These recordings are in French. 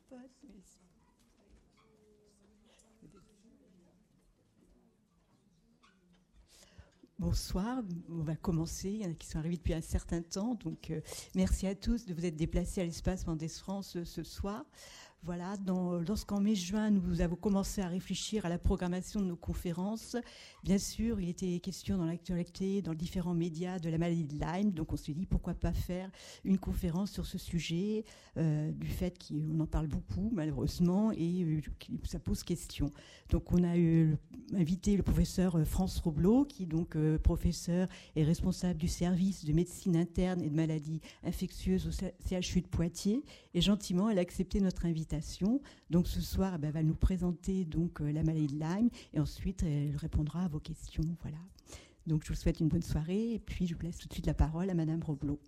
Bonsoir, on va commencer. Il y en a qui sont arrivés depuis un certain temps, donc merci à tous de vous être déplacés à l'espace Mendès France ce soir. Voilà, lorsqu'en mai-juin, nous avons commencé à réfléchir à la programmation de nos conférences, bien sûr, il était question dans l'actualité, dans les différents médias de la maladie de Lyme, donc on s'est dit pourquoi pas faire une conférence sur ce sujet, du fait qu'on en parle beaucoup, malheureusement, et ça pose question. Donc on a invité le professeur France Roblot, qui est donc professeur et responsable du service de médecine interne et de maladies infectieuses au CHU de Poitiers, et gentiment, elle a accepté notre invitation. Donc ce soir, elle va nous présenter donc la maladie de Lyme et ensuite elle répondra à vos questions. Voilà. Donc je vous souhaite une bonne soirée et puis je vous laisse tout de suite la parole à Madame Roblot.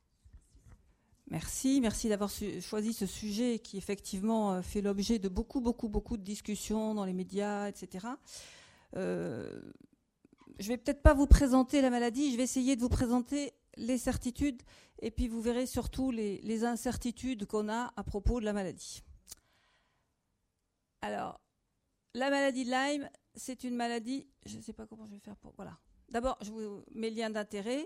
Merci d'avoir choisi ce sujet qui effectivement fait l'objet de beaucoup de discussions dans les médias, etc. Je vais peut-être pas vous présenter la maladie, je vais essayer de vous présenter les certitudes et puis vous verrez surtout les incertitudes qu'on a à propos de la maladie. Alors, la maladie de Lyme, c'est une maladie, je ne sais pas comment je vais faire pour... Voilà. D'abord, je vous mets le lien d'intérêt.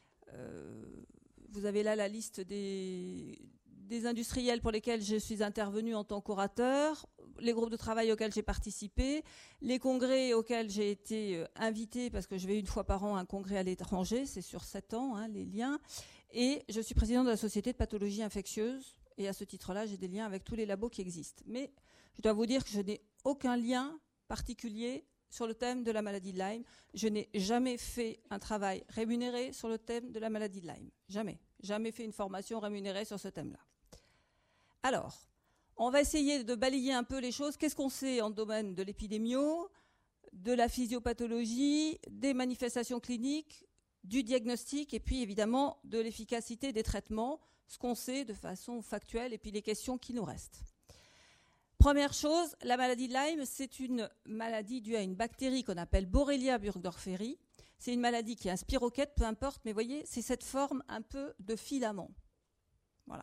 Vous avez là la liste des industriels pour lesquels je suis intervenue en tant qu'orateur, les groupes de travail auxquels j'ai participé, les congrès auxquels j'ai été invitée, parce que je vais une fois par an à un congrès à l'étranger, c'est sur 7 ans, hein, les liens, et je suis présidente de la Société de pathologie infectieuse, et à ce titre-là, j'ai des liens avec tous les labos qui existent. Mais je dois vous dire que je n'ai aucun lien particulier sur le thème de la maladie de Lyme. Je n'ai jamais fait un travail rémunéré sur le thème de la maladie de Lyme. Jamais fait une formation rémunérée sur ce thème-là. Alors, on va essayer de balayer un peu les choses. Qu'est-ce qu'on sait en domaine de l'épidémio, de la physiopathologie, des manifestations cliniques, du diagnostic et puis évidemment de l'efficacité des traitements, ce qu'on sait de façon factuelle et puis les questions qui nous restent. Première chose, la maladie de Lyme, c'est une maladie due à une bactérie qu'on appelle Borrelia burgdorferi. C'est une maladie qui est un spirochète, peu importe, mais vous voyez, c'est cette forme un peu de filament. Voilà.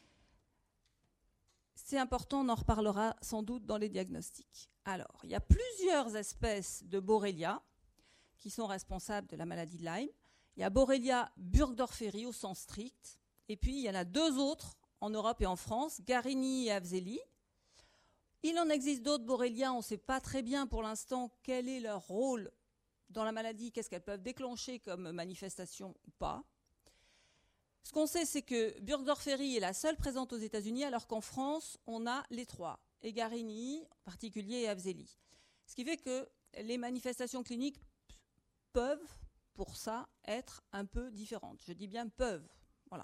C'est important, on en reparlera sans doute dans les diagnostics. Alors, il y a plusieurs espèces de Borrelia qui sont responsables de la maladie de Lyme. Il y a Borrelia burgdorferi au sens strict, et puis il y en a 2 autres en Europe et en France, Garini et Afzeli. Il en existe d'autres Borrelia, on ne sait pas très bien pour l'instant quel est leur rôle dans la maladie, qu'est-ce qu'elles peuvent déclencher comme manifestation ou pas. Ce qu'on sait, c'est que Burgdorferi est la seule présente aux États-Unis, alors qu'en France, on a les 3, et Garini en particulier et Afzeli. Ce qui fait que les manifestations cliniques peuvent, pour ça, être un peu différentes. Je dis bien peuvent. Voilà.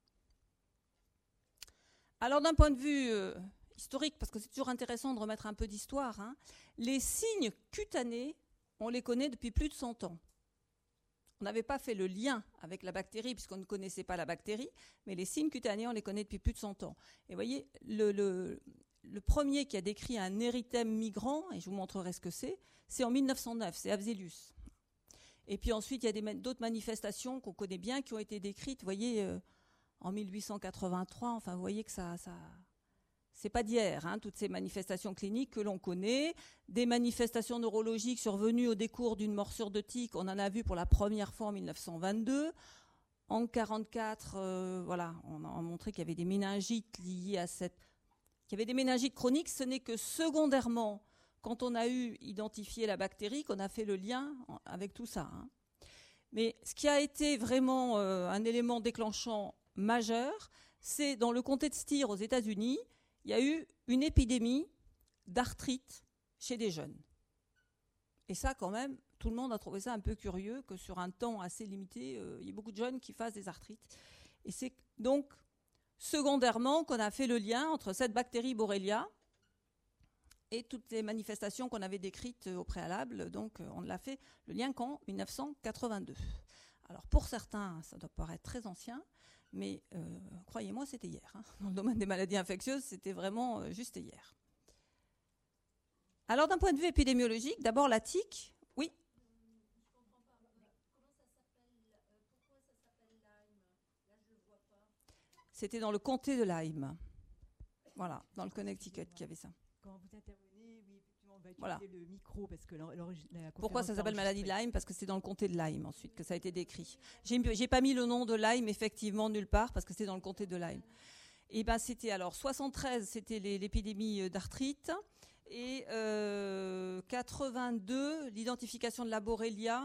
Alors d'un point de vue historique, parce que c'est toujours intéressant de remettre un peu d'histoire, hein, les signes cutanés, on les connaît depuis plus de 100 ans. On n'avait pas fait le lien avec la bactérie, puisqu'on ne connaissait pas la bactérie, mais les signes cutanés, on les connaît depuis plus de 100 ans. Et vous voyez, le premier qui a décrit un érythème migrant, et je vous montrerai ce que c'est en 1909, c'est Afzelius. Et puis ensuite, il y a d'autres manifestations qu'on connaît bien, qui ont été décrites, vous voyez, en 1883, enfin, vous voyez que ça c'est pas d'hier, hein, toutes ces manifestations cliniques que l'on connaît. Des manifestations neurologiques survenues au décours d'une morsure de tique, on en a vu pour la première fois en 1922. En 1944, voilà, on a montré qu'il y avait des méningites liées à qu'il y avait des méningites chroniques. Ce n'est que secondairement, quand on a identifié la bactérie, qu'on a fait le lien avec tout ça. Hein. Mais ce qui a été vraiment un élément déclenchant majeur, c'est dans le comté de Styr aux États-Unis, il y a eu une épidémie d'arthrite chez des jeunes. Et ça, quand même, tout le monde a trouvé ça un peu curieux que sur un temps assez limité, il y ait beaucoup de jeunes qui fassent des arthrites. Et c'est donc secondairement qu'on a fait le lien entre cette bactérie Borrelia et toutes les manifestations qu'on avait décrites au préalable. Donc, on l'a fait le lien qu'en 1982. Alors, pour certains, ça doit paraître très ancien, mais croyez-moi, c'était hier. Hein. Dans le domaine des maladies infectieuses, c'était vraiment juste hier. Alors, d'un point de vue épidémiologique, d'abord la tique. Oui. Je ne comprends pas. Comment ça s'appelle pourquoi ça s'appelle Lyme? Là, je ne le vois pas. C'était dans le comté de Lyme. Voilà, dans le Connecticut qu'il y avait ça. Quand vous intervenez, oui, effectivement, on va utiliser Voilà. le micro parce que la Pourquoi ça conférence s'appelle est maladie de enregistrée. Lyme? Parce que c'est dans le comté de Lyme ensuite que ça a été décrit. J'ai pas mis le nom de Lyme effectivement nulle part parce que c'est dans le comté de Lyme. Et ben c'était alors 73, c'était l'épidémie d'arthrite et 82 l'identification de la Borrelia.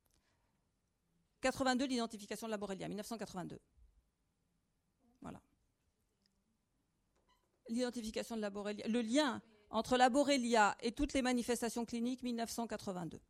82 l'identification de la Borrelia, 1982. Voilà. L'identification de la Borrelia, le lien entre la Borrelia et toutes les manifestations cliniques, 1982.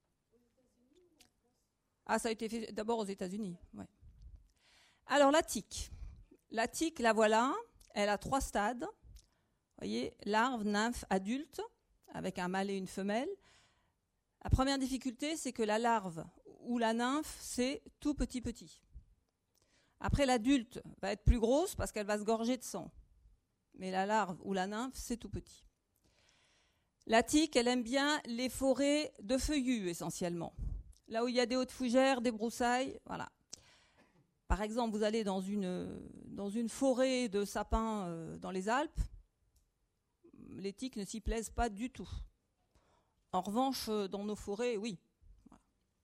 Ah, ça a été fait d'abord aux États-Unis. Ouais. Alors, la tique. La tique, la voilà. Elle a 3 stades. Vous voyez, larve, nymphe, adulte, avec un mâle et une femelle. La première difficulté, c'est que la larve ou la nymphe, c'est tout petit. Après, l'adulte va être plus grosse parce qu'elle va se gorger de sang. Mais la larve ou la nymphe, c'est tout petit. La tique, elle aime bien les forêts de feuillus essentiellement. Là où il y a des hautes fougères, des broussailles, voilà. Par exemple, vous allez dans une forêt de sapins dans les Alpes, les tiques ne s'y plaisent pas du tout. En revanche, dans nos forêts, oui. Voilà.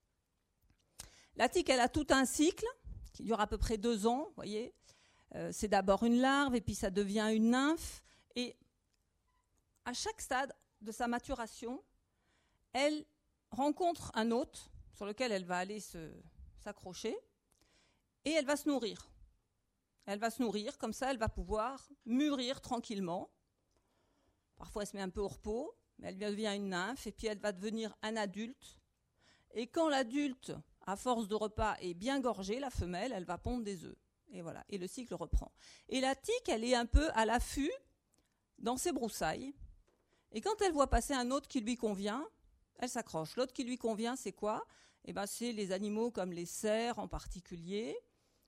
La tique, elle a tout un cycle qui dure à peu près 2 ans, vous voyez. C'est d'abord une larve et puis ça devient une nymphe. Et à chaque stade de sa maturation, elle rencontre un hôte sur lequel elle va aller s'accrocher et elle va se nourrir. Elle va se nourrir, comme ça elle va pouvoir mûrir tranquillement. Parfois elle se met un peu au repos, mais elle devient une nymphe et puis elle va devenir un adulte. Et quand l'adulte, à force de repas, est bien gorgé, la femelle, elle va pondre des œufs. Et voilà, et le cycle reprend. Et la tique, elle est un peu à l'affût dans ses broussailles. Et quand elle voit passer un autre qui lui convient, elle s'accroche. L'autre qui lui convient, c'est quoi? Eh ben, c'est les animaux comme les cerfs en particulier.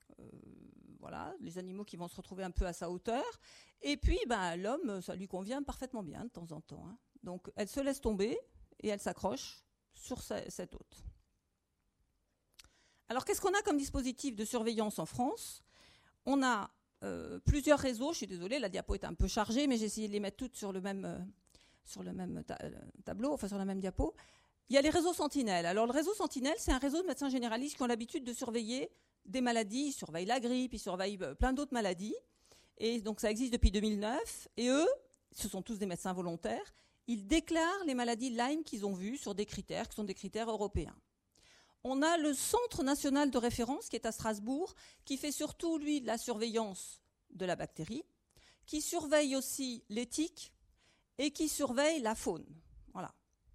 Voilà, les animaux qui vont se retrouver un peu à sa hauteur. Et puis, ben, l'homme, ça lui convient parfaitement bien de temps en temps. Hein. Donc, elle se laisse tomber et elle s'accroche sur cet hôte. Alors, qu'est-ce qu'on a comme dispositif de surveillance en France? On a plusieurs réseaux. Je suis désolée, la diapo est un peu chargée, mais j'ai essayé de les mettre toutes sur le même tableau, enfin sur la même diapo. Il y a les réseaux sentinelles. Alors, le réseau sentinelle, c'est un réseau de médecins généralistes qui ont l'habitude de surveiller des maladies. Ils surveillent la grippe, ils surveillent plein d'autres maladies. Et donc, ça existe depuis 2009. Et eux, ce sont tous des médecins volontaires, ils déclarent les maladies Lyme qu'ils ont vues sur des critères qui sont des critères européens. On a le Centre national de référence qui est à Strasbourg, qui fait surtout, lui, la surveillance de la bactérie, qui surveille aussi les tiques et qui surveille la faune. Voilà.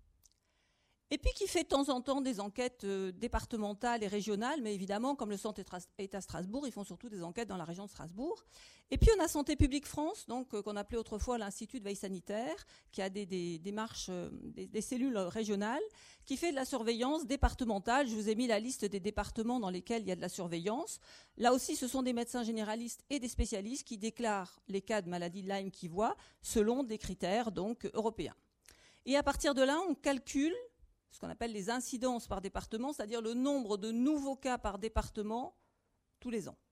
Et puis qui fait de temps en temps des enquêtes départementales et régionales, mais évidemment, comme le centre est à Strasbourg, ils font surtout des enquêtes dans la région de Strasbourg. Et puis on a Santé publique France, donc qu'on appelait autrefois l'Institut de veille sanitaire, qui a des démarches, des cellules régionales, qui fait de la surveillance départementale. Je vous ai mis la liste des départements dans lesquels il y a de la surveillance. Là aussi, ce sont des médecins généralistes et des spécialistes qui déclarent les cas de maladie de Lyme qu'ils voient selon des critères donc européens. Et à partir de là, on calcule ce qu'on appelle les incidences par département, c'est-à-dire le nombre de nouveaux cas par département tous les ans.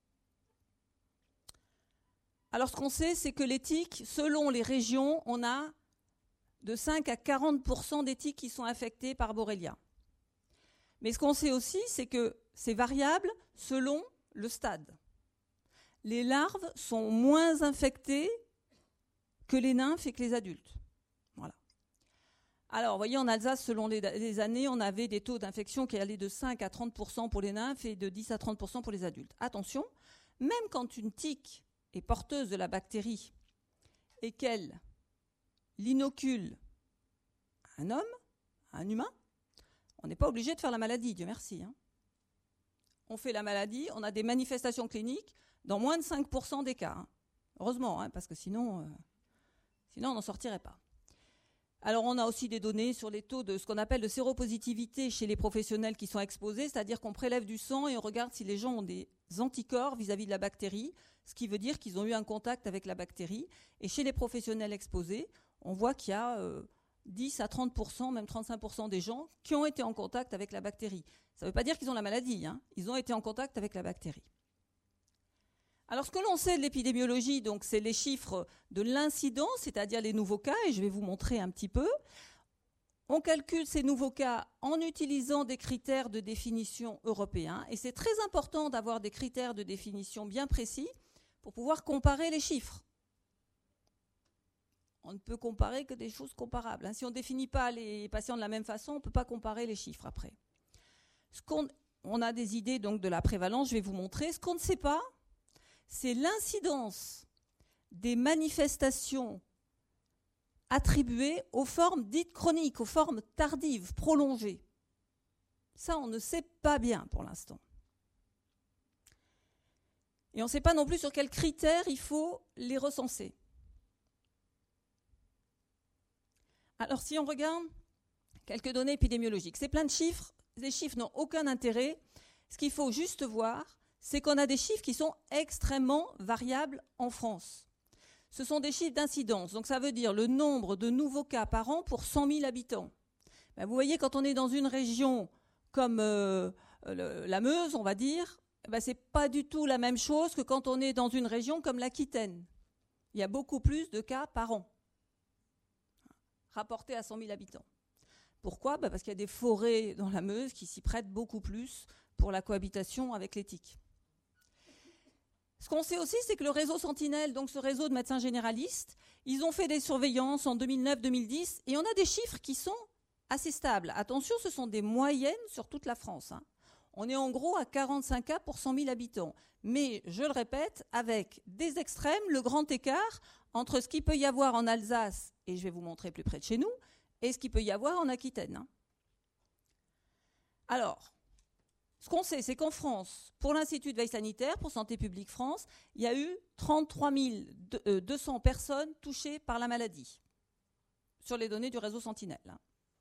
Alors, ce qu'on sait, c'est que les tiques, selon les régions, on a de 5 à 40% des tiques qui sont infectées par Borrelia. Mais ce qu'on sait aussi, c'est que c'est variable selon le stade. Les larves sont moins infectées que les nymphes et que les adultes. Voilà. Alors, vous voyez, en Alsace, selon les années, on avait des taux d'infection qui allaient de 5 à 30% pour les nymphes et de 10 à 30% pour les adultes. Attention, même quand une tique est porteuse de la bactérie et qu'elle l'inocule à un homme, à un humain, on n'est pas obligé de faire la maladie, Dieu merci. Hein. On fait la maladie, on a des manifestations cliniques dans moins de 5% des cas. Hein. Heureusement, hein, parce que sinon on n'en sortirait pas. Alors, on a aussi des données sur les taux de ce qu'on appelle de séropositivité chez les professionnels qui sont exposés, c'est-à-dire qu'on prélève du sang et on regarde si les gens ont des anticorps vis-à-vis de la bactérie, ce qui veut dire qu'ils ont eu un contact avec la bactérie. Et chez les professionnels exposés, on voit qu'il y a 10 à 30%, même 35% des gens qui ont été en contact avec la bactérie. Ça ne veut pas dire qu'ils ont la maladie, hein. Ils ont été en contact avec la bactérie. Alors, ce que l'on sait de l'épidémiologie, donc, c'est les chiffres de l'incidence, c'est-à-dire les nouveaux cas, et je vais vous montrer un petit peu. On calcule ces nouveaux cas en utilisant des critères de définition européens, et c'est très important d'avoir des critères de définition bien précis pour pouvoir comparer les chiffres. On ne peut comparer que des choses comparables. Si on ne définit pas les patients de la même façon, on ne peut pas comparer les chiffres après. On a des idées donc de la prévalence, je vais vous montrer. Ce qu'on ne sait pas, c'est l'incidence des manifestations attribuées aux formes dites chroniques, aux formes tardives, prolongées. Ça, on ne sait pas bien pour l'instant. Et on ne sait pas non plus sur quels critères il faut les recenser. Alors, si on regarde quelques données épidémiologiques, c'est plein de chiffres. Les chiffres n'ont aucun intérêt. Ce qu'il faut juste voir, c'est qu'on a des chiffres qui sont extrêmement variables en France. Ce sont des chiffres d'incidence. Donc, ça veut dire le nombre de nouveaux cas par an pour 100 000 habitants. Ben, vous voyez, quand on est dans une région comme la Meuse, on va dire, ben, ce n'est pas du tout la même chose que quand on est dans une région comme l'Aquitaine. Il y a beaucoup plus de cas par an, rapportés à 100 000 habitants. Pourquoi ? Ben, parce qu'il y a des forêts dans la Meuse qui s'y prêtent beaucoup plus pour la cohabitation avec les tiques. Ce qu'on sait aussi, c'est que le réseau Sentinelle, donc ce réseau de médecins généralistes, ils ont fait des surveillances en 2009-2010 et on a des chiffres qui sont assez stables. Attention, ce sont des moyennes sur toute la France. On est en gros à 45 cas pour 100 000 habitants. Mais, je le répète, avec des extrêmes, le grand écart entre ce qu'il peut y avoir en Alsace, et je vais vous montrer plus près de chez nous, et ce qu'il peut y avoir en Aquitaine. Alors, ce qu'on sait, c'est qu'en France, pour l'Institut de veille sanitaire, pour Santé publique France, il y a eu 33 200 personnes touchées par la maladie, sur les données du réseau Sentinelle.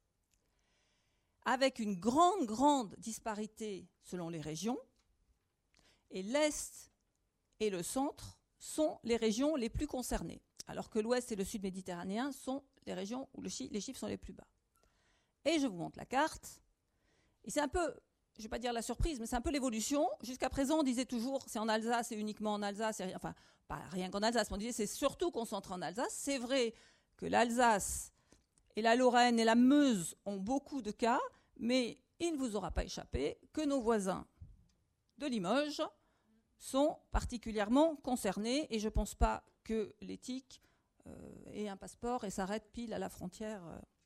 Avec une grande disparité selon les régions, et l'Est et le Centre sont les régions les plus concernées, alors que l'Ouest et le Sud méditerranéen sont les régions où les chiffres sont les plus bas. Et je vous montre la carte, et c'est un peu, je ne vais pas dire la surprise, mais c'est un peu l'évolution. Jusqu'à présent, on disait toujours c'est en Alsace et uniquement en Alsace, enfin, pas rien qu'en Alsace, mais on disait c'est surtout concentré en Alsace. C'est vrai que l'Alsace et la Lorraine et la Meuse ont beaucoup de cas, mais il ne vous aura pas échappé que nos voisins de Limoges sont particulièrement concernés, et je ne pense pas que les tiques aient un passeport et s'arrêtent pile à la frontière.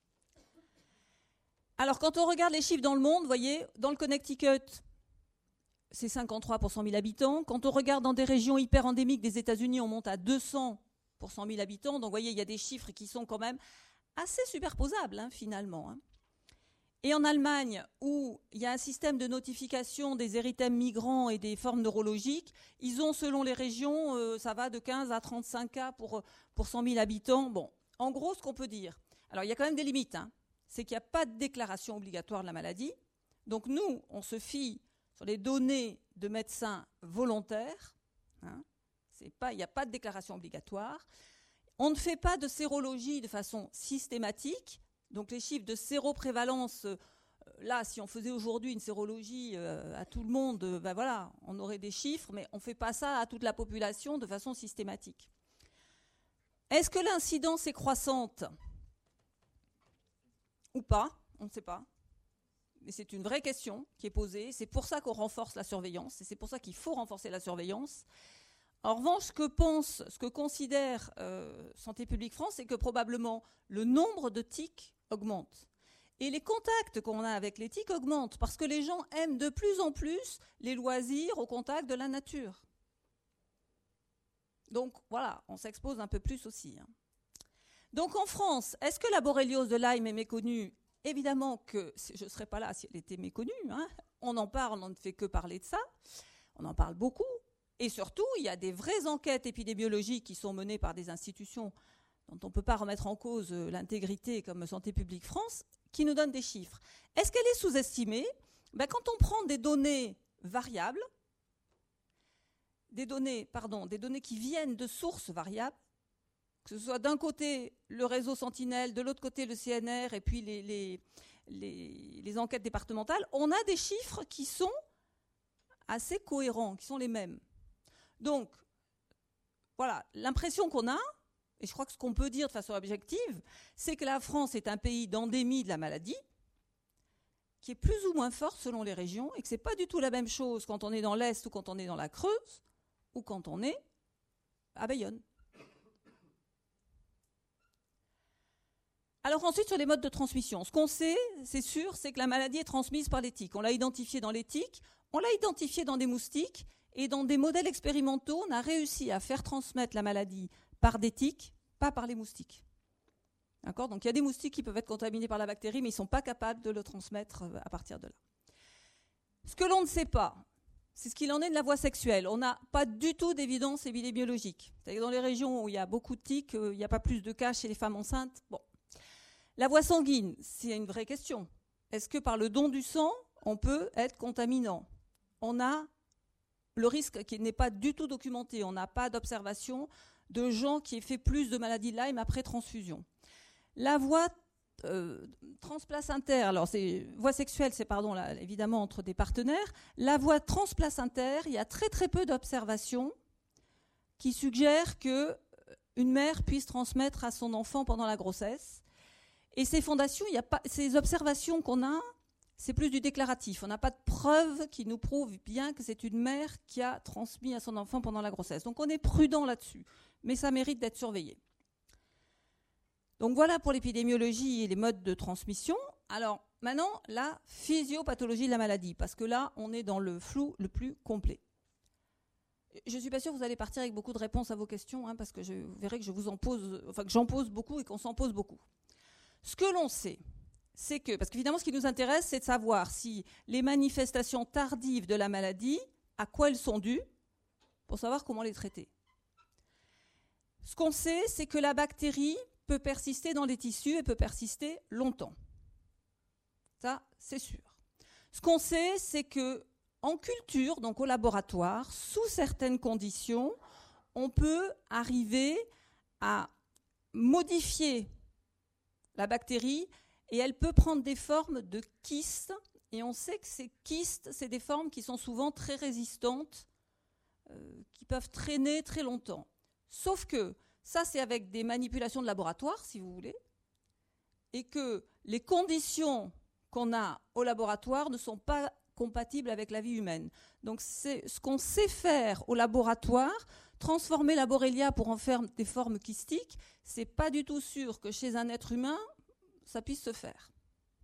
Alors, quand on regarde les chiffres dans le monde, vous voyez, dans le Connecticut, c'est 53 pour 100 000 habitants. Quand on regarde dans des régions hyper endémiques des États-Unis, on monte à 200 pour 100 000 habitants. Donc, vous voyez, il y a des chiffres qui sont quand même assez superposables, finalement. Et en Allemagne, où il y a un système de notification des érythèmes migrants et des formes neurologiques, ils ont, selon les régions, ça va de 15 à 35 cas pour 100 000 habitants. Bon, en gros, ce qu'on peut dire. Alors, il y a quand même des limites, c'est qu'il n'y a pas de déclaration obligatoire de la maladie. Donc nous, on se fie sur les données de médecins volontaires. Il n'y a pas de déclaration obligatoire. On ne fait pas de sérologie de façon systématique. Donc les chiffres de séroprévalence, là, si on faisait aujourd'hui une sérologie à tout le monde, ben voilà, on aurait des chiffres, mais on ne fait pas ça à toute la population de façon systématique. Est-ce que l'incidence est croissante ? Ou pas, on ne sait pas. Mais c'est une vraie question qui est posée. C'est pour ça qu'on renforce la surveillance et c'est pour ça qu'il faut renforcer la surveillance. En revanche, ce que considère Santé publique France, c'est que probablement le nombre de tiques augmente. Et les contacts qu'on a avec les tiques augmentent parce que les gens aiment de plus en plus les loisirs au contact de la nature. Donc voilà, on s'expose un peu plus aussi. Donc en France, est-ce que la borréliose de Lyme est méconnue ? Évidemment que je ne serais pas là si elle était méconnue. On en parle, on ne fait que parler de ça. On en parle beaucoup. Et surtout, il y a des vraies enquêtes épidémiologiques qui sont menées par des institutions dont on ne peut pas remettre en cause l'intégrité comme Santé publique France, qui nous donnent des chiffres. Est-ce qu'elle est sous-estimée ? Quand on prend des données variables, des données qui viennent de sources variables, que ce soit d'un côté le réseau Sentinelle, de l'autre côté le CNR et puis les enquêtes départementales, on a des chiffres qui sont assez cohérents, qui sont les mêmes. Donc, voilà, l'impression qu'on a, et je crois que ce qu'on peut dire de façon objective, c'est que la France est un pays d'endémie de la maladie, qui est plus ou moins forte selon les régions, et que ce n'est pas du tout la même chose quand on est dans l'Est ou quand on est dans la Creuse, ou quand on est à Bayonne. Alors ensuite, sur les modes de transmission, ce qu'on sait, c'est sûr, c'est que la maladie est transmise par les tiques. On l'a identifié dans les tiques, on l'a identifié dans des moustiques, et dans des modèles expérimentaux, on a réussi à faire transmettre la maladie par des tiques, pas par les moustiques. D'accord ? Donc il y a des moustiques qui peuvent être contaminés par la bactérie, mais ils ne sont pas capables de le transmettre à partir de là. Ce que l'on ne sait pas, c'est ce qu'il en est de la voie sexuelle. On n'a pas du tout d'évidence épidémiologique. C'est-à-dire que dans les régions où il y a beaucoup de tiques, il n'y a pas plus de cas chez les femmes enceintes. Bon. La voie sanguine, c'est une vraie question. Est-ce que par le don du sang, on peut être contaminant ? On a le risque qui n'est pas du tout documenté. On n'a pas d'observation de gens qui aient fait plus de maladies de Lyme après transfusion. La voie transplacentaire, alors voie sexuelle, c'est là, évidemment entre des partenaires. La voie transplacentaire, il y a très très peu d'observations qui suggèrent qu'une mère puisse transmettre à son enfant pendant la grossesse. Et ces fondations, ces observations qu'on a, c'est plus du déclaratif. On n'a pas de preuves qui nous prouvent bien que c'est une mère qui a transmis à son enfant pendant la grossesse. Donc on est prudent là-dessus, mais ça mérite d'être surveillé. Donc voilà pour l'épidémiologie et les modes de transmission. Alors maintenant, la physiopathologie de la maladie, parce que là, on est dans le flou le plus complet. Je ne suis pas sûre que vous allez partir avec beaucoup de réponses à vos questions, parce que vous verrez que que j'en pose beaucoup et qu'on s'en pose beaucoup. Ce que l'on sait, c'est que, parce qu'évidemment, ce qui nous intéresse, c'est de savoir si les manifestations tardives de la maladie, à quoi elles sont dues, pour savoir comment les traiter. Ce qu'on sait, c'est que la bactérie peut persister dans les tissus et peut persister longtemps. Ça, c'est sûr. Ce qu'on sait, c'est qu'en culture, donc au laboratoire, sous certaines conditions, on peut arriver à modifier la bactérie et elle peut prendre des formes de kystes. Et on sait que ces kystes, c'est des formes qui sont souvent très résistantes, qui peuvent traîner très longtemps. Sauf que ça, c'est avec des manipulations de laboratoire, si vous voulez, et que les conditions qu'on a au laboratoire ne sont pas compatibles avec la vie humaine. Donc c'est ce qu'on sait faire au laboratoire, transformer la Borrelia pour en faire des formes kystiques, c'est pas du tout sûr que chez un être humain, ça puisse se faire.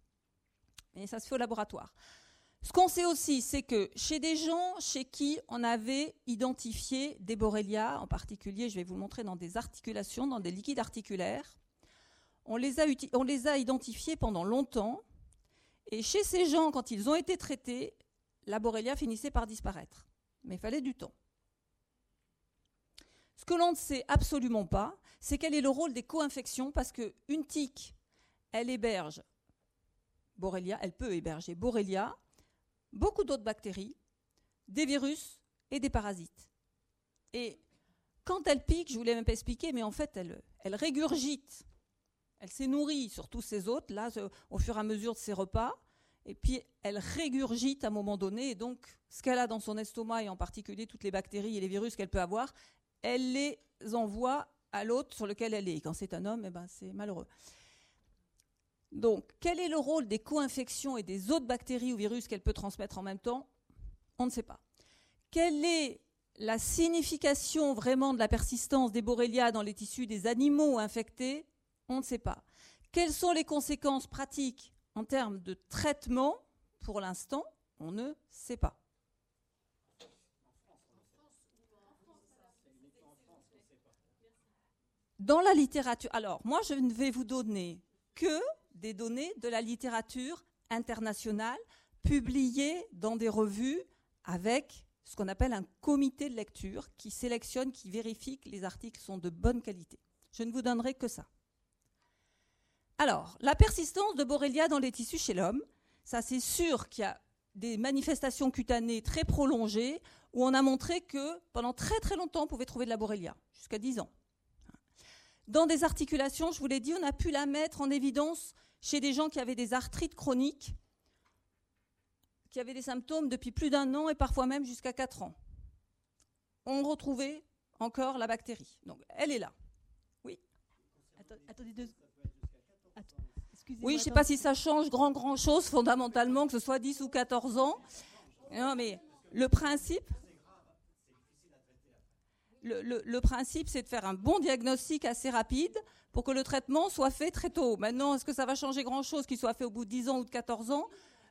Et ça se fait au laboratoire. Ce qu'on sait aussi, c'est que chez des gens chez qui on avait identifié des Borrelia, en particulier, je vais vous le montrer dans des articulations, dans des liquides articulaires, on les a identifiés pendant longtemps, et chez ces gens, quand ils ont été traités, la Borrelia finissait par disparaître. Mais il fallait du temps. Ce que l'on ne sait absolument pas, c'est quel est le rôle des co-infections, parce qu'une tique, elle héberge Borrelia, elle peut héberger Borrelia, beaucoup d'autres bactéries, des virus et des parasites. Et quand elle pique, je ne vous l'ai même pas expliqué, mais en fait, elle régurgite. Elle s'est nourrie sur tous ces hôtes, là, au fur et à mesure de ses repas, et puis elle régurgite à un moment donné, et donc ce qu'elle a dans son estomac, et en particulier toutes les bactéries et les virus qu'elle peut avoir, elle les envoie à l'hôte sur lequel elle est. Et quand c'est un homme, c'est malheureux. Donc, quel est le rôle des co-infections et des autres bactéries ou virus qu'elle peut transmettre en même temps ? On ne sait pas. Quelle est la signification vraiment de la persistance des Borrelia dans les tissus des animaux infectés ? On ne sait pas. Quelles sont les conséquences pratiques en termes de traitement ? Pour l'instant, on ne sait pas. Dans la littérature, alors moi je ne vais vous donner que des données de la littérature internationale publiées dans des revues avec ce qu'on appelle un comité de lecture qui sélectionne, qui vérifie que les articles sont de bonne qualité. Je ne vous donnerai que ça. Alors, la persistance de Borrelia dans les tissus chez l'homme, ça c'est sûr qu'il y a des manifestations cutanées très prolongées où on a montré que pendant très très longtemps on pouvait trouver de la Borrelia, jusqu'à 10 ans. Dans des articulations, je vous l'ai dit, on a pu la mettre en évidence chez des gens qui avaient des arthrites chroniques, qui avaient des symptômes depuis plus d'1 an et parfois même jusqu'à 4 ans. On retrouvait encore la bactérie. Donc, elle est là. Oui. Attendez deux. Oui, je ne sais pas si ça change grand chose fondamentalement, que ce soit 10 ou 14 ans. Non, mais le principe, c'est de faire un bon diagnostic assez rapide pour que le traitement soit fait très tôt. Maintenant, est-ce que ça va changer grand-chose qu'il soit fait au bout de 10 ans ou de 14 ans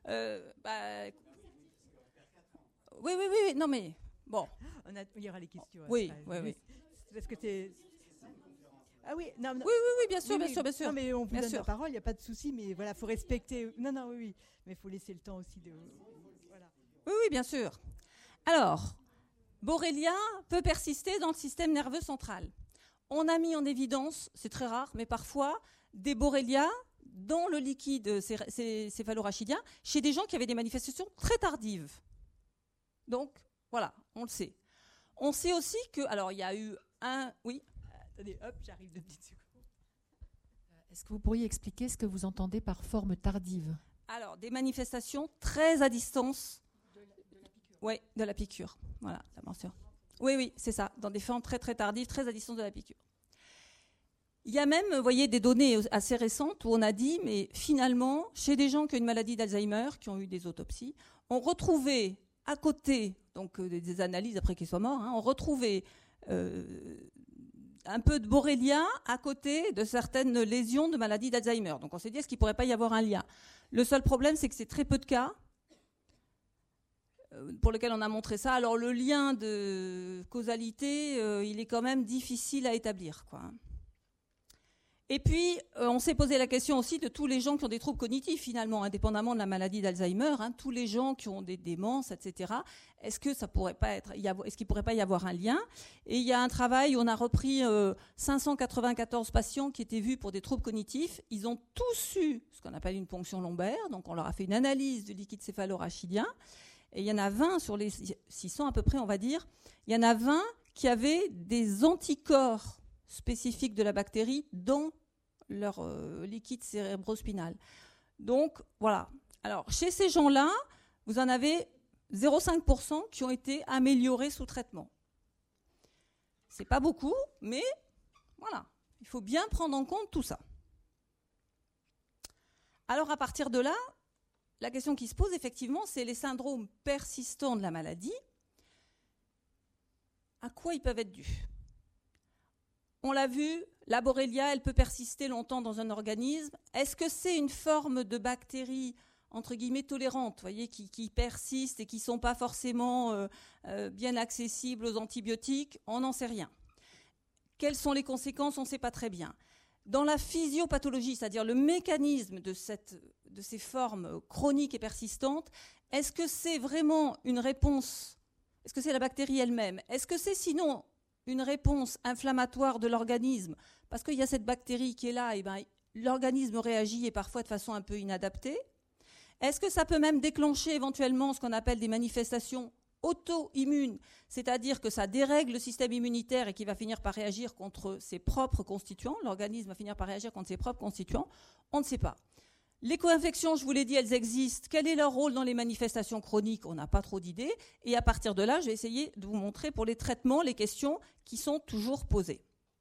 Oui, non mais, bon. Il y aura les questions. Oui. Parce que c'est... Ah oui, non, oui, bien sûr. Non, mais on vous bien donne sûr. la parole, il n'y a pas de souci, mais voilà, il faut respecter. Non, oui, mais il faut laisser le temps aussi de. Voilà. Oui, bien sûr. Alors, Borrelia peut persister dans le système nerveux central. On a mis en évidence, c'est très rare, mais parfois, des Borrelia dans le liquide céphalorachidien chez des gens qui avaient des manifestations très tardives. Donc, voilà, on le sait. On sait aussi que, alors il y a eu un... Oui. Attendez, hop, j'arrive de petites secondes. Est-ce que vous pourriez expliquer ce que vous entendez par forme tardive ? Alors, des manifestations très à distance. Oui, de la piqûre. Voilà, la mention. Oui, c'est ça, dans des formes très tardives, très à distance de la piqûre. Il y a même, vous voyez, des données assez récentes où on a dit, mais finalement, chez des gens qui ont une maladie d'Alzheimer, qui ont eu des autopsies, on retrouvait à côté, donc des analyses après qu'ils soient morts, on retrouvait un peu de Borrelia à côté de certaines lésions de maladie d'Alzheimer. Donc on s'est dit, est-ce qu'il ne pourrait pas y avoir un lien ? Le seul problème, c'est que c'est très peu de cas pour lesquels on a montré ça. Alors le lien de causalité, il est quand même difficile à établir, quoi. Et puis, on s'est posé la question aussi de tous les gens qui ont des troubles cognitifs, finalement, indépendamment de la maladie d'Alzheimer, tous les gens qui ont des démences, etc. Est-ce qu'il ne pourrait pas y avoir un lien ? Et il y a un travail où on a repris 594 patients qui étaient vus pour des troubles cognitifs. Ils ont tous eu ce qu'on appelle une ponction lombaire. Donc, on leur a fait une analyse du liquide céphalorachidien. Et il y en a 20 sur les 600 à peu près, on va dire. Il y en a 20 qui avaient des anticorps spécifiques de la bactérie dans leur liquide cérébrospinal. Donc, voilà. Alors, chez ces gens-là, vous en avez 0,5% qui ont été améliorés sous traitement. C'est pas beaucoup, mais voilà. Il faut bien prendre en compte tout ça. Alors, à partir de là, la question qui se pose, effectivement, c'est les syndromes persistants de la maladie. À quoi ils peuvent être dus ? On l'a vu, la Borrelia, elle peut persister longtemps dans un organisme. Est-ce que c'est une forme de bactérie, entre guillemets, tolérante, voyez, qui persiste et qui ne sont pas forcément bien accessibles aux antibiotiques ? On n'en sait rien. Quelles sont les conséquences ? On ne sait pas très bien. Dans la physiopathologie, c'est-à-dire le mécanisme de ces formes chroniques et persistantes, est-ce que c'est vraiment une réponse ? Est-ce que c'est la bactérie elle-même ? Est-ce que c'est sinon une réponse inflammatoire de l'organisme, parce qu'il y a cette bactérie qui est là, et l'organisme réagit et parfois de façon un peu inadaptée. Est-ce que ça peut même déclencher éventuellement ce qu'on appelle des manifestations auto-immunes, c'est-à-dire que ça dérègle le système immunitaire et qui va finir par réagir contre ses propres constituants, l'organisme va finir par réagir contre ses propres constituants, on ne sait pas. Les co-infections, je vous l'ai dit, elles existent. Quel est leur rôle dans les manifestations chroniques ? On n'a pas trop d'idées. Et à partir de là, je vais essayer de vous montrer pour les traitements, les questions qui sont toujours posées.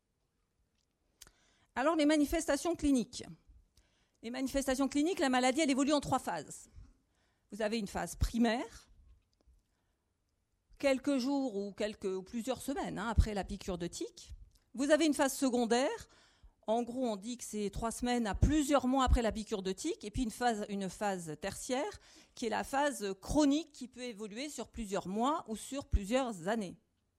Alors, les manifestations cliniques. Les manifestations cliniques, la maladie, elle évolue en 3 phases. Vous avez une phase primaire, quelques jours ou plusieurs semaines après la piqûre de tique. Vous avez une phase secondaire. En gros, on dit que c'est 3 semaines à plusieurs mois après la piqûre de tique, et puis une phase tertiaire, qui est la phase chronique qui peut évoluer sur plusieurs mois ou sur plusieurs années.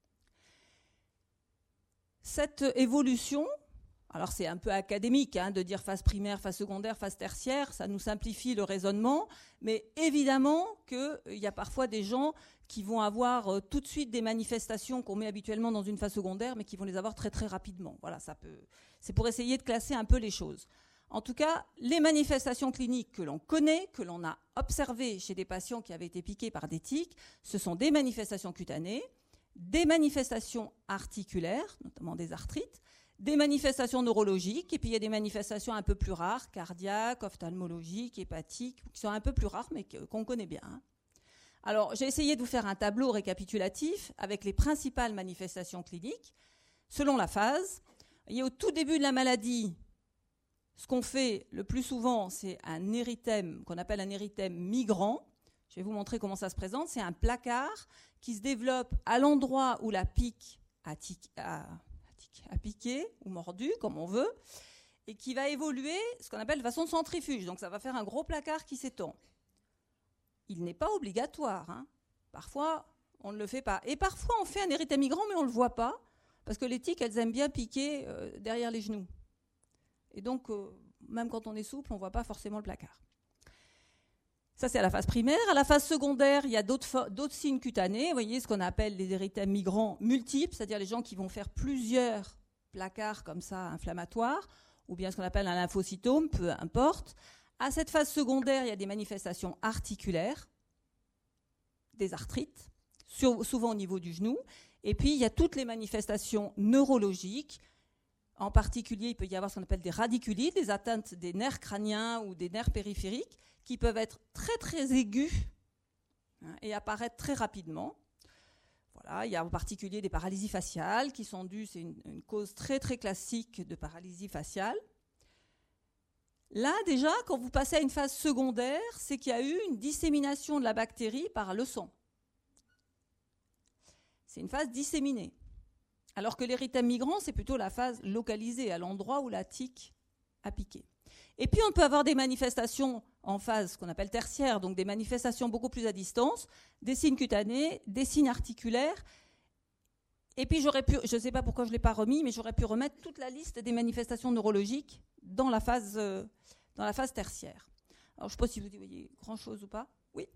Cette évolution, alors c'est un peu académique de dire phase primaire, phase secondaire, phase tertiaire, ça nous simplifie le raisonnement, mais évidemment qu'il y a parfois des gens qui vont avoir tout de suite des manifestations qu'on met habituellement dans une phase secondaire, mais qui vont les avoir très très rapidement. Voilà, c'est pour essayer de classer un peu les choses. En tout cas, les manifestations cliniques que l'on connaît, que l'on a observées chez des patients qui avaient été piqués par des tiques, ce sont des manifestations cutanées, des manifestations articulaires, notamment des arthrites, des manifestations neurologiques, et puis il y a des manifestations un peu plus rares, cardiaques, ophtalmologiques, hépatiques, qui sont un peu plus rares, mais qu'on connaît bien. Alors, j'ai essayé de vous faire un tableau récapitulatif avec les principales manifestations cliniques selon la phase. Et au tout début de la maladie, ce qu'on fait le plus souvent, c'est un érythème qu'on appelle un érythème migrant. Je vais vous montrer comment ça se présente. C'est un placard qui se développe à l'endroit où la pique a piqué ou mordu, comme on veut, et qui va évoluer ce qu'on appelle de façon centrifuge. Donc ça va faire un gros placard qui s'étend. Il n'est pas obligatoire. Hein. Parfois, on ne le fait pas. Et parfois, on fait un érythème migrant, mais on ne le voit pas, parce que les tiques, elles aiment bien piquer derrière les genoux. Et donc, même quand on est souple, on ne voit pas forcément le placard. Ça, c'est à la phase primaire. À la phase secondaire, il y a d'autres signes cutanés. Vous voyez ce qu'on appelle les érythèmes migrants multiples, c'est-à-dire les gens qui vont faire plusieurs placards comme ça, inflammatoires, ou bien ce qu'on appelle un lymphocytome, peu importe. À cette phase secondaire, il y a des manifestations articulaires, des arthrites, souvent au niveau du genou. Et puis, il y a toutes les manifestations neurologiques. En particulier, il peut y avoir ce qu'on appelle des radiculites, des atteintes des nerfs crâniens ou des nerfs périphériques, qui peuvent être très, très aigus et apparaître très rapidement. Voilà, il y a en particulier des paralysies faciales qui sont dues, c'est une cause très, très classique de paralysie faciale. Là, déjà, quand vous passez à une phase secondaire, c'est qu'il y a eu une dissémination de la bactérie par le sang. C'est une phase disséminée. Alors que l'érythème migrant, c'est plutôt la phase localisée, à l'endroit où la tique a piqué. Et puis, on peut avoir des manifestations en phase qu'on appelle tertiaire, donc des manifestations beaucoup plus à distance, des signes cutanés, des signes articulaires. Et puis, je ne sais pas pourquoi je ne l'ai pas remis, mais j'aurais pu remettre toute la liste des manifestations neurologiques dans la phase tertiaire. Alors, je ne sais pas si vous voyez grand-chose ou pas. Oui.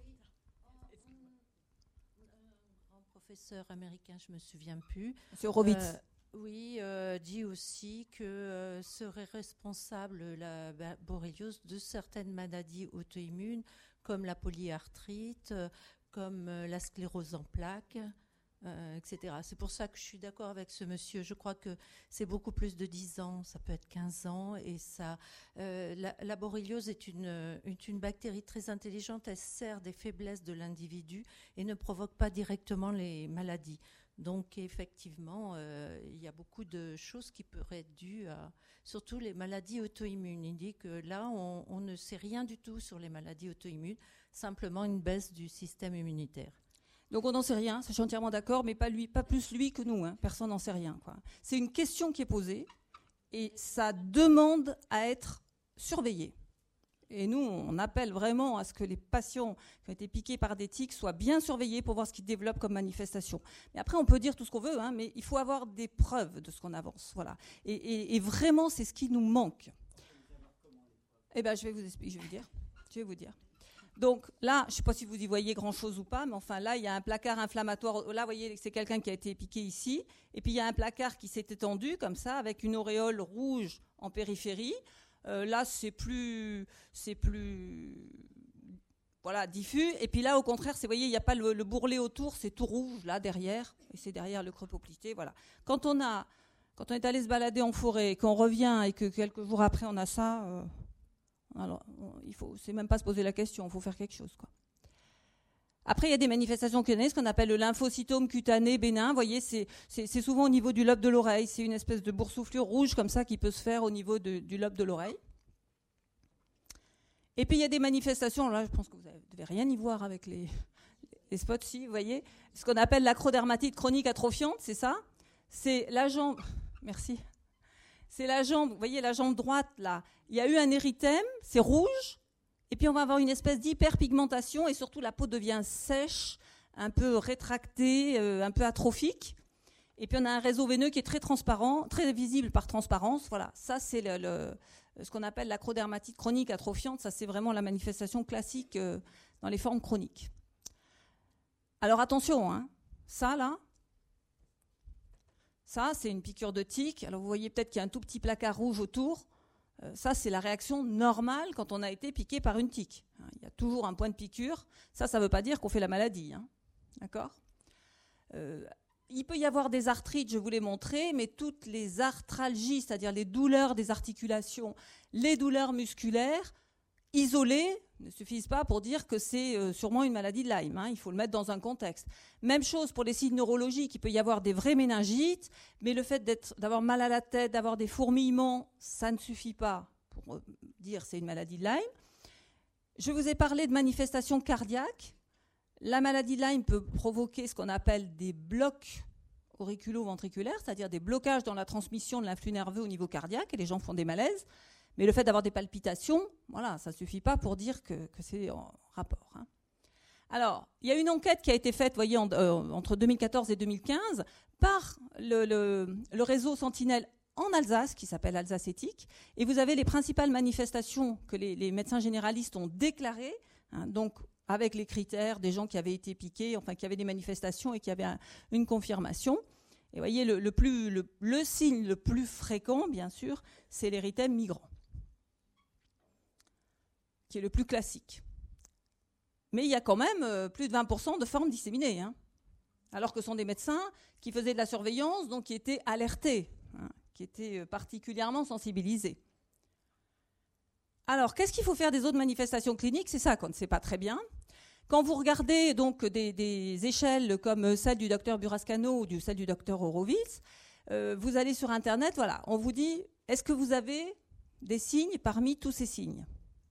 Professeur américain, je ne me souviens plus. Monsieur Horowitz. Dit aussi que serait responsable la borréliose de certaines maladies auto-immunes, comme la polyarthrite, comme la sclérose en plaques, etc. C'est pour ça que je suis d'accord avec ce monsieur. Je crois que c'est beaucoup plus de 10 ans, ça peut être 15 ans. Et ça, la borréliose est une bactérie très intelligente. Elle sert des faiblesses de l'individu et ne provoque pas directement les maladies. Donc effectivement, il y a beaucoup de choses qui pourraient être dues à surtout les maladies auto-immunes. Il dit que là, on ne sait rien du tout sur les maladies auto-immunes, simplement une baisse du système immunitaire. Donc on n'en sait rien, ça, je suis entièrement d'accord, mais pas plus lui que nous. Hein. Personne n'en sait rien, quoi. C'est une question qui est posée et ça demande à être surveillé. Et nous, on appelle vraiment à ce que les patients qui ont été piqués par des tiques soient bien surveillés pour voir ce qu'ils développent comme manifestation. Mais après, on peut dire tout ce qu'on veut, hein, mais il faut avoir des preuves de ce qu'on avance. Voilà. Et vraiment, c'est ce qui nous manque. Eh bien, je vais vous expliquer, je vais vous dire. Donc là, je ne sais pas si vous y voyez grand-chose ou pas, mais enfin là, il y a un placard inflammatoire. Là, vous voyez, c'est quelqu'un qui a été piqué ici. Et puis, il y a un placard qui s'est étendu comme ça, avec une auréole rouge en périphérie. Là, c'est plus voilà, diffus. Et puis là, au contraire, vous voyez, il n'y a pas le bourrelet autour, c'est tout rouge, là, derrière. Et c'est derrière le creux poplité, voilà. Quand on est allé se balader en forêt, qu'on revient et que quelques jours après, on a ça, alors, c'est même pas se poser la question, il faut faire quelque chose, quoi. Après, il y a des manifestations cutanées, ce qu'on appelle le lymphocytome cutané bénin. Vous voyez, c'est souvent au niveau du lobe de l'oreille. C'est une espèce de boursouflure rouge comme ça qui peut se faire au niveau du lobe de l'oreille. Et puis, il y a des manifestations, là, je pense que vous ne devez rien y voir avec les spots-ci, vous voyez. Ce qu'on appelle l'acrodermatite chronique atrophiante, c'est ça. C'est la jambe... Merci. C'est la jambe, vous voyez, la jambe droite, là. Il y a eu un érythème, c'est rouge. Et puis on va avoir une espèce d'hyperpigmentation et surtout la peau devient sèche, un peu rétractée, un peu atrophique. Et puis on a un réseau veineux qui est très transparent, très visible par transparence. Voilà, ça c'est ce qu'on appelle l'acrodermatite chronique atrophiante. Ça c'est vraiment la manifestation classique dans les formes chroniques. Alors attention, hein, ça là, ça c'est une piqûre de tique. Alors vous voyez peut-être qu'il y a un tout petit placard rouge autour. Ça, c'est la réaction normale quand on a été piqué par une tique. Il y a toujours un point de piqûre. Ça ne veut pas dire qu'on fait la maladie. Hein. D'accord ? Il peut y avoir des arthrites, je vous l'ai montré, mais toutes les arthralgies, c'est-à-dire les douleurs des articulations, les douleurs musculaires, isolées, ne suffisent pas pour dire que c'est sûrement une maladie de Lyme. Il faut le mettre dans un contexte. Même chose pour les signes neurologiques. Il peut y avoir des vraies méningites, mais le fait d'avoir mal à la tête, d'avoir des fourmillements, ça ne suffit pas pour dire c'est une maladie de Lyme. Je vous ai parlé de manifestations cardiaques. La maladie de Lyme peut provoquer ce qu'on appelle des blocs auriculo-ventriculaires, c'est-à-dire des blocages dans la transmission de l'influx nerveux au niveau cardiaque, et les gens font des malaises. Mais le fait d'avoir des palpitations, voilà, ça ne suffit pas pour dire que c'est en rapport. Alors, il y a une enquête qui a été faite, voyez, entre 2014 et 2015 par le réseau Sentinelle en Alsace, qui s'appelle Alsace Éthique. Et vous avez les principales manifestations que les médecins généralistes ont déclarées, donc avec les critères des gens qui avaient été piqués, enfin qui avaient des manifestations et qui avaient une confirmation. Et vous voyez, le signe le plus fréquent, bien sûr, c'est l'érythème migrant, qui est le plus classique. Mais il y a quand même plus de 20% de formes disséminées, alors que ce sont des médecins qui faisaient de la surveillance, donc qui étaient alertés, qui étaient particulièrement sensibilisés. Alors, qu'est-ce qu'il faut faire des autres manifestations cliniques? C'est ça qu'on ne sait pas très bien. Quand vous regardez donc des échelles comme celle du docteur Burascano ou celle du docteur Horowitz, vous allez sur Internet, voilà, on vous dit, est-ce que vous avez des signes parmi tous ces signes?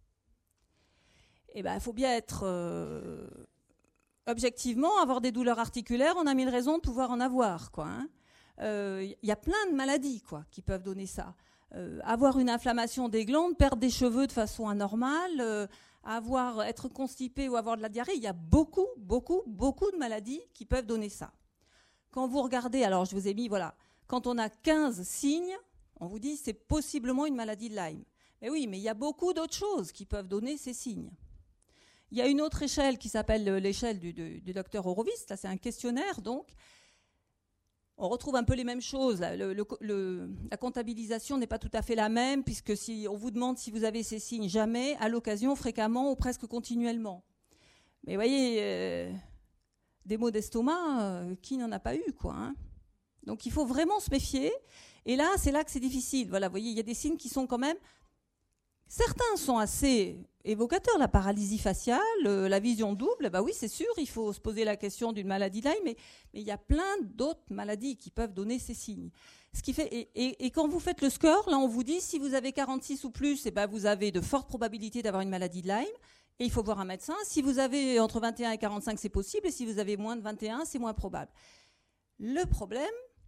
Eh bien, il faut bien être objectivement, avoir des douleurs articulaires, on a mille raisons de pouvoir en avoir, quoi. Y a plein de maladies, quoi, qui peuvent donner ça. Avoir une inflammation des glandes, perdre des cheveux de façon anormale, être constipé ou avoir de la diarrhée, il y a beaucoup de maladies qui peuvent donner ça. Quand vous regardez, alors je vous ai mis, voilà, quand on a 15 signes, on vous dit c'est possiblement une maladie de Lyme. Mais oui, mais il y a beaucoup d'autres choses qui peuvent donner ces signes. Il y a une autre échelle qui s'appelle l'échelle du docteur Horowitz, là c'est un questionnaire donc. On retrouve un peu les mêmes choses. La comptabilisation n'est pas tout à fait la même, puisque si on vous demande si vous avez ces signes, jamais, à l'occasion, fréquemment ou presque continuellement. Mais vous voyez, des maux d'estomac, qui n'en a pas eu, quoi. Donc il faut vraiment se méfier. Et là, c'est là que c'est difficile. Voilà, vous voyez, il y a des signes qui sont quand même... Certains sont assez évocateurs, la paralysie faciale, la vision double, bah oui, c'est sûr, il faut se poser la question d'une maladie de Lyme, mais il y a plein d'autres maladies qui peuvent donner ces signes. Ce qui fait, et quand vous faites le score, là on vous dit, si vous avez 46 ou plus, vous avez de fortes probabilités d'avoir une maladie de Lyme, et il faut voir un médecin. Si vous avez entre 21 et 45, c'est possible, et si vous avez moins de 21, c'est moins probable. Le problème,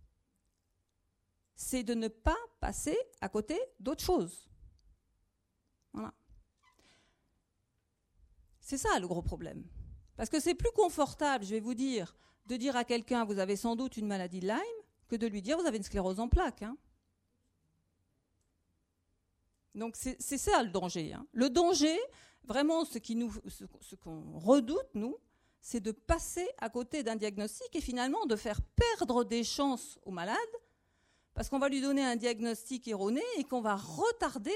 c'est de ne pas passer à côté d'autres choses. Voilà. C'est ça le gros problème. Parce que c'est plus confortable, je vais vous dire, de dire à quelqu'un vous avez sans doute une maladie de Lyme que de lui dire vous avez une sclérose en plaques. Donc c'est ça le danger. Le danger, vraiment ce qu'on redoute, nous, c'est de passer à côté d'un diagnostic et finalement de faire perdre des chances au malade parce qu'on va lui donner un diagnostic erroné et qu'on va retarder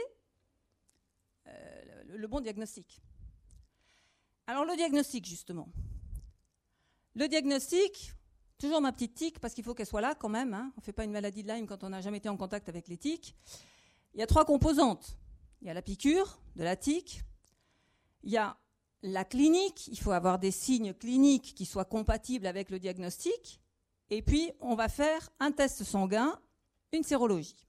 le bon diagnostic. Alors le diagnostic, justement. Le diagnostic, toujours ma petite tique, parce qu'il faut qu'elle soit là quand même. On ne fait pas une maladie de Lyme quand on n'a jamais été en contact avec les tiques. Il y a 3 composantes. Il y a la piqûre de la tique. Il y a la clinique. Il faut avoir des signes cliniques qui soient compatibles avec le diagnostic. Et puis, on va faire un test sanguin, une sérologie.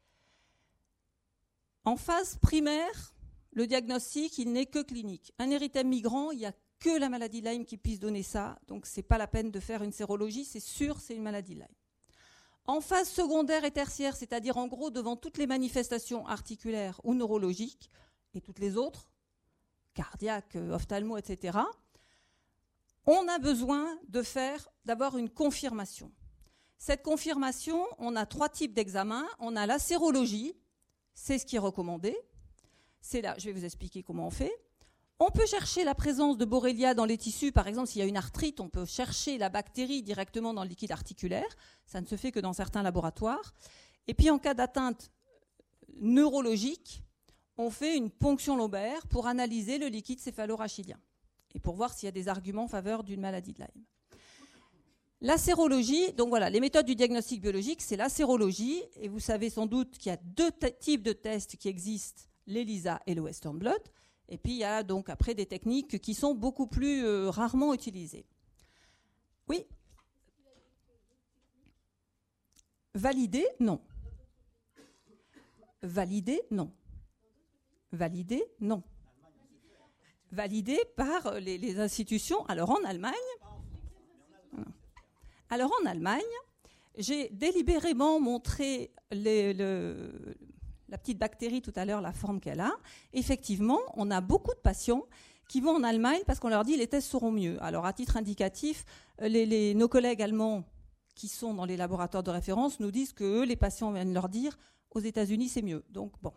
En phase primaire, le diagnostic, il n'est que clinique. Un érythème migrant, il n'y a que la maladie de Lyme qui puisse donner ça. Donc, ce n'est pas la peine de faire une sérologie. C'est sûr, c'est une maladie de Lyme. En phase secondaire et tertiaire, c'est-à-dire en gros devant toutes les manifestations articulaires ou neurologiques et toutes les autres, cardiaques, ophtalmo, etc., on a besoin d'avoir une confirmation. Cette confirmation, on a 3 types d'examens. On a la sérologie, c'est ce qui est recommandé. C'est là, je vais vous expliquer comment on fait. On peut chercher la présence de Borrelia dans les tissus. Par exemple, s'il y a une arthrite, on peut chercher la bactérie directement dans le liquide articulaire. Ça ne se fait que dans certains laboratoires. Et puis, en cas d'atteinte neurologique, on fait une ponction lobaire pour analyser le liquide céphalorachidien et pour voir s'il y a des arguments en faveur d'une maladie de Lyme. La sérologie, donc voilà, les méthodes du diagnostic biologique, c'est la sérologie. Et vous savez sans doute qu'il y a 2 types de tests qui existent, l'ELISA et le Western blot. Et puis il y a donc après des techniques qui sont beaucoup plus rarement utilisées. Oui. Valider, non. Valider, non. Valider, non. Validé par les institutions. Alors en Allemagne, j'ai délibérément montré la petite bactérie tout à l'heure, la forme qu'elle a. Effectivement, on a beaucoup de patients qui vont en Allemagne parce qu'on leur dit les tests seront mieux. Alors à titre indicatif, nos collègues allemands qui sont dans les laboratoires de référence nous disent que eux, les patients viennent leur dire aux États-Unis c'est mieux. Donc bon.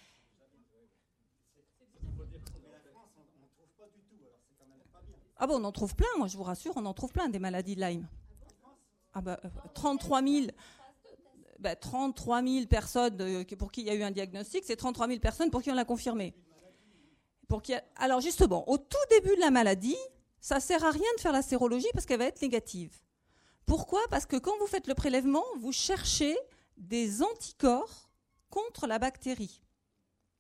Ah bon, on en trouve plein, moi je vous rassure, on en trouve plein des maladies de Lyme. 33 000 personnes pour qui il y a eu un diagnostic, c'est 33 000 personnes pour qui on l'a confirmé. Alors justement, au tout début de la maladie, ça ne sert à rien de faire la sérologie parce qu'elle va être négative. Pourquoi ? Parce que quand vous faites le prélèvement, vous cherchez des anticorps contre la bactérie. D'accord ?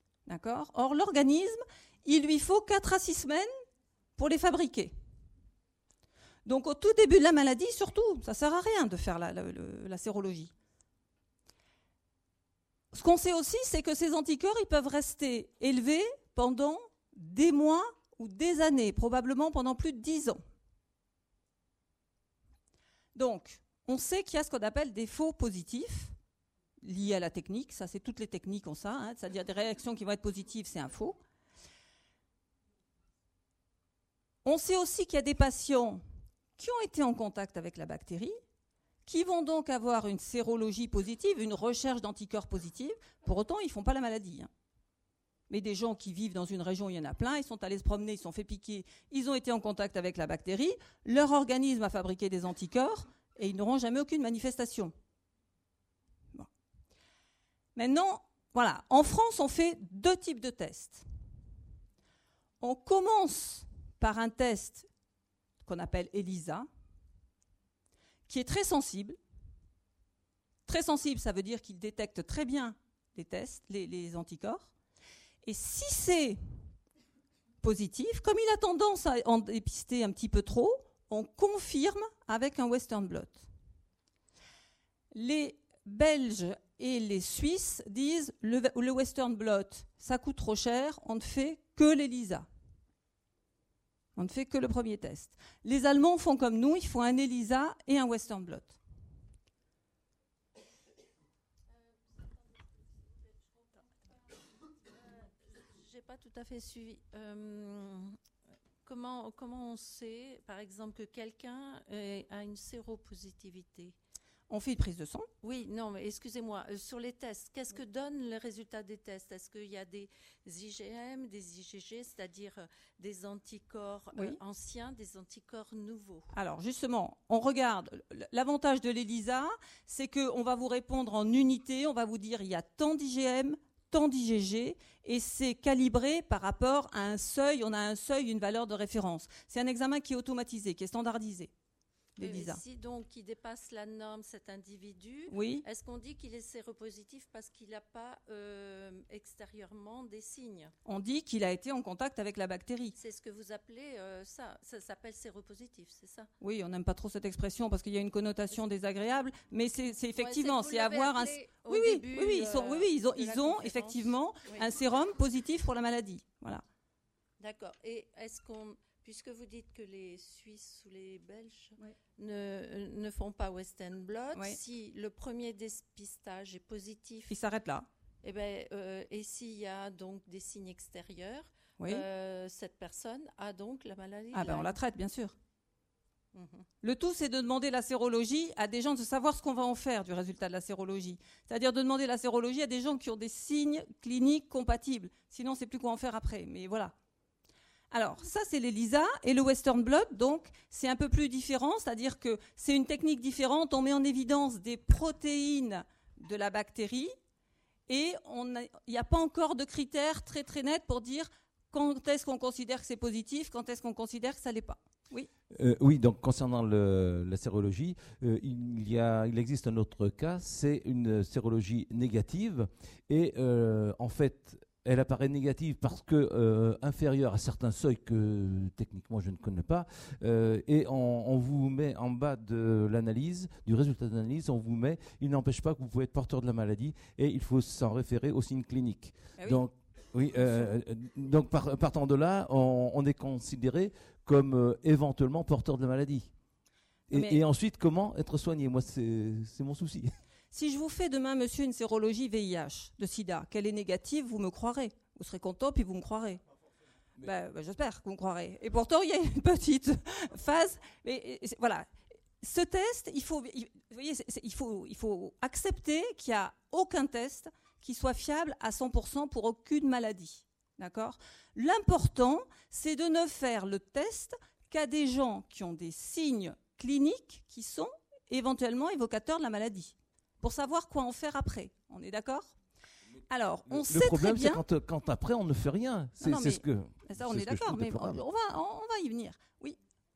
Or, l'organisme, il lui faut 4 à 6 semaines pour les fabriquer. Donc au tout début de la maladie, surtout, ça ne sert à rien de faire la sérologie. Ce qu'on sait aussi, c'est que ces anticorps, ils peuvent rester élevés pendant des mois ou des années, probablement pendant plus de 10 ans. Donc, on sait qu'il y a ce qu'on appelle des faux positifs liés à la technique. Ça, c'est toutes les techniques ont ça, hein, c'est-à-dire des réactions qui vont être positives, c'est un faux. On sait aussi qu'il y a des patients qui ont été en contact avec la bactérie, qui vont donc avoir une sérologie positive, une recherche d'anticorps positifs. Pour autant, ils ne font pas la maladie. Hein. Mais des gens qui vivent dans une région, il y en a plein, ils sont allés se promener, ils se sont fait piquer, ils ont été en contact avec la bactérie, leur organisme a fabriqué des anticorps et ils n'auront jamais aucune manifestation. Bon. Maintenant, voilà, en France, on fait 2 types de tests. On commence par un test qu'on appelle ELISA, qui est très sensible. Très sensible, ça veut dire qu'il détecte très bien les tests, les anticorps. Et si c'est positif, comme il a tendance à en dépister un petit peu trop, on confirme avec un Western blot. Les Belges et les Suisses disent le Western blot, ça coûte trop cher, on ne fait que l'ELISA. On ne fait que le premier test. Les Allemands font comme nous, ils font un ELISA et un Western blot. J'ai pas tout à fait suivi. Comment on sait, par exemple, que quelqu'un a une séropositivité ? On fait une prise de sang. Oui, non, mais excusez-moi, sur les tests, qu'est-ce que donnent les résultats des tests ? Est-ce qu'il y a des IgM, des IgG, c'est-à-dire des anticorps anciens, des anticorps nouveaux ? Alors justement, on regarde, l'avantage de l'ELISA, c'est qu'on va vous répondre en unité, on va vous dire il y a tant d'IgM, tant d'IgG, et c'est calibré par rapport à un seuil, on a un seuil, une valeur de référence. C'est un examen qui est automatisé, qui est standardisé. Si donc il dépasse la norme, cet individu, est-ce qu'on dit qu'il est séropositif parce qu'il n'a pas extérieurement des signes ? On dit qu'il a été en contact avec la bactérie. C'est ce que vous appelez ça s'appelle séropositif, c'est ça ? Oui, on n'aime pas trop cette expression parce qu'il y a une connotation désagréable, mais c'est effectivement, c'est avoir un... ils ont effectivement un sérum positif pour la maladie. Voilà. D'accord. Et est-ce qu'on... Puisque vous dites que les Suisses ou les Belges ne font pas Western blot, si le premier dépistage est positif... Il s'arrête là. Et s'il y a donc des signes extérieurs, cette personne a donc la maladie. On la traite, bien sûr. Le tout, c'est de demander la sérologie à des gens, de savoir ce qu'on va en faire du résultat de la sérologie. C'est-à-dire de demander la sérologie à des gens qui ont des signes cliniques compatibles. Sinon, on ne sait plus quoi en faire après. Mais voilà. Alors, ça, c'est l'ELISA et le Western blot, donc, c'est un peu plus différent, c'est-à-dire que c'est une technique différente. On met en évidence des protéines de la bactérie et il n'y a pas encore de critères très, très nets pour dire quand est-ce qu'on considère que c'est positif, quand est-ce qu'on considère que ça ne l'est pas. Oui. Oui, donc concernant la sérologie, il existe un autre cas, c'est une sérologie négative et en fait, elle apparaît négative parce que inférieure à certains seuils que techniquement je ne connais pas, et on vous met en bas de l'analyse, du résultat d'analyse, on vous met, il n'empêche pas que vous pouvez être porteur de la maladie, et il faut s'en référer aux signes cliniques. Ah oui. Donc, partant de là, on est considéré comme éventuellement porteur de la maladie. Et ensuite, comment être soigné? Moi, c'est mon souci. Si je vous fais demain, monsieur, une sérologie VIH de sida, qu'elle est négative, vous me croirez. Vous serez content, puis vous me croirez. J'espère que vous me croirez. Et pourtant, il y a une petite phase. Voilà. Ce test, il faut accepter qu'il n'y a aucun test qui soit fiable à 100% pour aucune maladie. D'accord ? L'important, c'est de ne faire le test qu'à des gens qui ont des signes cliniques qui sont éventuellement évocateurs de la maladie, pour savoir quoi en faire après. On est d'accord ? Alors, on sait très bien... Le problème, c'est quand après, on ne fait rien. Ça, on est d'accord, mais on va y venir. Oui.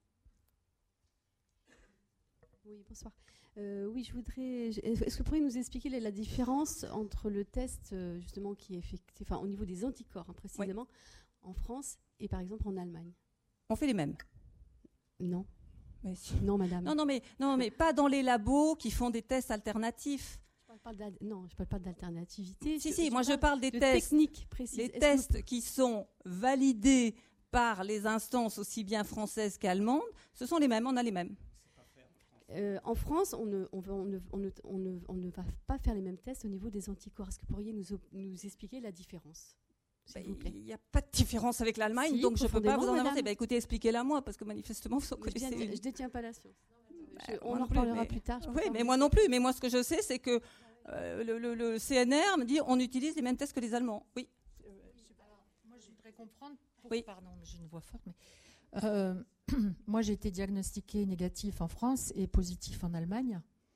Oui, bonsoir. Oui, je voudrais... Est-ce que vous pourriez nous expliquer la différence entre le test, justement, qui est effectué, au niveau des anticorps, précisément, en France et, par exemple, en Allemagne ? On fait les mêmes. Non. Mais si. Non, madame. Non, mais pas dans les labos qui font des tests alternatifs. Je parle pas d'alternativité. Je parle des tests techniques précises. Les tests qui sont validés par les instances aussi bien françaises qu'allemandes, ce sont les mêmes, on a les mêmes. En France, on ne va pas faire les mêmes tests au niveau des anticorps. Est-ce que vous pourriez nous expliquer la différence ? Il n'y a pas de différence avec l'Allemagne, donc je ne peux pas vous en inventer. Écoutez, expliquez-la moi, parce que manifestement, vous connaissez. Je ne détiens pas la science. On en reparlera plus tard. Oui, mais moi non plus. Mais moi, ce que je sais, c'est que le CNR me dit on utilise les mêmes tests que les Allemands. Oui. Moi, je voudrais comprendre. Oui. Pardon, j'ai une voix forte. Mais moi, j'ai été diagnostiquée négatif en France et positif en Allemagne.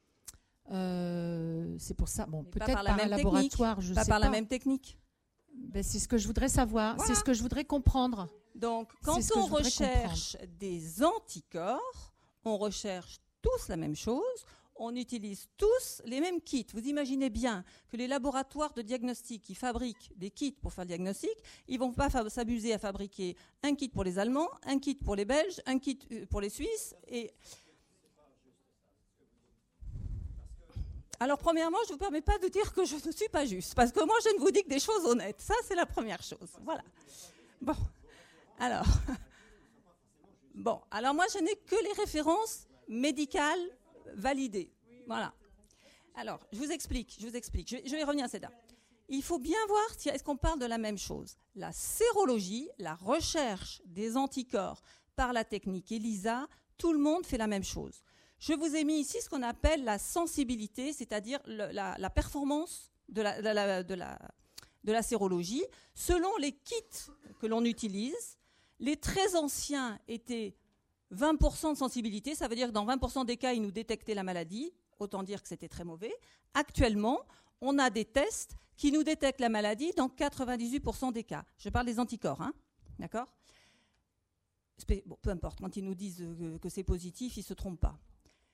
C'est pour ça. Bon, peut-être par un laboratoire, je sais pas. Pas par la même technique. C'est ce que je voudrais savoir, c'est ce que je voudrais comprendre. Donc, quand on recherche des anticorps, on recherche tous la même chose, on utilise tous les mêmes kits. Vous imaginez bien que les laboratoires de diagnostic qui fabriquent des kits pour faire le diagnostic, ils ne vont pas s'abuser à fabriquer un kit pour les Allemands, un kit pour les Belges, un kit pour les Suisses. Alors, premièrement, je ne vous permets pas de dire que je ne suis pas juste, parce que moi, je ne vous dis que des choses honnêtes. Ça, c'est la première chose. Voilà. Bon, alors moi, je n'ai que les références médicales validées. Voilà. Alors, je vous explique. Je vais revenir à celle-là. Il faut bien voir si est-ce qu'on parle de la même chose. La sérologie, la recherche des anticorps par la technique ELISA, tout le monde fait la même chose. Je vous ai mis ici ce qu'on appelle la sensibilité, c'est-à-dire la performance de la sérologie. Selon les kits que l'on utilise, les très anciens étaient 20% de sensibilité, ça veut dire que dans 20% des cas, ils nous détectaient la maladie, autant dire que c'était très mauvais. Actuellement, on a des tests qui nous détectent la maladie dans 98% des cas. Je parle des anticorps, d'accord ? Bon, peu importe, quand ils nous disent que c'est positif, ils ne se trompent pas. Pardon ?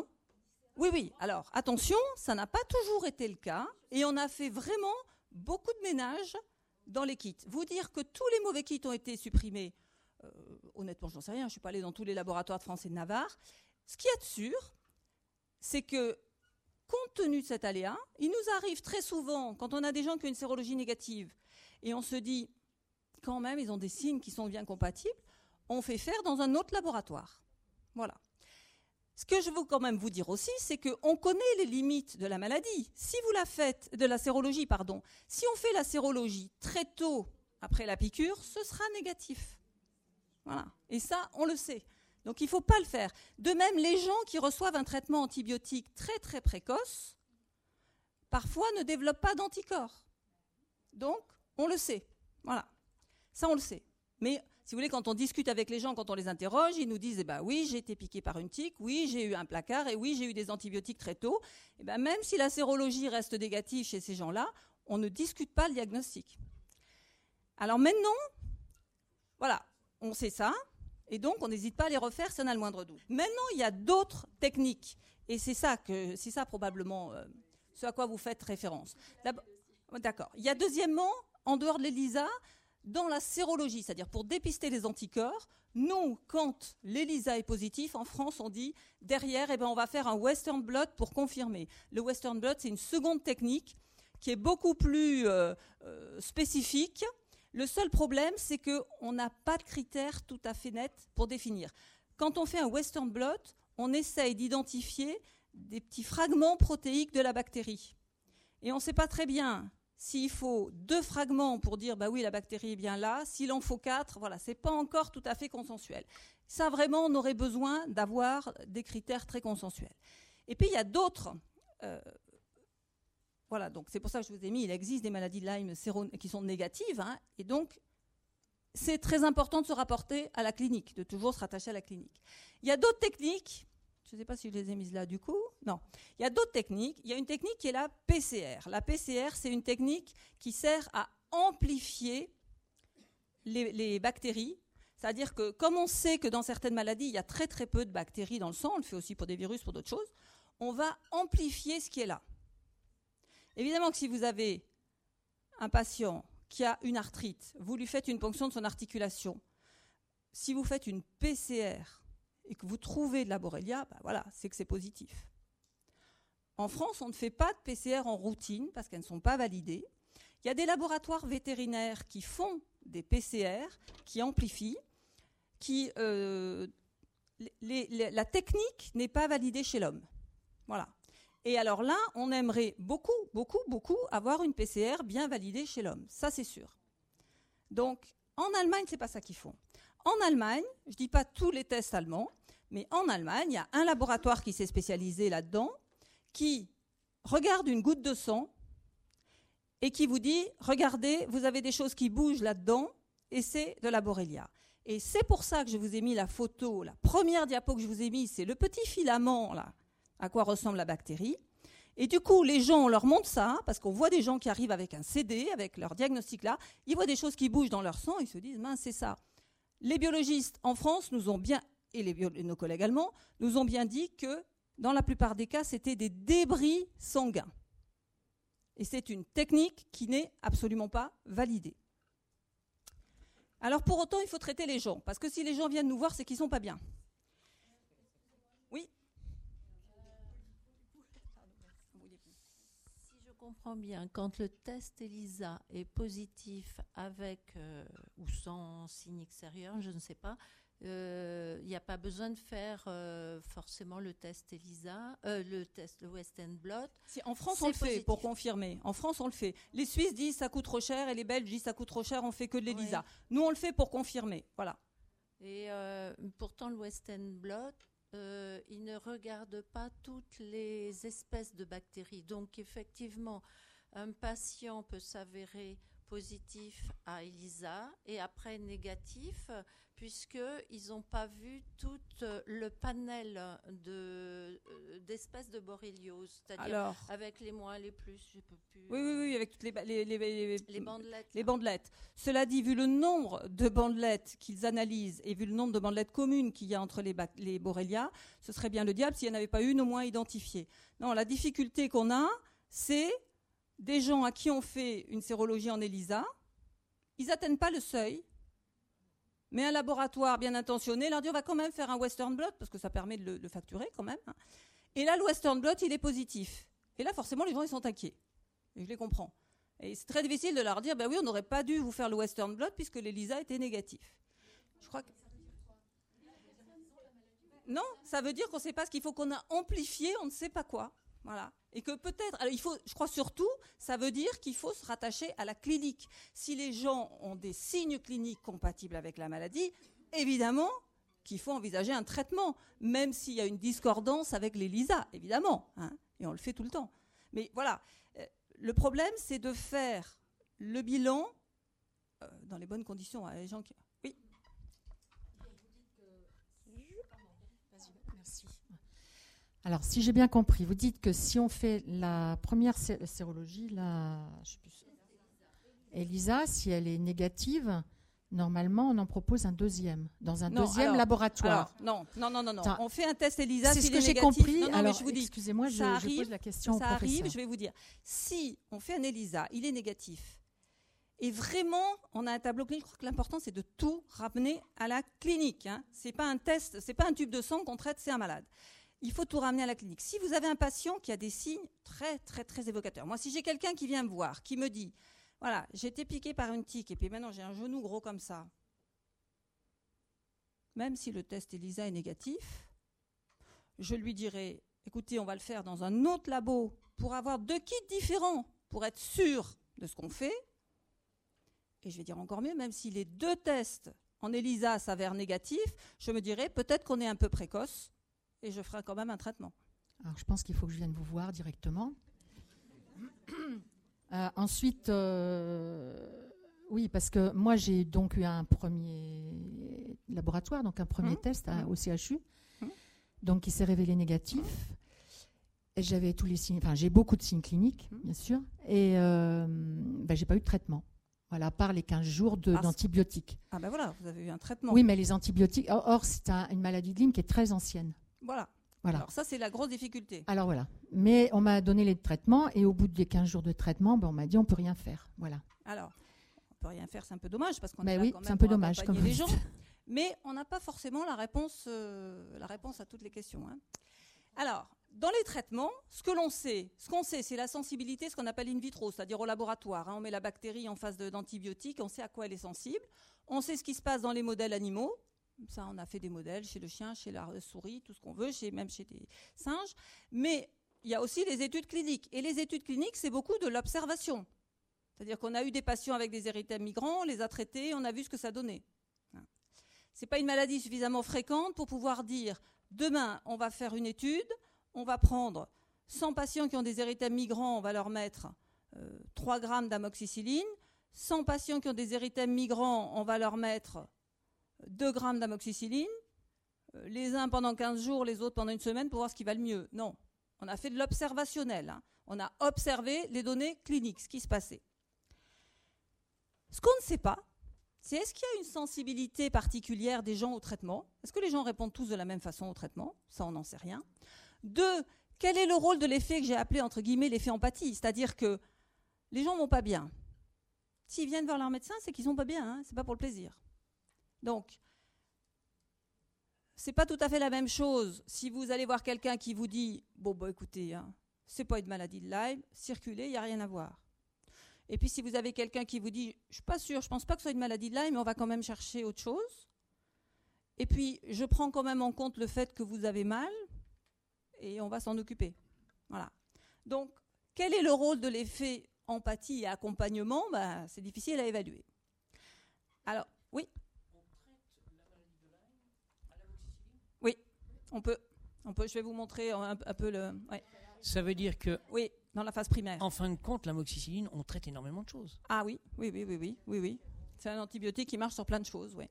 Oui. Alors, attention, ça n'a pas toujours été le cas et on a fait vraiment beaucoup de ménage dans les kits. Vous dire que tous les mauvais kits ont été supprimés, honnêtement, je n'en sais rien, je ne suis pas allée dans tous les laboratoires de France et de Navarre. Ce qu'il y a de sûr, c'est que, compte tenu de cet aléa, il nous arrive très souvent, quand on a des gens qui ont une sérologie négative, et on se dit, quand même, ils ont des signes qui sont bien compatibles, on fait faire dans un autre laboratoire. Voilà. Ce que je veux quand même vous dire aussi, c'est qu'on connaît les limites de la maladie. Si vous la faites, de la sérologie, pardon, si on fait la sérologie très tôt après la piqûre, ce sera négatif. Voilà. Et ça, on le sait. Donc, il ne faut pas le faire. De même, les gens qui reçoivent un traitement antibiotique très, très précoce, parfois ne développent pas d'anticorps. Donc, on le sait. Voilà. Ça, on le sait. Mais, si vous voulez, quand on discute avec les gens, quand on les interroge, ils nous disent, oui, j'ai été piqué par une tique, oui, j'ai eu un placard, et oui, j'ai eu des antibiotiques très tôt. Et même si la sérologie reste négative chez ces gens-là, on ne discute pas le diagnostic. Alors maintenant, voilà, on sait ça, et donc on n'hésite pas à les refaire si on a le moindre doute. Maintenant, il y a d'autres techniques, et c'est ça probablement ce à quoi vous faites référence. D'accord. Il y a deuxièmement, en dehors de l'ELISA, dans la sérologie, c'est-à-dire pour dépister les anticorps. Nous, quand l'ELISA est positif, en France, on dit derrière, on va faire un Western blot pour confirmer. Le Western blot, c'est une seconde technique qui est beaucoup plus spécifique. Le seul problème, c'est qu'on n'a pas de critères tout à fait nets pour définir. Quand on fait un Western blot, on essaye d'identifier des petits fragments protéiques de la bactérie. Et on ne sait pas très bien s'il faut 2 fragments pour dire oui, la bactérie est bien là, s'il en faut 4, voilà, ce n'est pas encore tout à fait consensuel. Ça, vraiment, on aurait besoin d'avoir des critères très consensuels. Et puis, il y a d'autres. Voilà, donc c'est pour ça que je vous ai mis, il existe des maladies de Lyme qui sont négatives, et donc c'est très important de se rapporter à la clinique, de toujours se rattacher à la clinique. Il y a d'autres techniques. Je ne sais pas si je les ai mises là du coup. Non. Il y a d'autres techniques. Il y a une technique qui est la PCR. La PCR, c'est une technique qui sert à amplifier les bactéries. C'est-à-dire que comme on sait que dans certaines maladies, il y a très très peu de bactéries dans le sang, on le fait aussi pour des virus, pour d'autres choses, on va amplifier ce qui est là. Évidemment que si vous avez un patient qui a une arthrite, vous lui faites une ponction de son articulation. Si vous faites une PCR et que vous trouvez de la Borrelia, voilà, c'est que c'est positif. En France, on ne fait pas de PCR en routine parce qu'elles ne sont pas validées. Il y a des laboratoires vétérinaires qui font des PCR, qui amplifient, la technique n'est pas validée chez l'homme. Voilà. Et alors là, on aimerait beaucoup, beaucoup, beaucoup avoir une PCR bien validée chez l'homme. Ça, c'est sûr. Donc, en Allemagne, ce n'est pas ça qu'ils font. En Allemagne, je ne dis pas tous les tests allemands, mais en Allemagne, il y a un laboratoire qui s'est spécialisé là-dedans, qui regarde une goutte de sang et qui vous dit, regardez, vous avez des choses qui bougent là-dedans, et c'est de la Borrelia. Et c'est pour ça que je vous ai mis la photo, la première diapo que je vous ai mise, c'est le petit filament, là, à quoi ressemble la bactérie. Et du coup, les gens, on leur montre ça, parce qu'on voit des gens qui arrivent avec un CD, avec leur diagnostic là, ils voient des choses qui bougent dans leur sang, ils se disent, mince, c'est ça. Les biologistes en France nous ont bien, et nos collègues allemands, nous ont bien dit que, dans la plupart des cas, c'était des débris sanguins. Et c'est une technique qui n'est absolument pas validée. Alors pour autant, il faut traiter les gens, parce que si les gens viennent nous voir, c'est qu'ils ne sont pas bien. Oui. Si je comprends bien, quand le test ELISA est positif avec ou sans signe extérieur, je ne sais pas, il n'y a pas besoin de faire forcément le test ELISA, le Western blot. Si, en France, on le fait pour confirmer. En France, on le fait. Les Suisses disent ça coûte trop cher et les Belges disent ça coûte trop cher, on fait que de l'ELISA. Oui. Nous, on le fait pour confirmer. Voilà. Et pourtant, le Western blot, il ne regarde pas toutes les espèces de bactéries. Donc, effectivement, un patient peut s'avérer positif à ELISA et après négatif, puisqu'ils n'ont pas vu tout le panel d'espèces de borréliose, c'est-à-dire avec les moins, les plus, je peux plus... Oui, avec toutes les bandelettes. Les bandelettes. Cela dit, vu le nombre de bandelettes qu'ils analysent et vu le nombre de bandelettes communes qu'il y a entre les Borrelia, ce serait bien le diable s'il n'y en avait pas une au moins identifiée. Non, la difficulté qu'on a, c'est des gens à qui on fait une sérologie en ELISA, ils n'atteignent pas le seuil, mais un laboratoire bien intentionné leur dit on va quand même faire un Western blot, parce que ça permet de le facturer quand même. Et là, le Western blot, il est positif. Et là, forcément, les gens, ils sont inquiets. Et je les comprends. Et c'est très difficile de leur dire oui, on n'aurait pas dû vous faire le Western blot puisque l'ELISA était négatif. Je crois que... Non, ça veut dire qu'on ne sait pas ce qu'il faut, qu'on a amplifié, on ne sait pas quoi. Voilà. Et que peut-être, alors je crois surtout, ça veut dire qu'il faut se rattacher à la clinique. Si les gens ont des signes cliniques compatibles avec la maladie, évidemment qu'il faut envisager un traitement, même s'il y a une discordance avec l'ELISA, évidemment. Et on le fait tout le temps. Mais voilà, le problème, c'est de faire le bilan dans les bonnes conditions. Les gens qui... Oui. Alors, si j'ai bien compris, vous dites que si on fait la première sérologie, ELISA, si elle est négative, normalement, on en propose un deuxième, dans un deuxième laboratoire. Non. On fait un test ELISA c'est s'il ce que est j'ai négatif. compris. Non, alors, mais je vous dis, excusez-moi, je pose la question au professeur. Ça professeur. arrive, je vais vous dire. Si on fait un ELISA, il est négatif, Et vraiment, on a un tableau clinique. Je crois que l'important, c'est de tout ramener à la clinique. C'est pas un test, c'est pas un tube de sang qu'on traite, c'est un malade. Il faut tout ramener à la clinique. Si vous avez un patient qui a des signes très, très, très évocateurs. Moi, si j'ai quelqu'un qui vient me voir, qui me dit, voilà, j'ai été piqué par une tique et puis maintenant j'ai un genou gros comme ça. Même si le test ELISA est négatif, je lui dirai, écoutez, on va le faire dans un autre labo pour avoir 2 kits différents, pour être sûr de ce qu'on fait. Et je vais dire encore mieux, même si les 2 tests en ELISA s'avèrent négatifs, je me dirai peut-être qu'on est un peu précoce et je ferai quand même un traitement. Alors, je pense qu'il faut que je vienne vous voir directement. Ensuite, oui, parce que moi, j'ai donc eu un premier laboratoire, donc un premier test au CHU, donc qui s'est révélé négatif. Et j'avais tous les signes, enfin, j'ai beaucoup de signes cliniques, bien sûr, et j'ai pas eu de traitement. Voilà, à part les 15 jours d'antibiotiques. Ah ben voilà, vous avez eu un traitement. Oui, mais les antibiotiques, or c'est une maladie de Lyme qui est très ancienne. Voilà. Alors ça, c'est la grosse difficulté. Alors voilà. Mais on m'a donné les traitements et au bout des 15 jours de traitement, on m'a dit on peut rien faire. Voilà. Alors, on peut rien faire, c'est un peu dommage parce qu'on est là oui, quand même c'est un peu pour dommage, accompagner les gens. Mais on n'a pas forcément la réponse à toutes les questions. Alors, dans les traitements, ce qu'on sait, c'est la sensibilité, ce qu'on appelle in vitro, c'est-à-dire au laboratoire. On met la bactérie en face d'antibiotiques, on sait à quoi elle est sensible. On sait ce qui se passe dans les modèles animaux. Ça, on a fait des modèles chez le chien, chez la souris, tout ce qu'on veut, même chez des singes. Mais il y a aussi les études cliniques. Et les études cliniques, c'est beaucoup de l'observation. C'est-à-dire qu'on a eu des patients avec des érythèmes migrants, on les a traités, on a vu ce que ça donnait. Ce n'est pas une maladie suffisamment fréquente pour pouvoir dire demain, on va faire une étude, on va prendre 100 patients qui ont des érythèmes migrants, on va leur mettre 3 grammes d'amoxicilline. 100 patients qui ont des érythèmes migrants, on va leur mettre 2 grammes d'amoxicilline, les uns pendant 15 jours, les autres pendant une semaine pour voir ce qui va le mieux. Non, on a fait de l'observationnel. On a observé les données cliniques, ce qui se passait. Ce qu'on ne sait pas, c'est est-ce qu'il y a une sensibilité particulière des gens au traitement ? Est-ce que les gens répondent tous de la même façon au traitement ? Ça, on n'en sait rien. 2, quel est le rôle de l'effet que j'ai appelé, entre guillemets, l'effet empathie ? C'est-à-dire que les gens ne vont pas bien. S'ils viennent voir leur médecin, c'est qu'ils ne sont pas bien, c'est pas pour le plaisir. Donc, c'est pas tout à fait la même chose si vous allez voir quelqu'un qui vous dit « Bon, écoutez, c'est pas une maladie de Lyme, circulez, il n'y a rien à voir. » Et puis si vous avez quelqu'un qui vous dit « Je suis pas sûr, je pense pas que ce soit une maladie de Lyme, mais on va quand même chercher autre chose. » Et puis, je prends quand même en compte le fait que vous avez mal et on va s'en occuper. Voilà. Donc, quel est le rôle de l'effet empathie et accompagnement ? C'est difficile à évaluer. Alors, oui. Oui, on peut. Je vais vous montrer un peu le... Ouais. Ça veut dire que... Oui, dans la phase primaire. En fin de compte, l'amoxicilline, on traite énormément de choses. Ah oui. C'est un antibiotique qui marche sur plein de choses, oui.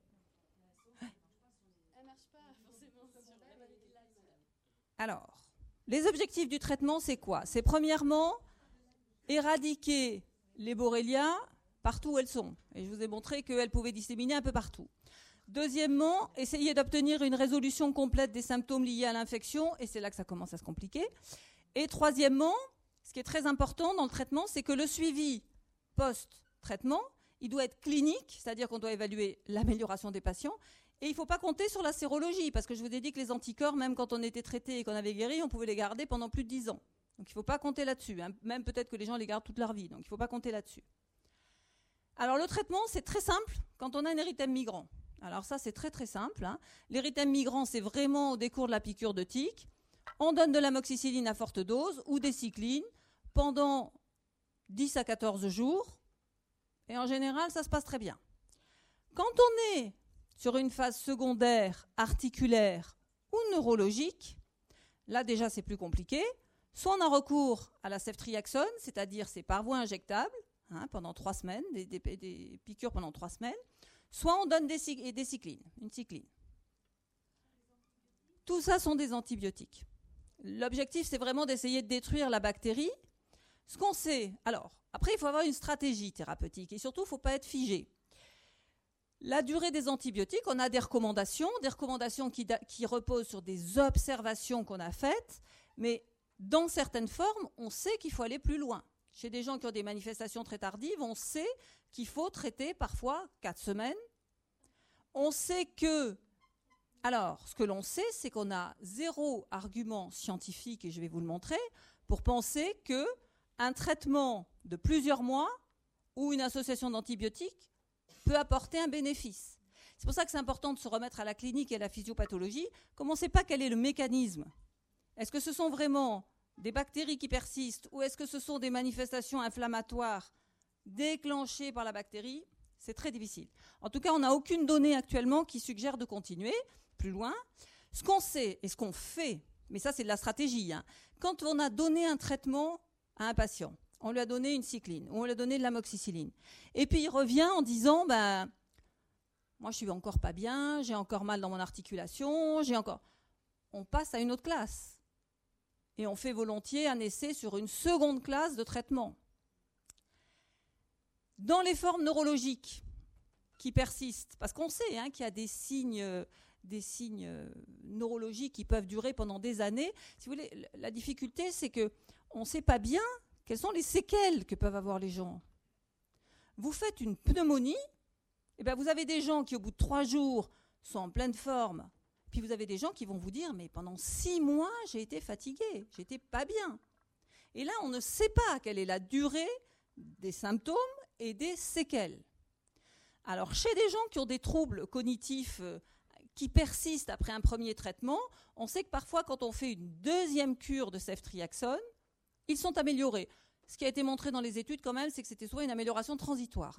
Elle marche pas forcément sur la maladie de Lyme. Alors, les objectifs du traitement, c'est quoi ? C'est premièrement, éradiquer les Borrelia partout où elles sont. Et je vous ai montré qu'elles pouvaient disséminer un peu partout. Deuxièmement, essayer d'obtenir une résolution complète des symptômes liés à l'infection, et c'est là que ça commence à se compliquer. Et troisièmement, ce qui est très important dans le traitement, c'est que le suivi post-traitement, il doit être clinique, c'est-à-dire qu'on doit évaluer l'amélioration des patients, et il ne faut pas compter sur la sérologie, parce que je vous ai dit que les anticorps, même quand on était traité et qu'on avait guéri, on pouvait les garder pendant plus de 10 ans. Donc il ne faut pas compter là-dessus, même peut-être que les gens les gardent toute leur vie, donc il ne faut pas compter là-dessus. Alors le traitement, c'est très simple quand on a un érythème migrant. Alors ça, c'est très très simple. L'érythème migrant, c'est vraiment au décours de la piqûre de tique. On donne de l'amoxicilline à forte dose ou des cyclines pendant 10 à 14 jours. Et en général, ça se passe très bien. Quand on est sur une phase secondaire, articulaire ou neurologique, là déjà c'est plus compliqué. Soit on a recours à la ceftriaxone, c'est-à-dire c'est par voie injectable, pendant 3 semaines, des piqûres pendant 3 semaines. Soit on donne des cyclines, une cycline. Tout ça sont des antibiotiques. L'objectif, c'est vraiment d'essayer de détruire la bactérie. Ce qu'on sait, alors, après, il faut avoir une stratégie thérapeutique et surtout, il ne faut pas être figé. La durée des antibiotiques, on a des recommandations qui reposent sur des observations qu'on a faites, mais dans certaines formes, on sait qu'il faut aller plus loin. chez des gens qui ont des manifestations très tardives, on sait qu'il faut traiter parfois 4 semaines. On sait que... Alors, ce que l'on sait, c'est qu'on a 0 argument scientifique, et je vais vous le montrer, pour penser qu'un traitement de plusieurs mois ou une association d'antibiotiques peut apporter un bénéfice. C'est pour ça que c'est important de se remettre à la clinique et à la physiopathologie. Comme on ne sait pas quel est le mécanisme, est-ce que ce sont vraiment des bactéries qui persistent ou est-ce que ce sont des manifestations inflammatoires déclenchées par la bactérie? C'est très difficile. En tout cas, on n'a aucune donnée actuellement qui suggère de continuer. Plus loin, ce qu'on sait et ce qu'on fait, mais ça c'est de la stratégie, hein. Quand on a donné un traitement à un patient, on lui a donné une cycline, ou on lui a donné de l'amoxicilline, et puis il revient en disant, moi je suis encore pas bien, j'ai encore mal dans mon articulation, on passe à une autre classe. Et on fait volontiers un essai sur une seconde classe de traitement. Dans les formes neurologiques qui persistent, parce qu'on sait qu'il y a des signes neurologiques qui peuvent durer pendant des années. Si vous voulez, la difficulté, c'est qu'on ne sait pas bien quelles sont les séquelles que peuvent avoir les gens. Vous faites une pneumonie, et vous avez des gens qui, au bout de 3 jours, sont en pleine forme. Puis vous avez des gens qui vont vous dire, mais pendant 6 mois, j'ai été fatigué, j'étais pas bien. Et là, on ne sait pas quelle est la durée des symptômes et des séquelles. Alors, chez des gens qui ont des troubles cognitifs qui persistent après un premier traitement, on sait que parfois, quand on fait une deuxième cure de ceftriaxone, ils sont améliorés. Ce qui a été montré dans les études, quand même, c'est que c'était souvent une amélioration transitoire.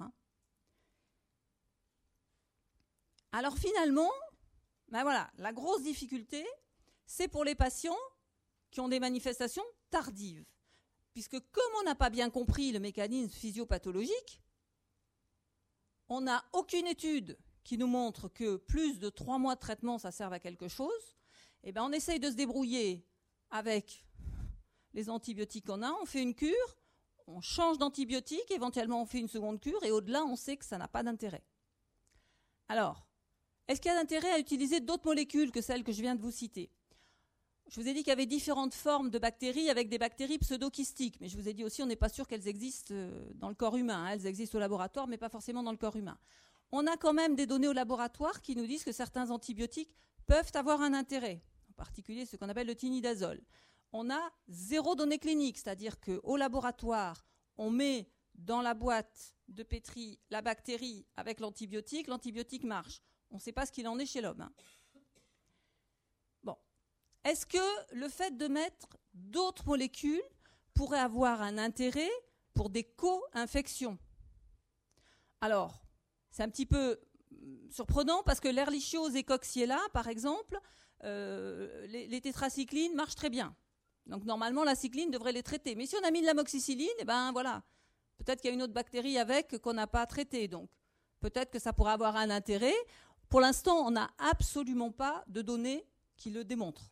Alors, finalement, la grosse difficulté, c'est pour les patients qui ont des manifestations tardives. Puisque comme on n'a pas bien compris le mécanisme physiopathologique, on n'a aucune étude qui nous montre que plus de 3 mois de traitement, ça serve à quelque chose. On essaye de se débrouiller avec les antibiotiques qu'on a, on fait une cure, on change d'antibiotique, éventuellement on fait une seconde cure, et au-delà, on sait que ça n'a pas d'intérêt. Alors, est-ce qu'il y a d'intérêt à utiliser d'autres molécules que celles que je viens de vous citer? Je vous ai dit qu'il y avait différentes formes de bactéries avec des bactéries pseudokystiques, mais je vous ai dit aussi on n'est pas sûr qu'elles existent dans le corps humain. Elles existent au laboratoire, mais pas forcément dans le corps humain. On a quand même des données au laboratoire qui nous disent que certains antibiotiques peuvent avoir un intérêt, en particulier ce qu'on appelle le tinidazole. On a 0 données cliniques, c'est-à-dire qu'au laboratoire, on met dans la boîte de pétri la bactérie avec l'antibiotique marche. On ne sait pas ce qu'il en est chez l'homme. Bon. Est-ce que le fait de mettre d'autres molécules pourrait avoir un intérêt pour des co-infections? Alors, c'est un petit peu surprenant parce que l'Ehrlichiose et Coxiella, par exemple, les tétracyclines marchent très bien. Donc normalement, la cycline devrait les traiter. Mais si on a mis de l'amoxicilline, peut-être qu'il y a une autre bactérie avec qu'on n'a pas traitée. Donc peut-être que ça pourrait avoir un intérêt. Pour l'instant, on n'a absolument pas de données qui le démontrent.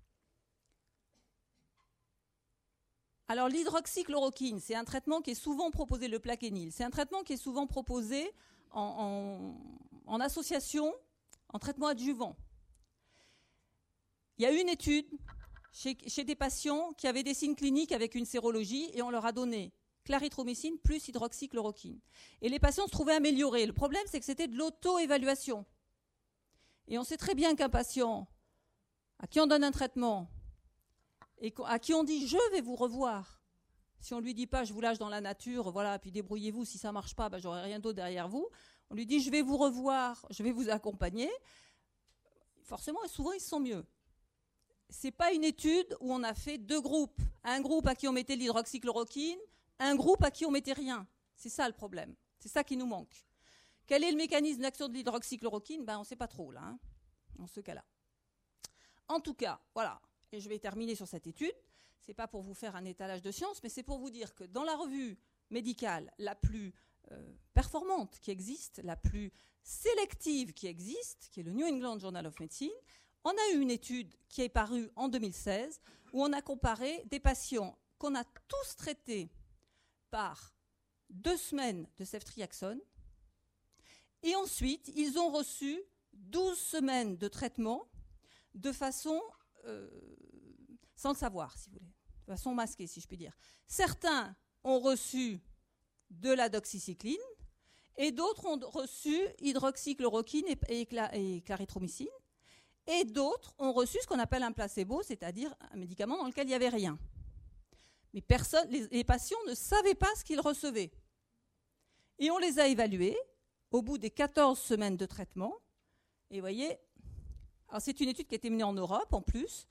Alors l'hydroxychloroquine, c'est un traitement qui est souvent proposé, le plaquenil, c'est un traitement qui est souvent proposé en association, en traitement adjuvant. Il y a une étude chez des patients qui avaient des signes cliniques avec une sérologie et on leur a donné clarithromycine plus hydroxychloroquine. Et les patients se trouvaient améliorés. Le problème, c'est que c'était de l'auto-évaluation. Et on sait très bien qu'un patient à qui on donne un traitement et à qui on dit « je vais vous revoir », si on ne lui dit pas « je vous lâche dans la nature, voilà, puis débrouillez-vous, si ça ne marche pas, j'aurai rien d'autre derrière vous », on lui dit « je vais vous revoir, je vais vous accompagner », forcément, et souvent, ils se sentent mieux. Ce n'est pas une étude où on a fait 2 groupes. Un groupe à qui on mettait l'hydroxychloroquine, un groupe à qui on mettait rien. C'est ça le problème. C'est ça qui nous manque. Quel est le mécanisme d'action de l'hydroxychloroquine? On ne sait pas trop, là, dans ce cas-là. En tout cas, voilà. Et je vais terminer sur cette étude. Ce n'est pas pour vous faire un étalage de science, mais c'est pour vous dire que dans la revue médicale la plus performante qui existe, la plus sélective qui existe, qui est le New England Journal of Medicine, on a eu une étude qui est parue en 2016 où on a comparé des patients qu'on a tous traités par 2 semaines de ceftriaxone et ensuite ils ont reçu 12 semaines de traitement de façon sans le savoir, si vous voulez, de façon masquée, si je puis dire. Certains ont reçu de la doxycycline et d'autres ont reçu hydroxychloroquine et clarithromycine. Et d'autres ont reçu ce qu'on appelle un placebo, c'est-à-dire un médicament dans lequel il n'y avait rien. Mais les patients ne savaient pas ce qu'ils recevaient. Et on les a évalués au bout des 14 semaines de traitement. Et vous voyez, alors c'est une étude qui a été menée en Europe en plus.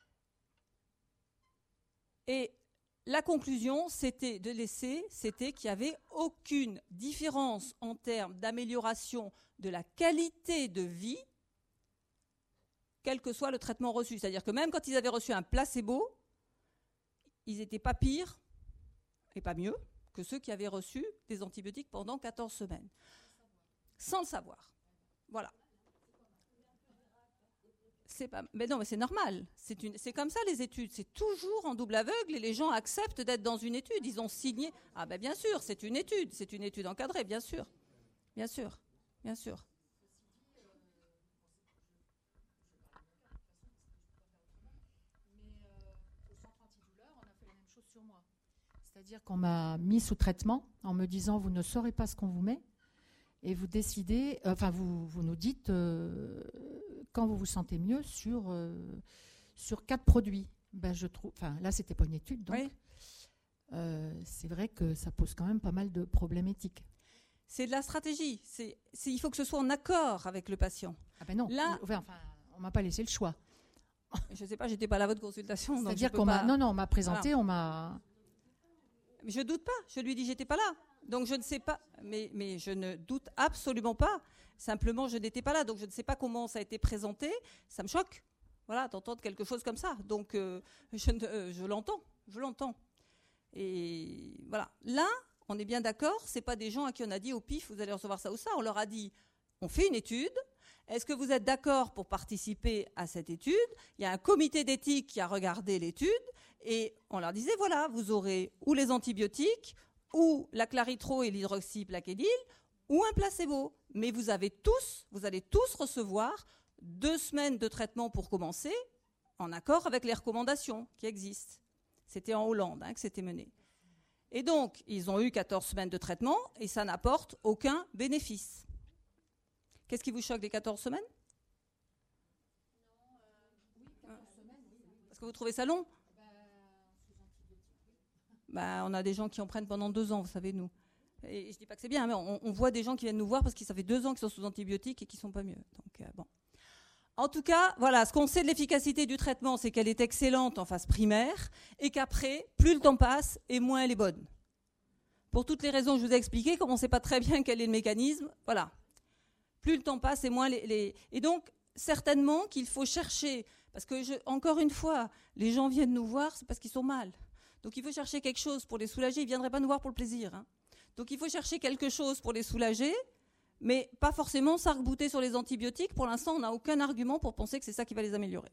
Et la conclusion, c'était qu'il n'y avait aucune différence en termes d'amélioration de la qualité de vie, quel que soit le traitement reçu. C'est-à-dire que même quand ils avaient reçu un placebo, ils n'étaient pas pires et pas mieux que ceux qui avaient reçu des antibiotiques pendant 14 semaines. Sans le savoir. Voilà. Mais non, mais c'est normal. C'est comme ça les études. C'est toujours en double aveugle et les gens acceptent d'être dans une étude. Ils ont signé. Ah ben bien sûr, c'est une étude encadrée, bien sûr. Bien sûr. Bien sûr. C'est-à-dire qu'on m'a mis sous traitement en me disant vous ne saurez pas ce qu'on vous met et vous décidez, vous nous dites quand vous vous sentez mieux sur 4 produits. Ben je trouve, là c'était pas une étude donc c'est vrai que ça pose quand même pas mal de problèmes éthiques. C'est de la stratégie. Il faut que ce soit en accord avec le patient. Ah ben non. Là, on m'a pas laissé le choix. Je sais pas, j'étais pas là à votre consultation. C'est-à-dire qu'on m'a présenté, voilà. On m'a. Mais je doute pas. Je lui dis j'étais pas là. Donc je ne sais pas. Mais je ne doute absolument pas. Simplement, je n'étais pas là. Donc je ne sais pas comment ça a été présenté. Ça me choque. Voilà, d'entendre quelque chose comme ça. Donc je l'entends. Je l'entends. Et voilà. Là, on est bien d'accord. C'est pas des gens à qui on a dit au pif, vous allez recevoir ça ou ça. On leur a dit, on fait une étude. Est-ce que vous êtes d'accord pour participer à cette étude ? Il y a un comité d'éthique qui a regardé l'étude. Et on leur disait, voilà, vous aurez ou les antibiotiques, ou la claritro et l'hydroxyplaquédil, ou un placebo. Mais vous allez tous recevoir 2 semaines de traitement pour commencer, en accord avec les recommandations qui existent. C'était en Hollande que c'était mené. Et donc, ils ont eu 14 semaines de traitement, et ça n'apporte aucun bénéfice. Qu'est-ce qui vous choque des 14 semaines ? Parce que vous trouvez ça long ? On a des gens qui en prennent pendant 2 ans, vous savez, nous. Et je ne dis pas que c'est bien, mais on voit des gens qui viennent nous voir parce que ça fait 2 ans qu'ils sont sous antibiotiques et qui ne sont pas mieux. Donc, bon. En tout cas, voilà, ce qu'on sait de l'efficacité du traitement, c'est qu'elle est excellente en phase primaire et qu'après, plus le temps passe et moins elle est bonne. Pour toutes les raisons que je vous ai expliquées, comme on ne sait pas très bien quel est le mécanisme, voilà. Plus le temps passe et moins Et donc, certainement qu'il faut chercher, parce que, encore une fois, les gens viennent nous voir, c'est parce qu'ils sont mal. Donc il faut chercher quelque chose pour les soulager. Ils ne viendraient pas nous voir pour le plaisir. Hein. Donc il faut chercher quelque chose pour les soulager, mais pas forcément s'arc-bouter sur les antibiotiques. Pour l'instant, on n'a aucun argument pour penser que c'est ça qui va les améliorer.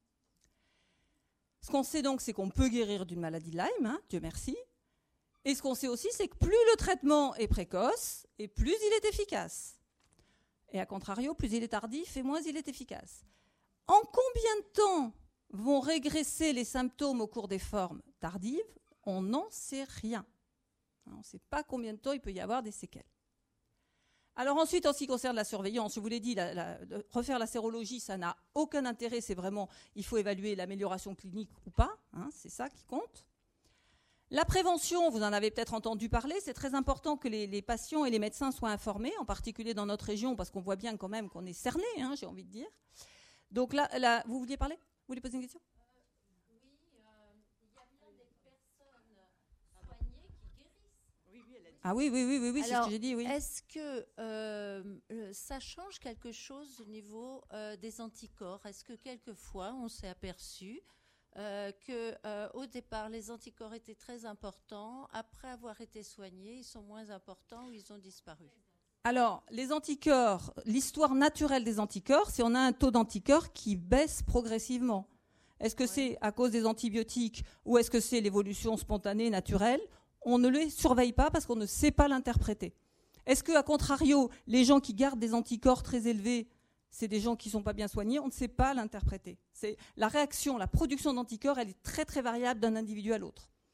Ce qu'on sait donc, c'est qu'on peut guérir d'une maladie de Lyme, hein, Dieu merci. Et ce qu'on sait aussi, c'est que plus le traitement est précoce, et plus il est efficace. Et à contrario, plus il est tardif, et moins il est efficace. En combien de temps vont régresser les symptômes au cours des formes tardives ? On n'en sait rien. On ne sait pas combien de temps il peut y avoir des séquelles. Alors ensuite, en ce qui concerne la surveillance, je vous l'ai dit, refaire la sérologie, ça n'a aucun intérêt. C'est vraiment, il faut évaluer l'amélioration clinique ou pas. Hein, c'est ça qui compte. La prévention, vous en avez peut-être entendu parler. C'est très important que les patients et les médecins soient informés, en particulier dans notre région, parce qu'on voit bien quand même qu'on est cerné, hein, j'ai envie de dire. Donc là, vous vouliez parler ? Vous voulez poser une question ? Oui, il y a bien des personnes soignées qui guérissent. Oui, elle a dit. Ah oui, c'est ce que j'ai dit, oui. Est-ce que ça change quelque chose au niveau des anticorps ? Est-ce que quelquefois, on s'est aperçu qu'au départ, les anticorps étaient très importants. Après avoir été soignés, ils sont moins importants ou ils ont disparu ? Alors, les anticorps, l'histoire naturelle des anticorps, c'est on a un taux d'anticorps qui baisse progressivement. Est-ce que c'est à cause des antibiotiques ou est-ce que c'est l'évolution spontanée, naturelle ? On ne les surveille pas parce qu'on ne sait pas l'interpréter. Est-ce qu'à contrario, les gens qui gardent des anticorps très élevés, c'est des gens qui ne sont pas bien soignés ? On ne sait pas l'interpréter. C'est la réaction, la production d'anticorps, elle est très très variable d'un individu à l'autre.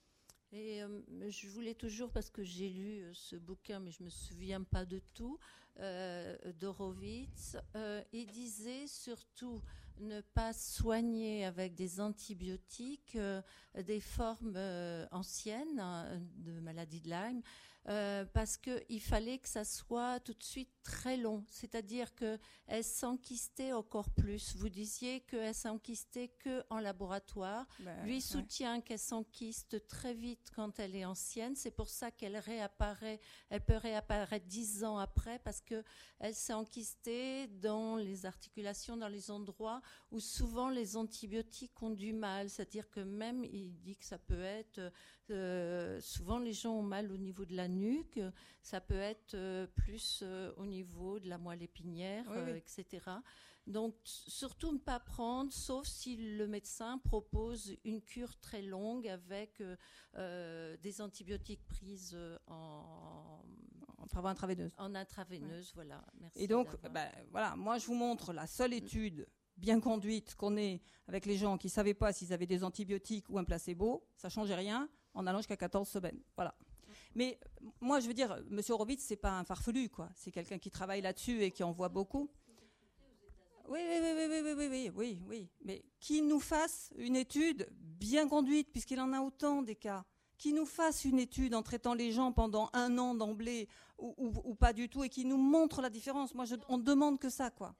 Et je voulais toujours, parce que j'ai lu ce bouquin, mais je ne me souviens pas de tout, d'Horowitz, il disait surtout ne pas soigner avec des antibiotiques des formes anciennes de maladie de Lyme, parce qu'il fallait que ça soit tout de suite très long, c'est-à-dire qu'elle s'enquistait encore plus. Vous disiez qu'elle s'enquistait qu'en laboratoire. Lui soutient qu'elle s'enquiste très vite quand elle est ancienne. C'est pour ça qu'elle réapparaît. Elle peut réapparaître 10 ans après parce qu'elle s'est enquistée dans les articulations, dans les endroits où souvent les antibiotiques ont du mal. C'est-à-dire que même, il dit que ça peut être... souvent les gens ont mal au niveau de la nuque, ça peut être plus au niveau de la moelle épinière, etc. Donc surtout ne pas prendre, sauf si le médecin propose une cure très longue avec des antibiotiques prises en intraveineuse. En intraveineuse, voilà. Merci. Et donc, voilà, moi je vous montre la seule étude bien conduite qu'on ait avec les gens qui ne savaient pas s'ils avaient des antibiotiques ou un placebo, ça ne changeait rien en allant jusqu'à 14 semaines. Voilà. Mais moi, je veux dire, M. Horowitz, ce n'est pas un farfelu, quoi. C'est quelqu'un qui travaille là-dessus et qui en voit beaucoup. Oui. Mais qu'il nous fasse une étude bien conduite, puisqu'il en a autant des cas. Qu'il nous fasse une étude en traitant les gens pendant 1 an d'emblée ou pas du tout et qu'il nous montre la différence. Moi, on ne demande que ça, quoi.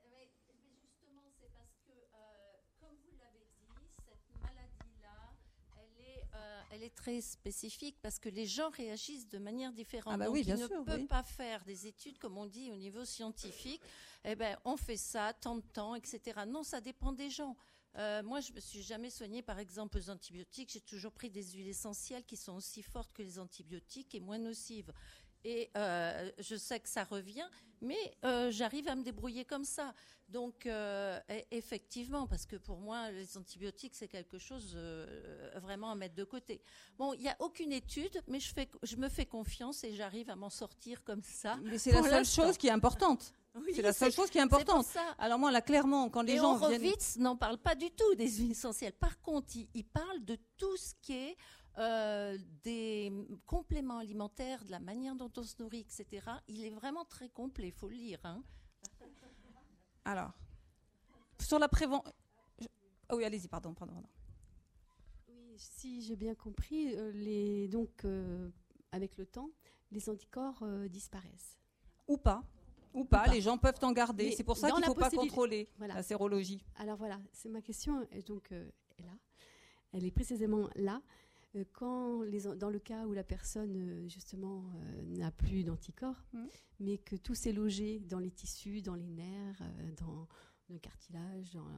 Elle est très spécifique parce que les gens réagissent de manière différente. Donc, il ne peut pas faire des études, comme on dit, au niveau scientifique. On fait ça, tant de temps, etc. Non, ça dépend des gens. Moi, je ne me suis jamais soignée, par exemple, aux antibiotiques. J'ai toujours pris des huiles essentielles qui sont aussi fortes que les antibiotiques et moins nocives. Et je sais que ça revient, mais j'arrive à me débrouiller comme ça. Donc, effectivement, parce que pour moi, les antibiotiques, c'est quelque chose vraiment à mettre de côté. Bon, il n'y a aucune étude, mais je me fais confiance et j'arrive à m'en sortir comme ça. Mais c'est la seule chose qui est importante. Oui, c'est la seule chose qui est importante. Alors moi, là, clairement, quand les gens viennent... Horowitz n'en parle pas du tout des huiles essentielles. Par contre, il parle de tout ce qui est des compléments alimentaires, de la manière dont on se nourrit, etc. Il est vraiment très complet, il faut le lire. Hein. Alors, sur la prévention... oui, allez-y, pardon. Oui, si j'ai bien compris, avec le temps, les anticorps disparaissent. Ou pas, les gens peuvent en garder. Mais c'est pour ça qu'il ne faut pas contrôler la sérologie. Alors voilà, c'est ma question, donc, est là. Elle est précisément là. Dans le cas où la personne, justement, n'a plus d'anticorps, mais que tout s'est logé dans les tissus, dans les nerfs, dans le cartilage, dans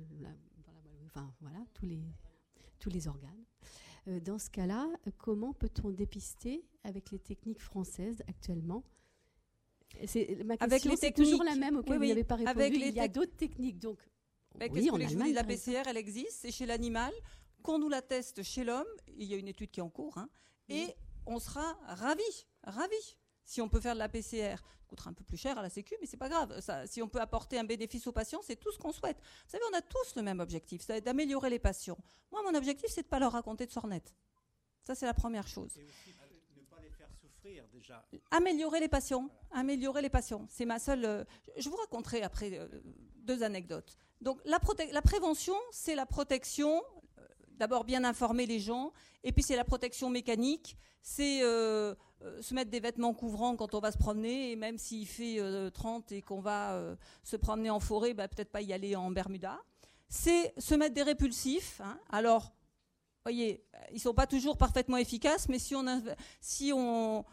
tous les organes. Dans ce cas-là, comment peut-on dépister avec les techniques françaises actuellement ? Ma question, c'est toujours la même auquel vous n'avez pas répondu. Il y a d'autres techniques, donc... Oui, en Allemagne, la PCR, elle existe, c'est chez l'animal. Qu'on nous la teste chez l'homme, il y a une étude qui est en cours, et on sera ravis si on peut faire de la PCR. Ça coûtera un peu plus cher à la Sécu, mais c'est pas grave. Si on peut apporter un bénéfice aux patients, c'est tout ce qu'on souhaite. Vous savez, on a tous le même objectif, c'est d'améliorer les patients. Moi, mon objectif, c'est de ne pas leur raconter de sornettes. Ça, c'est la première chose. Et aussi ne pas les faire souffrir, déjà. Améliorer les patients. C'est ma seule... Je vous raconterai après 2 anecdotes. Donc, la prévention, c'est la protection... D'abord, bien informer les gens. Et puis, c'est la protection mécanique. C'est se mettre des vêtements couvrants quand on va se promener. Et même s'il fait 30 et qu'on va se promener en forêt, peut-être pas y aller en Bermuda. C'est se mettre des répulsifs. Alors, vous voyez, ils ne sont pas toujours parfaitement efficaces, mais si on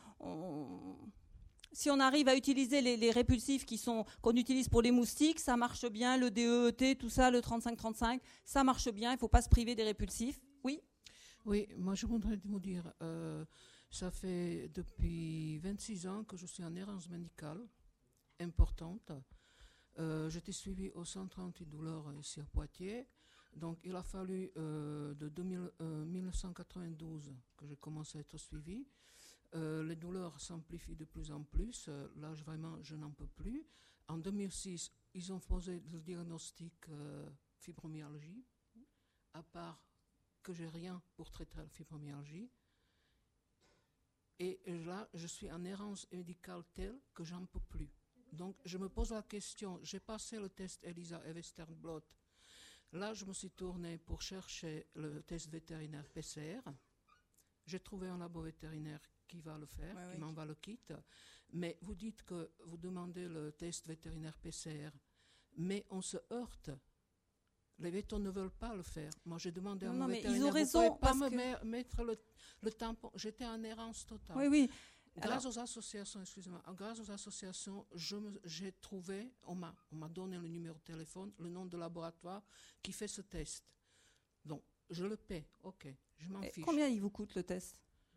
arrive à utiliser les répulsifs qu'on utilise pour les moustiques, ça marche bien, le DEET, tout ça, le 35-35, ça marche bien, il ne faut pas se priver des répulsifs. Oui ? Oui, moi je voudrais vous dire, ça fait depuis 26 ans que je suis en errance médicale importante. J'étais suivie au centre antidouleur ici à Poitiers. Donc il a fallu de 1992 que j'ai commencé à être suivie. Les douleurs s'amplifient de plus en plus. Là, vraiment, je n'en peux plus. En 2006, ils ont posé le diagnostic fibromyalgie, à part que j'ai rien pour traiter la fibromyalgie. Et là, je suis en errance médicale telle que j'en peux plus. Donc, je me pose la question, j'ai passé le test ELISA et Western Blot. Là, je me suis tournée pour chercher le test vétérinaire PCR. J'ai trouvé un labo vétérinaire qui va le faire, qui m'envoie le kit. Mais vous dites que vous demandez le test vétérinaire PCR, mais on se heurte. Les vétos ne veulent pas le faire. Moi, j'ai demandé à mon vétérinaire, ils ont raison, vous pouvez pas parce me mettre le tampon. J'étais en errance totale. Oui. Grâce aux associations, j'ai trouvé, on m'a donné le numéro de téléphone, le nom de laboratoire qui fait ce test. Donc, je le paie, ok, je m'en fiche. Combien il vous coûte le test?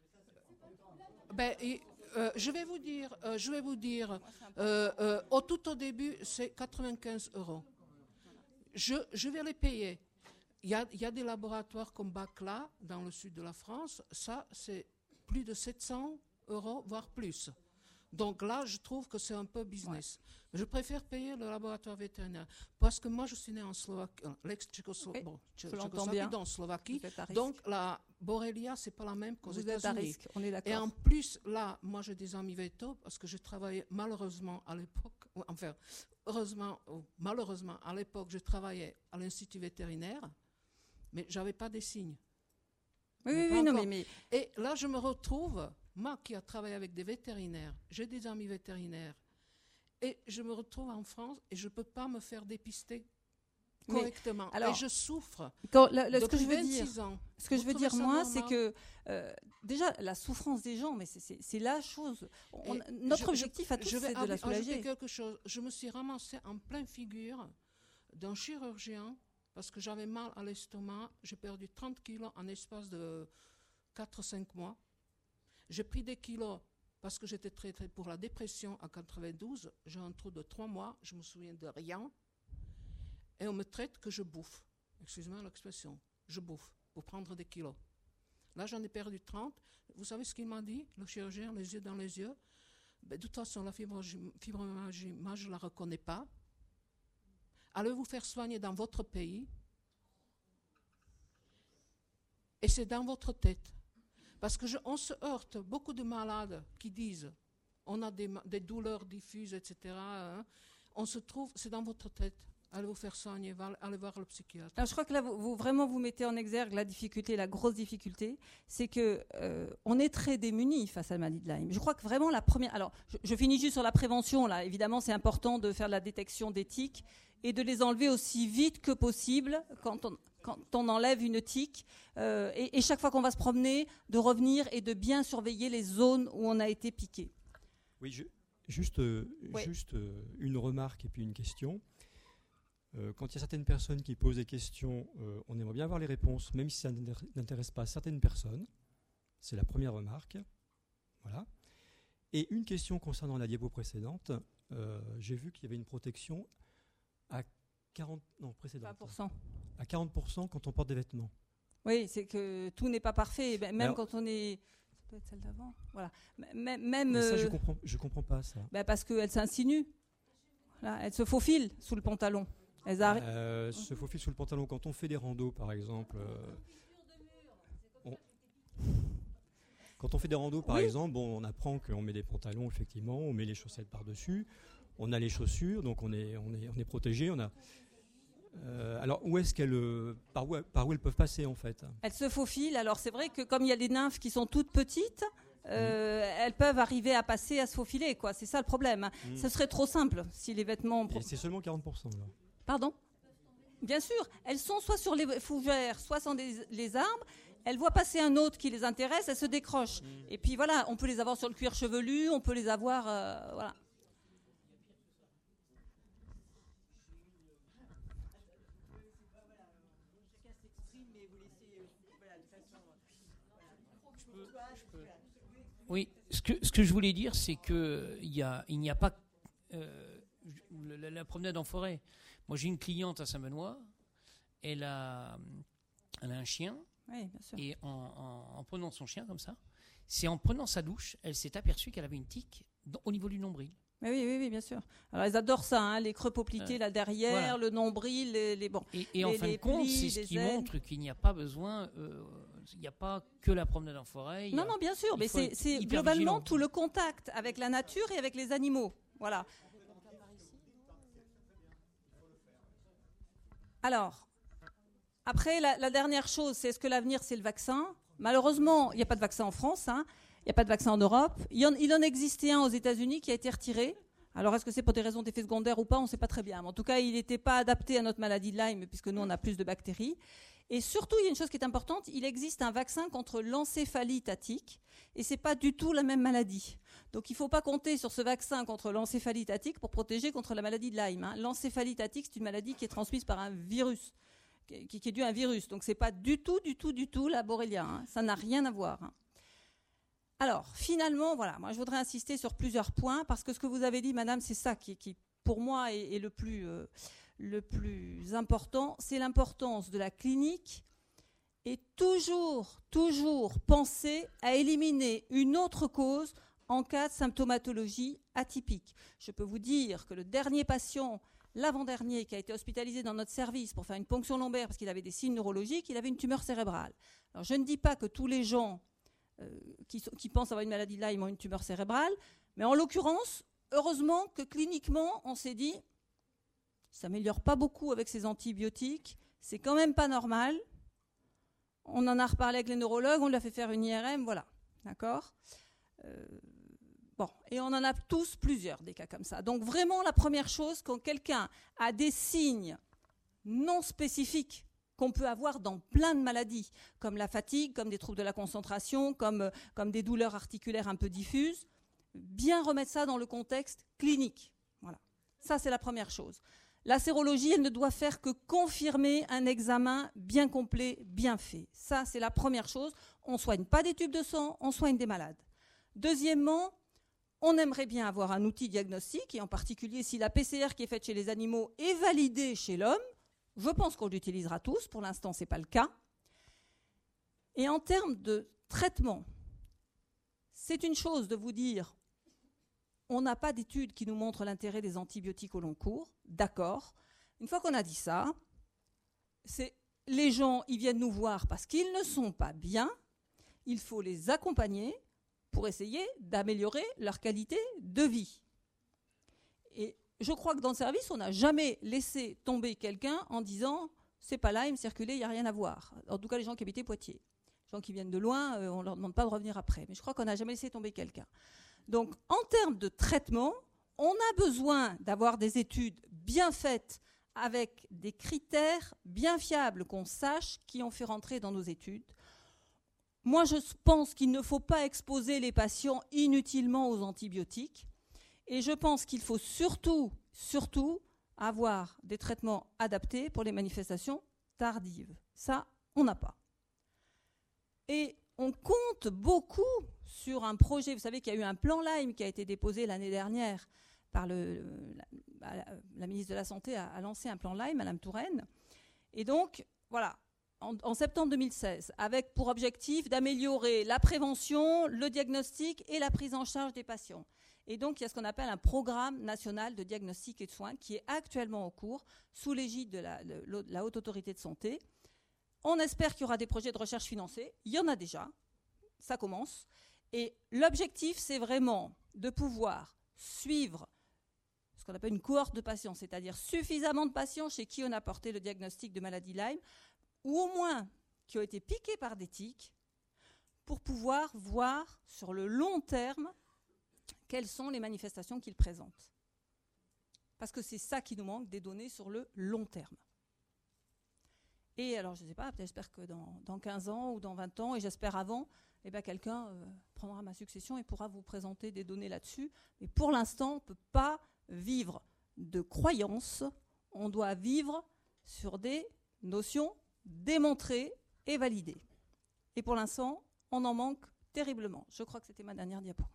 Je vais vous dire, tout au début, c'est 95 €. Je vais les payer. Il y a des laboratoires comme Bacla, dans le sud de la France, ça, c'est plus de 700 €, voire plus. Donc là, je trouve que c'est un peu business. Ouais. Je préfère payer le laboratoire vétérinaire. Parce que moi, je suis née en Slovaquie, l'ex-Tchécoslovaquie, en Slovaquie. Donc la Borrelia, c'est pas la même qu'aux États-Unis. Vous êtes à risque, on est d'accord. Et en plus, là, moi, j'ai des amis vétos, parce que j'ai travaillé malheureusement à l'époque, malheureusement, à l'époque, je travaillais à l'Institut vétérinaire, mais j'avais pas des signes. Mais... Et là, je me retrouve... Moi qui ai travaillé avec des vétérinaires, j'ai des amis vétérinaires, et je me retrouve en France et je ne peux pas me faire dépister correctement. Alors, et je souffre depuis 26 ans. Ce que je veux dire, moi, c'est que déjà, la souffrance des gens, mais c'est la chose. Notre objectif à tous, c'est de la soulager. Quelque chose. Je me suis ramassée en pleine figure d'un chirurgien parce que j'avais mal à l'estomac. J'ai perdu 30 kilos en espace de 4-5 mois. J'ai pris des kilos parce que j'étais traitée pour la dépression en 92. J'ai un trou de 3 mois, je me souviens de rien. Et on me traite que je bouffe. Excusez-moi l'expression. Je bouffe pour prendre des kilos. Là, j'en ai perdu 30. Vous savez ce qu'il m'a dit, le chirurgien, les yeux dans les yeux? De toute façon, la fibromyalgie, moi, je ne la reconnais pas. Allez vous faire soigner dans votre pays. Et c'est dans votre tête. Parce qu'on se heurte, beaucoup de malades qui disent on a des douleurs diffuses, etc. On se trouve, c'est dans votre tête. Allez vous faire soigner, allez voir le psychiatre. Alors je crois que là, vous mettez en exergue la difficulté, la grosse difficulté, c'est qu'on est très démunis face à la maladie de Lyme. Je crois que vraiment la première... Alors, je finis juste sur la prévention. Là, évidemment, c'est important de faire la détection des tiques et de les enlever aussi vite que possible quand on enlève une tique, et chaque fois qu'on va se promener, de revenir et de bien surveiller les zones où on a été piqué. Oui, juste une remarque et puis une question. Quand il y a certaines personnes qui posent des questions, on aimerait bien avoir les réponses, même si ça n'intéresse pas certaines personnes. C'est la première remarque. Voilà. Et une question concernant la diapo précédente. J'ai vu qu'il y avait une protection à 40% quand on porte des vêtements. Oui, c'est que tout n'est pas parfait, même alors, quand on est... Ça doit être celle d'avant. Voilà. Même ça, je comprends pas ça. Parce qu'elle s'insinue. Voilà, elle se faufile sous le pantalon. Se faufile sous le pantalon quand on fait des randos, par exemple. Quand on fait des randos, par exemple, on apprend qu'on met des pantalons, effectivement, on met les chaussettes par-dessus, on a les chaussures, donc on est protégé. Alors, où est-ce par où elles peuvent passer, en fait? Elles se faufilent. Alors, c'est vrai que comme il y a des nymphes qui sont toutes petites, elles peuvent arriver à passer, à se faufiler, quoi. C'est ça le problème. Ce serait trop simple si les vêtements... Et c'est seulement 40%, là. Pardon? Bien sûr. Elles sont soit sur les fougères, soit sur les arbres. Elles voient passer un autre qui les intéresse, elles se décrochent. Et puis voilà, on peut les avoir sur le cuir chevelu, on peut les avoir... voilà. Oui, ce que je voulais dire, c'est qu'il n'y a pas la promenade en forêt. Moi, j'ai une cliente à Saint-Benoît, elle a un chien, oui, bien sûr. Et en prenant son chien comme ça, c'est en prenant sa douche, elle s'est aperçue qu'elle avait une tique au niveau du nombril. Oui, bien sûr. Alors, ils adorent ça, hein, les creux popliteés là derrière, voilà. Le nombril, les en fin de compte, c'est ce qui montre qu'il n'y a pas besoin Il n'y a pas que la promenade en forêt. Non, bien sûr, mais c'est globalement tout le contact avec la nature et avec les animaux. Voilà. Alors, après, la dernière chose, c'est est-ce que l'avenir, c'est le vaccin ? Malheureusement, il n'y a pas de vaccin en France, hein. Il n'y a pas de vaccin en Europe. Il en existait un aux États-Unis qui a été retiré. Alors, est-ce que c'est pour des raisons d'effets secondaires ou pas ? On ne sait pas très bien. Mais en tout cas, il n'était pas adapté à notre maladie de Lyme, puisque nous, on a plus de bactéries. Et surtout, il y a une chose qui est importante, il existe un vaccin contre l'encéphalie tatique, et ce n'est pas du tout la même maladie. Donc, il ne faut pas compter sur ce vaccin contre l'encéphalie tatique pour protéger contre la maladie de Lyme, hein. L'encéphalie tatique, c'est une maladie qui est transmise par un virus, qui est due à un virus. Donc, ce n'est pas du tout la Borrelia, hein. Ça n'a rien à voir, hein. Alors, finalement, voilà, moi, je voudrais insister sur plusieurs points, parce que ce que vous avez dit, madame, c'est ça qui pour moi, est le plus important, c'est l'importance de la clinique et toujours penser à éliminer une autre cause en cas de symptomatologie atypique. Je peux vous dire que le dernier patient, l'avant-dernier, qui a été hospitalisé dans notre service pour faire une ponction lombaire parce qu'il avait des signes neurologiques, il avait une tumeur cérébrale. Alors, je ne dis pas que tous les gens qui pensent avoir une maladie de Lyme ont une tumeur cérébrale, mais en l'occurrence, heureusement que cliniquement, on s'est dit ça ne s'améliore pas beaucoup avec ces antibiotiques, c'est quand même pas normal. On en a reparlé avec les neurologues, on lui a fait faire une IRM, voilà, d'accord. Bon, et on en a tous plusieurs des cas comme ça. Donc vraiment, la première chose, quand quelqu'un a des signes non spécifiques qu'on peut avoir dans plein de maladies, comme la fatigue, comme des troubles de la concentration, comme des douleurs articulaires un peu diffuses, bien remettre ça dans le contexte clinique. Voilà. Ça, c'est la première chose. La sérologie, elle ne doit faire que confirmer un examen bien complet, bien fait. Ça, c'est la première chose. On ne soigne pas des tubes de sang, on soigne des malades. Deuxièmement, on aimerait bien avoir un outil diagnostique, et en particulier si la PCR qui est faite chez les animaux est validée chez l'homme. Je pense qu'on l'utilisera tous. Pour l'instant, ce n'est pas le cas. Et en termes de traitement, c'est une chose de vous dire on n'a pas d'études qui nous montrent l'intérêt des antibiotiques au long cours. D'accord. Une fois qu'on a dit ça, les gens, ils viennent nous voir parce qu'ils ne sont pas bien. Il faut les accompagner pour essayer d'améliorer leur qualité de vie. Et je crois que dans le service, on n'a jamais laissé tomber quelqu'un en disant « c'est pas Lyme, circuler, il n'y a rien à voir ». En tout cas, les gens qui habitaient Poitiers. Les gens qui viennent de loin, on ne leur demande pas de revenir après. Mais je crois qu'on n'a jamais laissé tomber quelqu'un. Donc, en termes de traitement, on a besoin d'avoir des études bien faites avec des critères bien fiables qu'on sache qui ont fait rentrer dans nos études. Moi, je pense qu'il ne faut pas exposer les patients inutilement aux antibiotiques. Et je pense qu'il faut surtout avoir des traitements adaptés pour les manifestations tardives. Ça, on n'a pas. Et on compte beaucoup sur un projet. Vous savez qu'il y a eu un plan Lyme qui a été déposé l'année dernière par la ministre de la Santé a lancé un plan Lyme, Madame Touraine. Et donc, voilà, en septembre 2016, avec pour objectif d'améliorer la prévention, le diagnostic et la prise en charge des patients. Et donc, il y a ce qu'on appelle un programme national de diagnostic et de soins qui est actuellement en cours sous l'égide de la Haute Autorité de Santé. On espère qu'il y aura des projets de recherche financés. Il y en a déjà. Ça commence. Et l'objectif, c'est vraiment de pouvoir suivre ce qu'on appelle une cohorte de patients, c'est-à-dire suffisamment de patients chez qui on a porté le diagnostic de maladie Lyme, ou au moins qui ont été piqués par des tiques, pour pouvoir voir sur le long terme quelles sont les manifestations qu'ils présentent. Parce que c'est ça qui nous manque, des données sur le long terme. Et alors, je ne sais pas, j'espère que dans 15 ans ou dans 20 ans, et j'espère avant, eh bien, quelqu'un prendra ma succession et pourra vous présenter des données là-dessus. Mais pour l'instant, on ne peut pas vivre de croyances, on doit vivre sur des notions démontrées et validées. Et pour l'instant, on en manque terriblement. Je crois que c'était ma dernière diapo.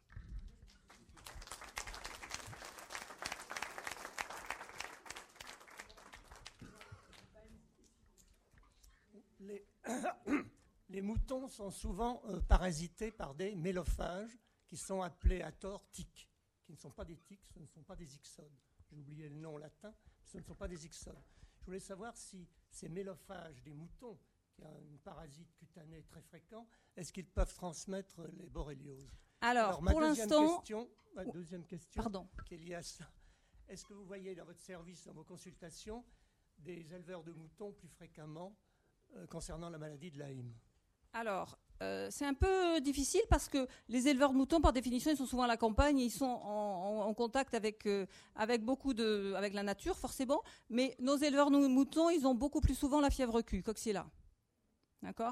Les moutons sont souvent parasités par des mélophages qui sont appelés à tort tiques, qui ne sont pas des tiques, ce ne sont pas des ixodes. J'ai oublié le nom latin, ce ne sont pas des ixodes. Je voulais savoir si ces mélophages des moutons qui est un parasite cutané très fréquent, est-ce qu'ils peuvent transmettre les borrélioses? Alors ma pour deuxième l'instant... deuxième question Pardon. qui est liée à ça. Est-ce que vous voyez dans votre service, dans vos consultations, des éleveurs de moutons plus fréquemment concernant la maladie de Lyme? Alors, c'est un peu difficile parce que les éleveurs de moutons, par définition, ils sont souvent à la campagne, ils sont en contact avec la nature, forcément. Mais nos éleveurs de moutons, ils ont beaucoup plus souvent la fièvre Q, Coxiella. D'accord ?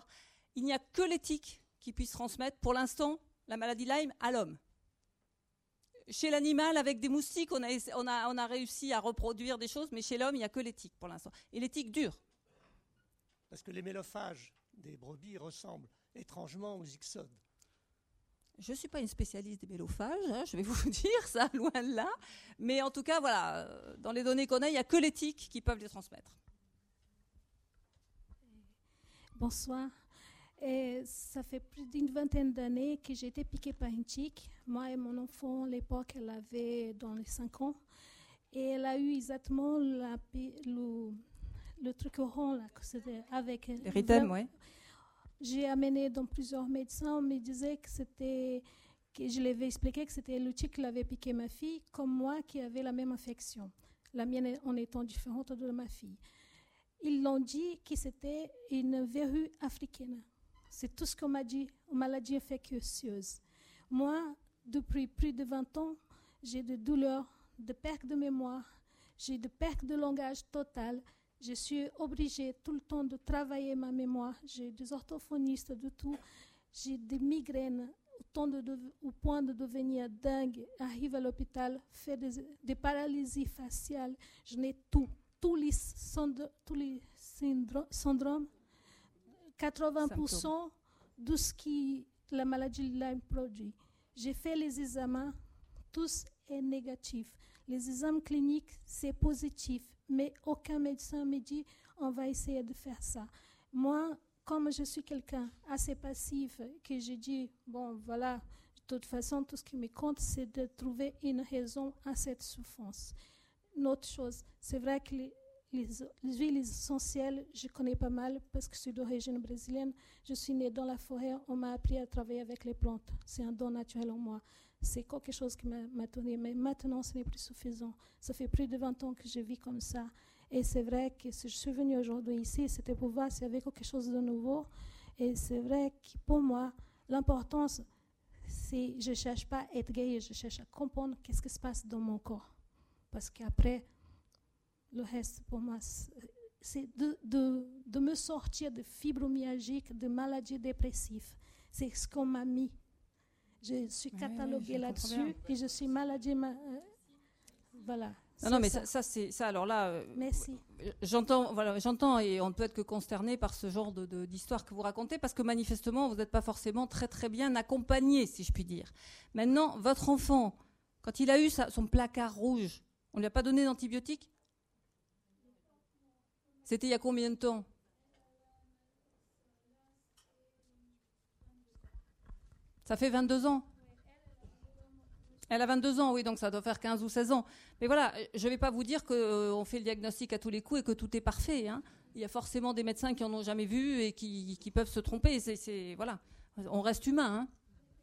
Il n'y a que les tiques qui puissent transmettre, pour l'instant, la maladie Lyme à l'homme. Chez l'animal, avec des moustiques, on a réussi à reproduire des choses, mais chez l'homme, il n'y a que les tiques pour l'instant. Et les tiques durent. Parce que les mélophages des brebis ressemblent étrangement aux ixodes. Je ne suis pas une spécialiste des mélophages, je vais vous dire ça, loin de là. Mais en tout cas, voilà, dans les données qu'on a, il n'y a que les tiques qui peuvent les transmettre. Bonsoir. Ça fait plus d'une vingtaine d'années que j'ai été piquée par une tique. Moi et mon enfant, à l'époque, elle avait dans les 5 ans. Et elle a eu exactement le truc rond, là, avec... L'érythème, oui. J'ai amené dans plusieurs médecins. On me disait que je lui avais expliqué que c'était le tique qui l'avait piqué ma fille, comme moi qui avait la même infection. La mienne en étant différente de ma fille. Ils l'ont dit que c'était une verrue africaine. C'est tout ce qu'on m'a dit, une maladie infectieuse. Moi, depuis plus de 20 ans, j'ai des douleurs, de perte de mémoire, j'ai de perte de langage totale. Je suis obligée tout le temps de travailler ma mémoire. J'ai des orthophonistes, de tout. J'ai des migraines au point de devenir dingue. Arrive à l'hôpital, fait des paralysies faciales. Je n'ai tout. Tous les syndromes, 80% de ce que la maladie de Lyme produit. J'ai fait les examens, tous est négatif. Les examens cliniques, c'est positif, mais aucun médecin me dit on va essayer de faire ça. Moi, comme je suis quelqu'un assez passif, que j'ai dit, bon, voilà, de toute façon, tout ce qui me compte, c'est de trouver une raison à cette souffrance. Une autre chose, c'est vrai que les huiles essentielles, je connais pas mal parce que je suis d'origine brésilienne. Je suis née dans la forêt, on m'a appris à travailler avec les plantes. C'est un don naturel en moi. C'est quelque chose qui m'a tourné, mais maintenant, ce n'est plus suffisant. Ça fait plus de 20 ans que je vis comme ça. Et c'est vrai que si je suis venue aujourd'hui ici, c'était pour voir s'il y avait quelque chose de nouveau. Et c'est vrai que pour moi, l'importance, c'est je ne cherche pas à être guérie, je cherche à comprendre qu'est-ce qui se passe dans mon corps. Parce qu'après, le reste, pour moi, c'est de me sortir de fibromyalgie, de maladies dépressives. C'est ce qu'on m'a mis. Je suis cataloguée là-dessus et je suis maladie. Voilà. Non, mais ça, alors là, merci. J'entends et on ne peut être que consterné par ce genre d'histoire que vous racontez parce que manifestement, vous n'êtes pas forcément très très bien accompagné, si je puis dire. Maintenant, votre enfant, quand il a eu son placard rouge, on ne lui a pas donné d'antibiotiques? C'était il y a combien de temps? Ça fait 22 ans. Elle a 22 ans, oui, donc ça doit faire 15 ou 16 ans. Mais voilà, je ne vais pas vous dire qu'on fait le diagnostic à tous les coups et que tout est parfait. Hein. Il y a forcément des médecins qui n'en ont jamais vu et qui peuvent se tromper. Voilà, on reste humain. Hein.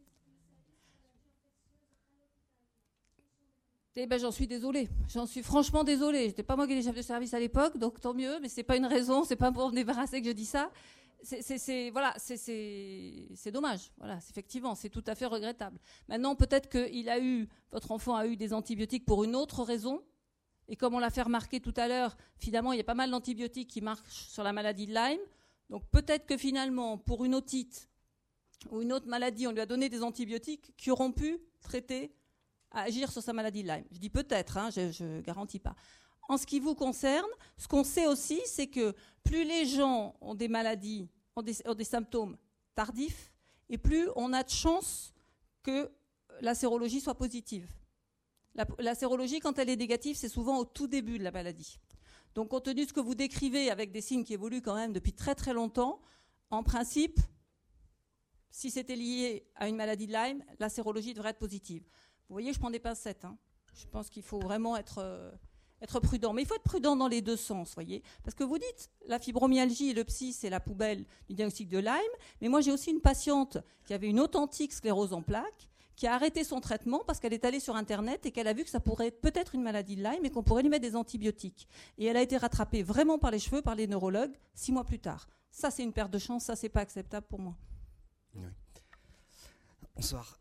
Eh ben, j'en suis désolée. J'en suis franchement désolée. C'était pas moi qui étais chef de service à l'époque, donc tant mieux. Mais c'est pas une raison. C'est pas pour me débarrasser que je dis ça. C'est dommage. Voilà, effectivement, c'est tout à fait regrettable. Maintenant, peut-être que votre enfant a eu des antibiotiques pour une autre raison. Et comme on l'a fait remarquer tout à l'heure, finalement, il y a pas mal d'antibiotiques qui marchent sur la maladie de Lyme. Donc peut-être que finalement, pour une otite ou une autre maladie, on lui a donné des antibiotiques qui auront pu traiter, agir sur sa maladie de Lyme. Je dis peut-être, hein, je ne garantis pas. En ce qui vous concerne, ce qu'on sait aussi, c'est que plus les gens ont des maladies, ont des symptômes tardifs, et plus on a de chances que la sérologie soit positive. La sérologie, quand elle est négative, c'est souvent au tout début de la maladie. Donc, compte tenu de ce que vous décrivez avec des signes qui évoluent quand même depuis très très longtemps, en principe, si c'était lié à une maladie de Lyme, la sérologie devrait être positive. Vous voyez, je prends des pincettes. Hein. Je pense qu'il faut vraiment être être prudent. Mais il faut être prudent dans les deux sens, voyez. Parce que vous dites, la fibromyalgie et le psy, c'est la poubelle du diagnostic de Lyme. Mais moi, j'ai aussi une patiente qui avait une authentique sclérose en plaques, qui a arrêté son traitement parce qu'elle est allée sur Internet et qu'elle a vu que ça pourrait être peut-être une maladie de Lyme et qu'on pourrait lui mettre des antibiotiques. Et elle a été rattrapée vraiment par les cheveux, par les neurologues, 6 mois plus tard. Ça, c'est une perte de chance, ça, c'est pas acceptable pour moi. Oui. Bonsoir.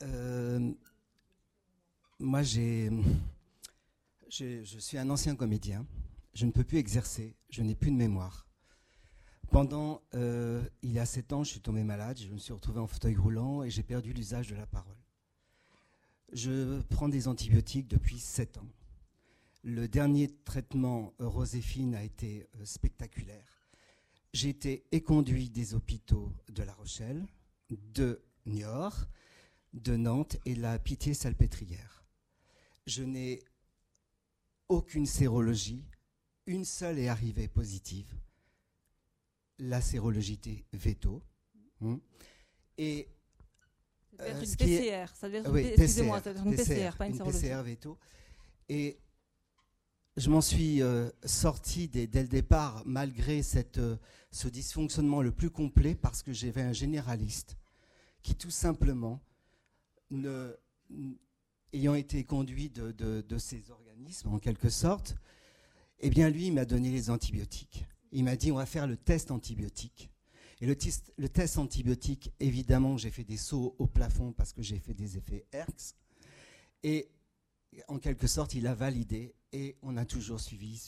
Moi, je suis un ancien comédien. Je ne peux plus exercer. Je n'ai plus de mémoire. Il y a 7 ans, je suis tombé malade. Je me suis retrouvé en fauteuil roulant et j'ai perdu l'usage de la parole. Je prends des antibiotiques depuis 7 ans. Le dernier traitement Roséphine a été spectaculaire. J'ai été éconduit des hôpitaux de La Rochelle, de Niort, de Nantes et de la Pitié-Salpêtrière. Je n'ai aucune sérologie. Une seule est arrivée positive. La sérologie veto. Et ça devait être une PCR. Ça devait être oui, excusez-moi, ça devait être une PCR, pas une sérologie. PCR veto. Et je m'en suis sorti dès le départ, malgré ce dysfonctionnement le plus complet, parce que j'avais un généraliste qui, tout simplement, ayant été conduit de ces organismes, en quelque sorte, eh bien, lui, il m'a donné les antibiotiques. Il m'a dit, on va faire le test antibiotique. Et le test antibiotique, évidemment, j'ai fait des sauts au plafond parce que j'ai fait des effets Herx. Et en quelque sorte, il a validé et on a toujours suivi.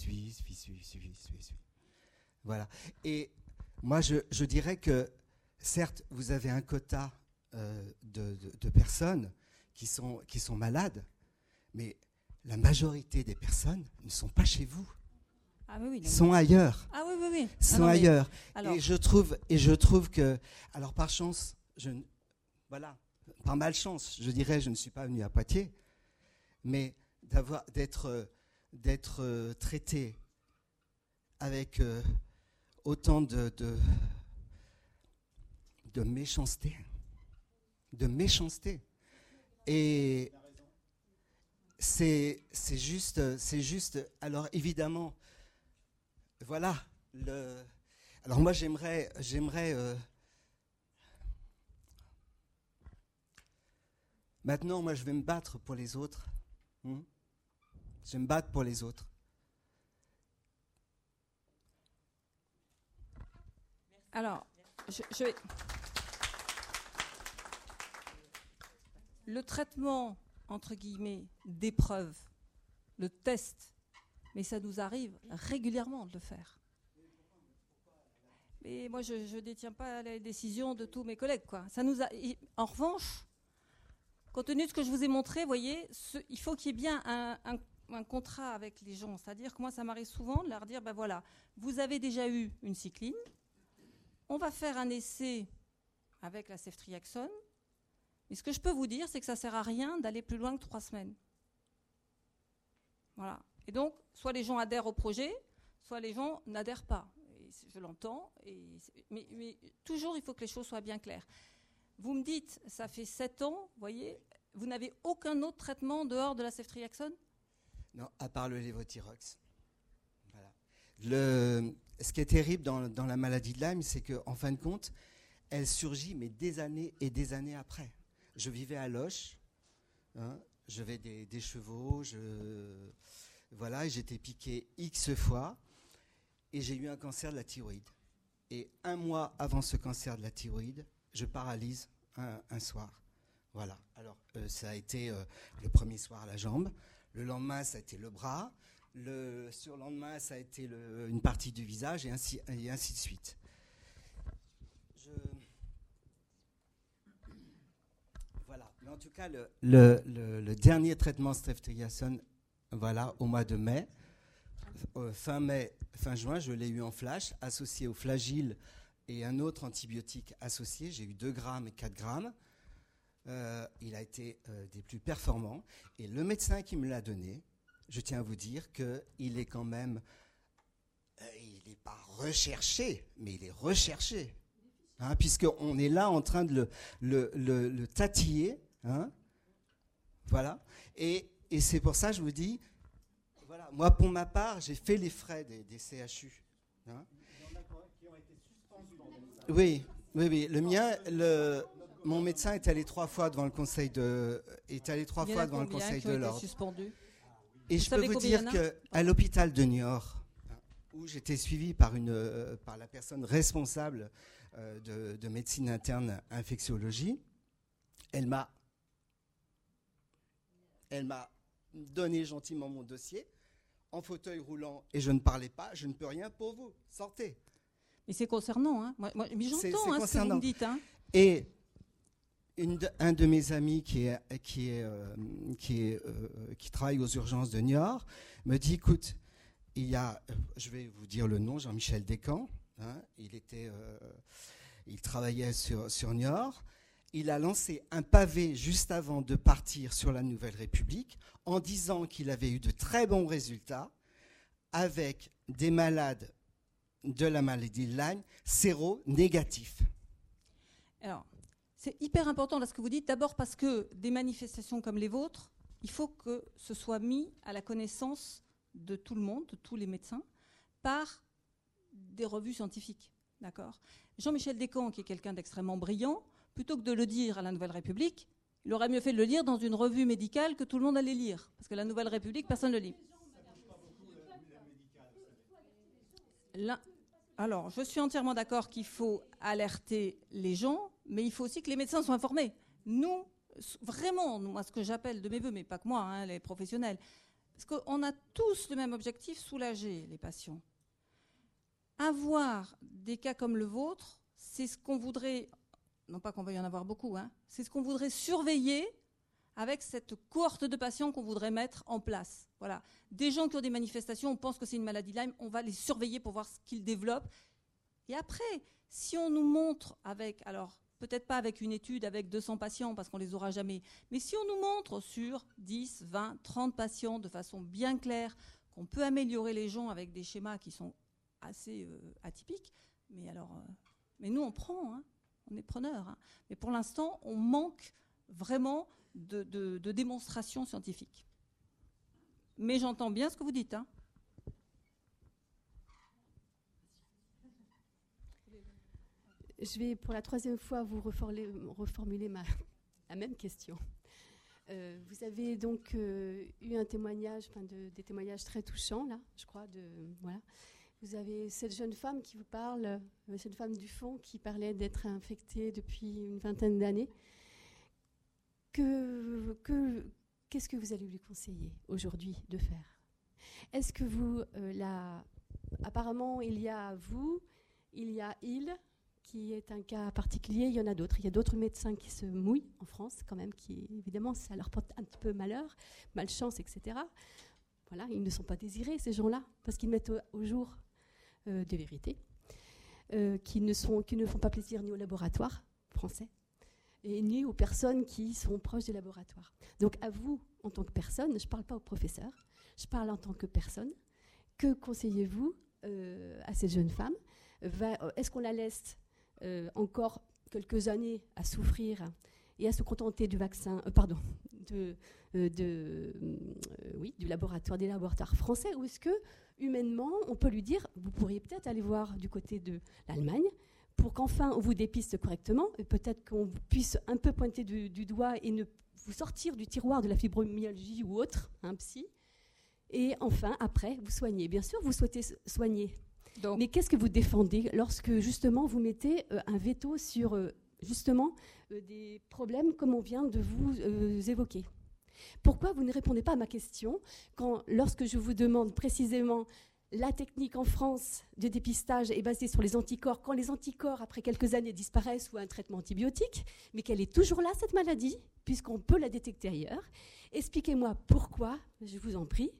Voilà. Et moi, je dirais que, certes, vous avez un quota de personnes qui sont malades, mais la majorité des personnes ne sont pas chez vous. Ah oui, sont ailleurs. Ah oui. Sont ailleurs. Alors, et je trouve que, alors par chance, par malchance, je dirais, je ne suis pas venu à Poitiers, mais d'être traité avec autant de méchanceté, et c'est juste. Alors évidemment. Voilà. Alors moi j'aimerais. Maintenant, moi je vais me battre pour les autres. Je vais me battre pour les autres. Alors, je vais. Le traitement entre guillemets d'épreuve, le test. Mais ça nous arrive régulièrement de le faire. Mais moi, je ne détiens pas les décisions de tous mes collègues, quoi. En revanche, compte tenu de ce que je vous ai montré, voyez, il faut qu'il y ait bien un contrat avec les gens. C'est-à-dire que moi, ça m'arrive souvent de leur dire, ben voilà, vous avez déjà eu une cycline, on va faire un essai avec la ceftriaxone, mais ce que je peux vous dire, c'est que ça ne sert à rien d'aller plus loin que 3 semaines. Voilà. Et donc, soit les gens adhèrent au projet, soit les gens n'adhèrent pas. Et je l'entends, mais toujours, il faut que les choses soient bien claires. Vous me dites, ça fait 7 ans, vous voyez, vous n'avez aucun autre traitement dehors de la ceftriaxone ? Non, à part le lévothyrox. Voilà. Ce qui est terrible dans la maladie de Lyme, c'est qu'en fin de compte, elle surgit, mais des années et des années après. Je vivais à Loches, je vais des chevaux, voilà, et j'étais piqué X fois et j'ai eu un cancer de la thyroïde. Et 1 mois avant ce cancer de la thyroïde, je paralyse un soir. Voilà. Alors, ça a été le premier soir la jambe. Le lendemain, ça a été le bras. Le surlendemain, ça a été une partie du visage et ainsi de suite. Voilà. Mais en tout cas, le dernier traitement ceftriaxone, voilà, au mois de mai, fin juin, je l'ai eu en flash, associé au Flagyl et un autre antibiotique associé. J'ai eu 2 grammes et 4 grammes. Il a été des plus performants. Et le médecin qui me l'a donné, je tiens à vous dire qu'il est quand même... il n'est pas recherché, mais il est recherché. Puisqu'on est là en train de le tatiller. Voilà. Et c'est pour ça que je vous dis, Voilà. Moi, pour ma part, j'ai fait les frais des CHU. Hein. Oui. Le mien, mon médecin est allé 3 fois devant le Conseil de l'Ordre. Et je peux vous dire qu'à l'hôpital de Niort, où j'étais suivi par la personne responsable de médecine interne infectiologie, elle m'a donné gentiment mon dossier en fauteuil roulant et je ne parlais pas, je ne peux rien pour vous, sortez. Mais c'est concernant, hein. Moi, mais j'entends ce que vous me dites. Hein. Et un de mes amis qui travaille aux urgences de Niort me dit, écoute, je vais vous dire le nom, Jean-Michel Descamps, hein, il travaillait sur Niort. Il a lancé un pavé juste avant de partir sur la Nouvelle République en disant qu'il avait eu de très bons résultats avec des malades de la maladie de Lyme séro-négatifs. Alors, c'est hyper important là, ce que vous dites. D'abord parce que des manifestations comme les vôtres, il faut que ce soit mis à la connaissance de tout le monde, de tous les médecins, par des revues scientifiques. D'accord ? Jean-Michel Descamps, qui est quelqu'un d'extrêmement brillant, plutôt que de le dire à la Nouvelle République, il aurait mieux fait de le lire dans une revue médicale que tout le monde allait lire. Parce que la Nouvelle République, personne ne le lit. Alors, je suis entièrement d'accord qu'il faut alerter les gens, mais il faut aussi que les médecins soient informés. Nous, vraiment, moi, ce que j'appelle de mes voeux, mais pas que moi, hein, les professionnels, parce qu'on a tous le même objectif, soulager les patients. Avoir des cas comme le vôtre, c'est ce qu'on voudrait... Non pas qu'on va y en avoir beaucoup, hein. C'est ce qu'on voudrait surveiller avec cette cohorte de patients qu'on voudrait mettre en place. Voilà. Des gens qui ont des manifestations, on pense que c'est une maladie de Lyme, on va les surveiller pour voir ce qu'ils développent. Et après, si on nous montre avec, alors peut-être pas avec une étude avec 200 patients parce qu'on les aura jamais, mais si on nous montre sur 10, 20, 30 patients de façon bien claire qu'on peut améliorer les gens avec des schémas qui sont assez atypiques, mais nous on prend, hein. On est preneurs. Hein. Mais pour l'instant, on manque vraiment de démonstrations scientifiques. Mais j'entends bien ce que vous dites. Hein. Je vais pour la 3e fois vous reformuler la même question. Vous avez donc eu un témoignage, des témoignages très touchants, là, je crois. Voilà. Vous avez cette jeune femme qui vous parle, cette femme du fond qui parlait d'être infectée depuis une vingtaine d'années. Qu'est-ce que vous allez lui conseiller aujourd'hui de faire ? Est-ce que vous, apparemment, il y a vous, il y a il, qui est un cas particulier, il y en a d'autres. Il y a d'autres médecins qui se mouillent en France, quand même, qui, évidemment, ça leur porte un petit peu malheur, malchance, etc. Voilà, ils ne sont pas désirés, ces gens-là, parce qu'ils mettent au jour des vérités qui ne font pas plaisir ni au laboratoire français et ni aux personnes qui sont proches des laboratoires. Donc à vous, en tant que personne, je ne parle pas aux professeurs, je parle en tant que personne. Que conseillez-vous à cette jeune femme ? Est-ce qu'on la laisse encore quelques années à souffrir et à se contenter du vaccin, du laboratoire, des laboratoires français, ou est-ce que, humainement, on peut lui dire, vous pourriez peut-être aller voir du côté de l'Allemagne pour qu'enfin on vous dépiste correctement, et peut-être qu'on puisse un peu pointer du doigt et ne vous sortir du tiroir de la fibromyalgie ou autre, un psy, et enfin, après, vous soignez. Bien sûr, vous souhaitez soigner. Donc, mais qu'est-ce que vous défendez lorsque, justement, vous mettez un veto sur, des problèmes comme on vient de vous évoquer ? Pourquoi vous ne répondez pas à ma question lorsque je vous demande précisément la technique en France de dépistage est basée sur les anticorps, quand les anticorps, après quelques années, disparaissent ou un traitement antibiotique, mais qu'elle est toujours là, cette maladie, puisqu'on peut la détecter ailleurs. Expliquez-moi pourquoi, je vous en prie,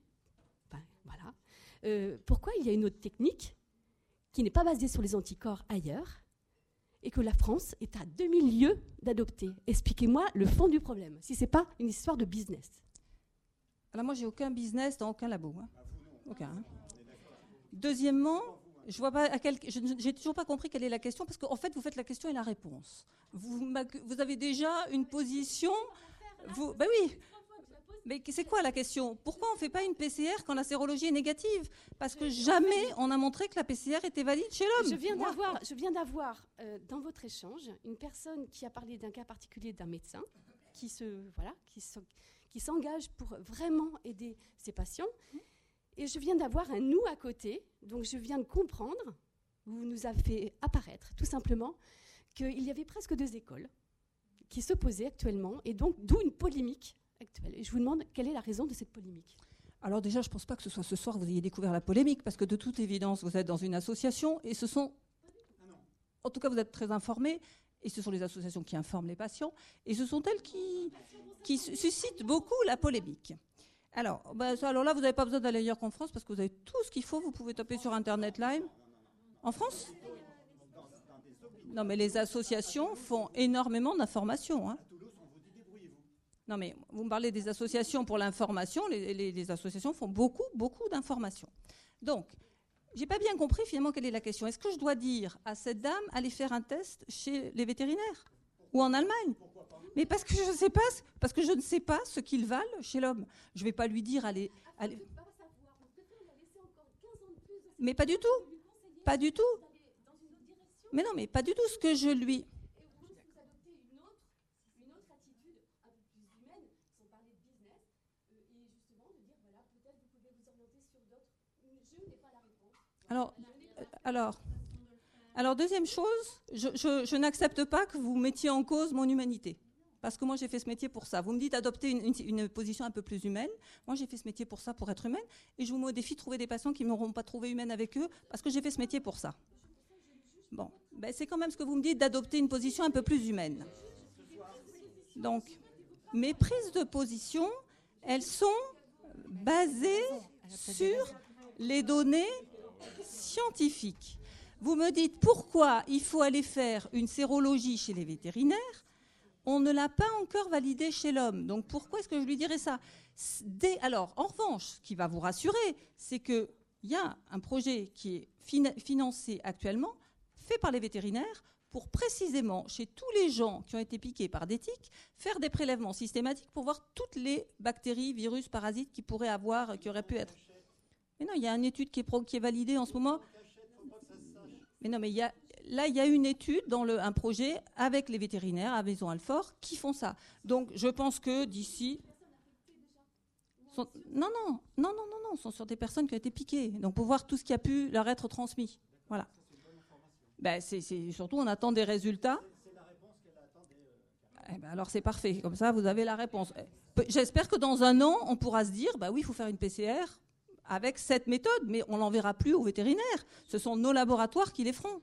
pourquoi il y a une autre technique qui n'est pas basée sur les anticorps ailleurs, et que la France est à 2000 lieues d'adopter. Expliquez-moi le fond du problème, si ce n'est pas une histoire de business. Alors moi, j'ai aucun business dans aucun labo. Hein. Aucun. Hein. Deuxièmement, je n'ai toujours pas compris quelle est la question, parce qu'en fait, vous faites la question et la réponse. Vous avez déjà une position... Ben oui. Mais c'est quoi la question? Pourquoi on ne fait pas une PCR quand la sérologie est négative? Parce que jamais on a montré que la PCR était valide chez l'homme. Je viens d'avoir dans votre échange une personne qui a parlé d'un cas particulier d'un médecin qui s'engage pour vraiment aider ses patients. Et je viens d'avoir un nous à côté, donc je viens de comprendre, vous nous avez fait apparaître tout simplement qu'il y avait presque 2 écoles qui s'opposaient actuellement, et donc d'où une polémique actuelle. Et je vous demande quelle est la raison de cette polémique. Alors déjà, je ne pense pas que ce soit ce soir que vous ayez découvert la polémique, parce que de toute évidence, vous êtes dans une association, et ce sont... En tout cas, vous êtes très informés, et ce sont les associations qui informent les patients, et ce sont elles qui suscitent beaucoup la polémique. Alors là, vous n'avez pas besoin d'aller ailleurs qu'en France, parce que vous avez tout ce qu'il faut, vous pouvez taper sur Internet Live. En France ? Non, mais les associations font énormément d'informations. Hein. Non, mais vous me parlez des associations pour l'information. Les associations font beaucoup, beaucoup d'informations. Donc, je n'ai pas bien compris finalement quelle est la question. Est-ce que je dois dire à cette dame aller faire un test chez les vétérinaires ou en Allemagne? Mais parce que je ne sais pas ce qu'ils valent chez l'homme. Je ne vais pas lui dire allez. Mais pas du tout. Pas du tout. Mais non, mais pas du tout ce que je lui... Alors, deuxième chose, je n'accepte pas que vous mettiez en cause mon humanité. Parce que moi, j'ai fait ce métier pour ça. Vous me dites adopter une position un peu plus humaine. Moi, j'ai fait ce métier pour ça, pour être humaine. Et je vous mets au défi de trouver des patients qui ne m'auront pas trouvé humaine avec eux, parce que j'ai fait ce métier pour ça. Bon, c'est quand même ce que vous me dites, d'adopter une position un peu plus humaine. Donc, mes prises de position, elles sont basées sur les données scientifiques. Vous me dites pourquoi il faut aller faire une sérologie chez les vétérinaires. On ne l'a pas encore validée chez l'homme. Donc, pourquoi est-ce que je lui dirais ça? Alors, en revanche, ce qui va vous rassurer, c'est qu'il y a un projet qui est financé actuellement, fait par les vétérinaires, pour précisément, chez tous les gens qui ont été piqués par des tiques, faire des prélèvements systématiques pour voir toutes les bactéries, virus, parasites qui pourraient avoir, qui auraient pu être. Mais non, il y a une étude qui est validée en ce moment. Mais non, mais il y a une étude dans un projet avec les vétérinaires à Maison-Alfort qui font ça. Donc, je pense que d'ici... Non, sont sur des personnes qui ont été piquées. Donc, pour voir tout ce qui a pu leur être transmis. Voilà. C'est surtout, on attend des résultats. Alors, c'est parfait. Comme ça, vous avez la réponse. J'espère que dans un an, on pourra se dire, oui, il faut faire une PCR avec cette méthode, mais on ne l'enverra plus aux vétérinaires. Ce sont nos laboratoires qui les feront.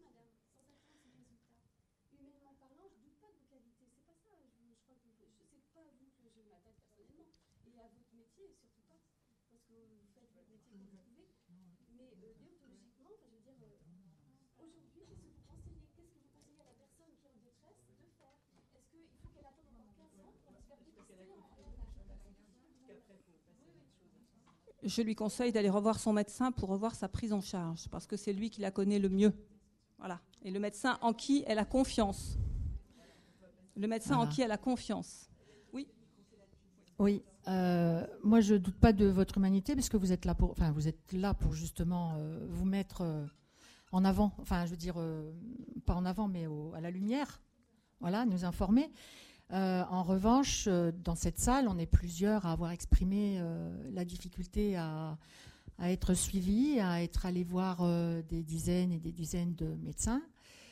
Je lui conseille d'aller revoir son médecin pour revoir sa prise en charge, parce que c'est lui qui la connaît le mieux. Voilà. Et le médecin en qui elle a confiance. Le médecin en qui elle a confiance. Oui. Oui. Moi, je ne doute pas de votre humanité, parce que vous êtes là pour justement vous mettre en avant. Enfin, je veux dire, pas en avant, mais à la lumière. Voilà, nous informer. En revanche, dans cette salle, on est plusieurs à avoir exprimé la difficulté à être suivis, à être allés voir des dizaines et des dizaines de médecins.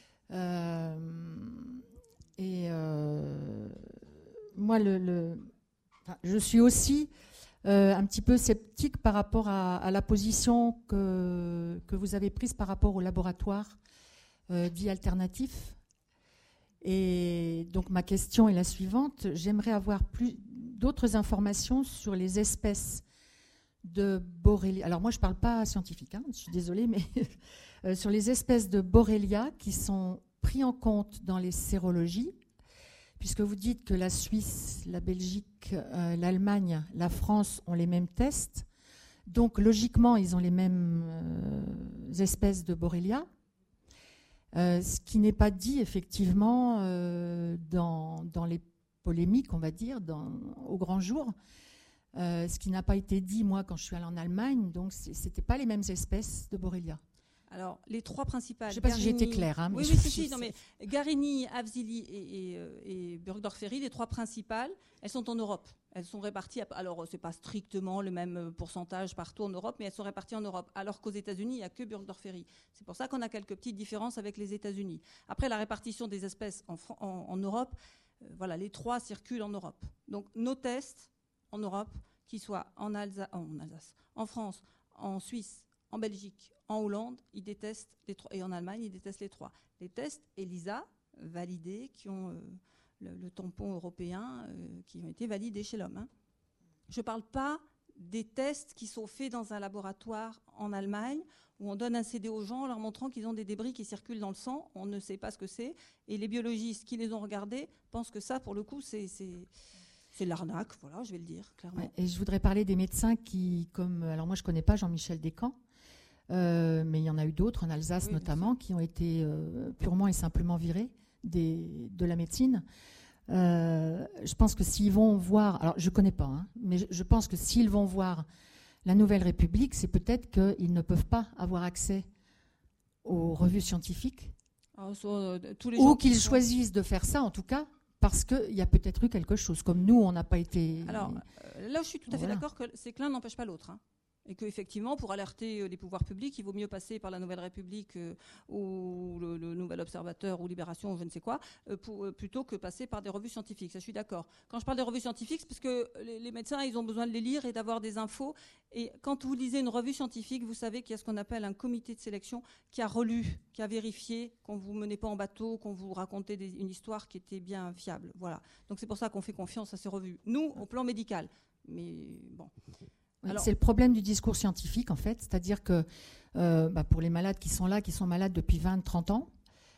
Moi, je suis aussi un petit peu sceptique par rapport à la position que vous avez prise par rapport au laboratoire dit alternatif. Et donc ma question est la suivante. J'aimerais avoir d'autres informations sur les espèces de Borrelia. Alors moi je ne parle pas scientifique, je suis désolée, mais sur les espèces de Borrelia qui sont pris en compte dans les sérologies, puisque vous dites que la Suisse, la Belgique, l'Allemagne, la France ont les mêmes tests. Donc logiquement ils ont les mêmes espèces de Borrelia. Ce qui n'est pas dit effectivement dans les polémiques, on va dire, au grand jour. Ce qui n'a pas été dit, moi, quand je suis allée en Allemagne, donc c'était pas les mêmes espèces de Borrelia. Alors, les 3 principales. Je ne sais pas si j'ai été claire. Hein, oui, si. Non, mais Garini, Afzeli et Burgdorferi, les 3 principales, elles sont en Europe. Elles sont réparties. Alors, c'est pas strictement le même pourcentage partout en Europe, mais elles sont réparties en Europe. Alors qu'aux États-Unis, il n'y a que Burgdorferi. C'est pour ça qu'on a quelques petites différences avec les États-Unis. Après, la répartition des espèces en Europe, voilà, les 3 circulent en Europe. Donc, nos tests en Europe, qu'ils soient en Alsace, en France, en Suisse, en Belgique, en Hollande, ils détestent les 3, et en Allemagne, ils détestent les 3. Les tests ELISA validés, qui ont le tampon européen, qui ont été validés chez l'homme. Hein. Je ne parle pas des tests qui sont faits dans un laboratoire en Allemagne, où on donne un CD aux gens en leur montrant qu'ils ont des débris qui circulent dans le sang, on ne sait pas ce que c'est, et les biologistes qui les ont regardés pensent que ça, pour le coup, c'est l'arnaque, voilà, je vais le dire, clairement. Ouais, et je voudrais parler des médecins qui, alors moi je ne connais pas Jean-Michel Descamps, mais il y en a eu d'autres, en Alsace notamment, qui ont été purement et simplement virés de la médecine. Je pense que s'ils vont voir, alors je ne connais pas, hein, mais je pense que s'ils vont voir la Nouvelle République, c'est peut-être qu'ils ne peuvent pas avoir accès aux revues scientifiques, ou qu'ils choisissent de faire ça en tout cas, parce qu'il y a peut-être eu quelque chose, comme nous on n'a pas été... Alors là je suis tout à fait d'accord que c'est que l'un n'empêche pas l'autre, hein. Et qu'effectivement, pour alerter les pouvoirs publics, il vaut mieux passer par la Nouvelle République ou le Nouvel Observateur ou Libération ou je ne sais quoi, plutôt que passer par des revues scientifiques. Ça, je suis d'accord. Quand je parle des revues scientifiques, c'est parce que les médecins, ils ont besoin de les lire et d'avoir des infos. Et quand vous lisez une revue scientifique, vous savez qu'il y a ce qu'on appelle un comité de sélection qui a relu, qui a vérifié qu'on ne vous menait pas en bateau, qu'on vous racontait une histoire qui était bien fiable. Voilà. Donc c'est pour ça qu'on fait confiance à ces revues. Nous, au plan médical. Mais bon... Alors, c'est le problème du discours scientifique, en fait. C'est-à-dire que pour les malades qui sont là, qui sont malades depuis 20-30 ans,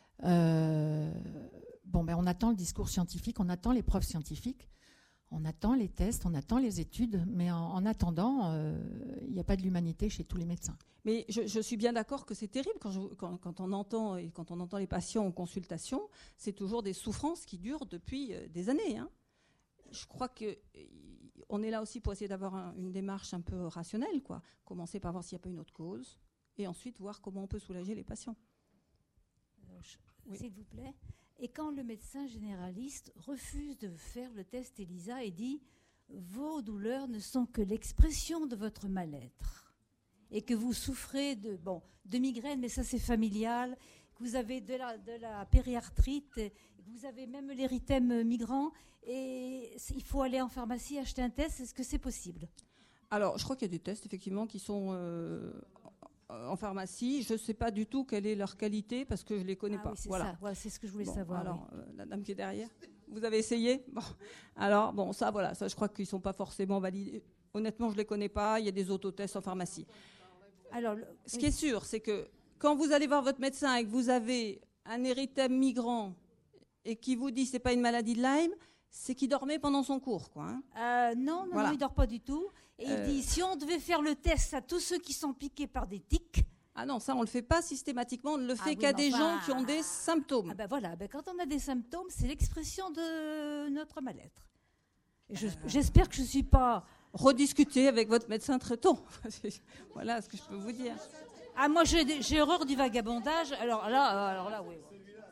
on attend le discours scientifique, on attend les preuves scientifiques, on attend les tests, on attend les études, mais en attendant, il n'y a pas de l'humanité chez tous les médecins. Mais je suis bien d'accord que c'est terrible quand on entend les patients en consultation, c'est toujours des souffrances qui durent depuis des années, hein. Je crois qu'on est là aussi pour essayer d'avoir une démarche un peu rationnelle, quoi. Commencer par voir s'il n'y a pas une autre cause, et ensuite voir comment on peut soulager les patients. Oui. S'il vous plaît. Et quand le médecin généraliste refuse de faire le test ELISA et dit « Vos douleurs ne sont que l'expression de votre mal-être » et que vous souffrez de migraine, mais ça c'est familial, que vous avez de la périarthrite, que vous avez même l'érythème migrant, et il faut aller en pharmacie acheter un test. Est-ce que c'est possible? Alors, je crois qu'il y a des tests, effectivement, qui sont en pharmacie. Je ne sais pas du tout quelle est leur qualité, parce que je ne les connais pas. Oui, c'est voilà. ça. Voilà, c'est ce que je voulais savoir. Alors, la dame qui est derrière, vous avez essayé? Bon. Alors, ça, je crois qu'ils ne sont pas forcément validés. Honnêtement, je ne les connais pas. Il y a des autotests en pharmacie. Alors, ce qui est sûr, c'est que quand vous allez voir votre médecin et que vous avez un érythème migrant et qu'il vous dit que ce n'est pas une maladie de Lyme, c'est qu'il dormait pendant son cours, quoi. Hein. Non, il ne dort pas du tout. Et il dit, si on devait faire le test à tous ceux qui sont piqués par des tiques... Ah non, ça, on ne le fait pas systématiquement. On ne le fait qu'à des gens qui ont des symptômes. Ah ben voilà, quand on a des symptômes, c'est l'expression de notre mal-être. J'espère que je ne suis pas... Rediscuter avec votre médecin traitant. Voilà ce que je peux vous dire. Ah, moi, j'ai horreur du vagabondage. Alors là, oui.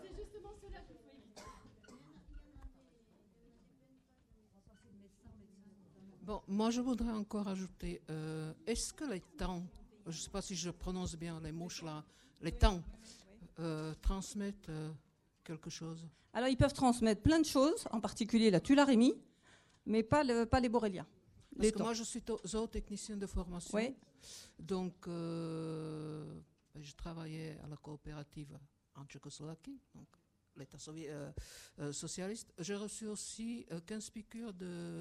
Bon, moi, je voudrais encore ajouter, est-ce que les temps, je ne sais pas si je prononce bien les mouches là, les temps transmettent quelque chose? Alors, ils peuvent transmettre plein de choses, en particulier la tularemie, mais pas les borréliens. Parce que moi, je suis zootechnicien de formation. Oui. Donc, je travaillais à la coopérative en Tchécoslovaquie, donc l'État socialiste. J'ai reçu aussi 15 piqûres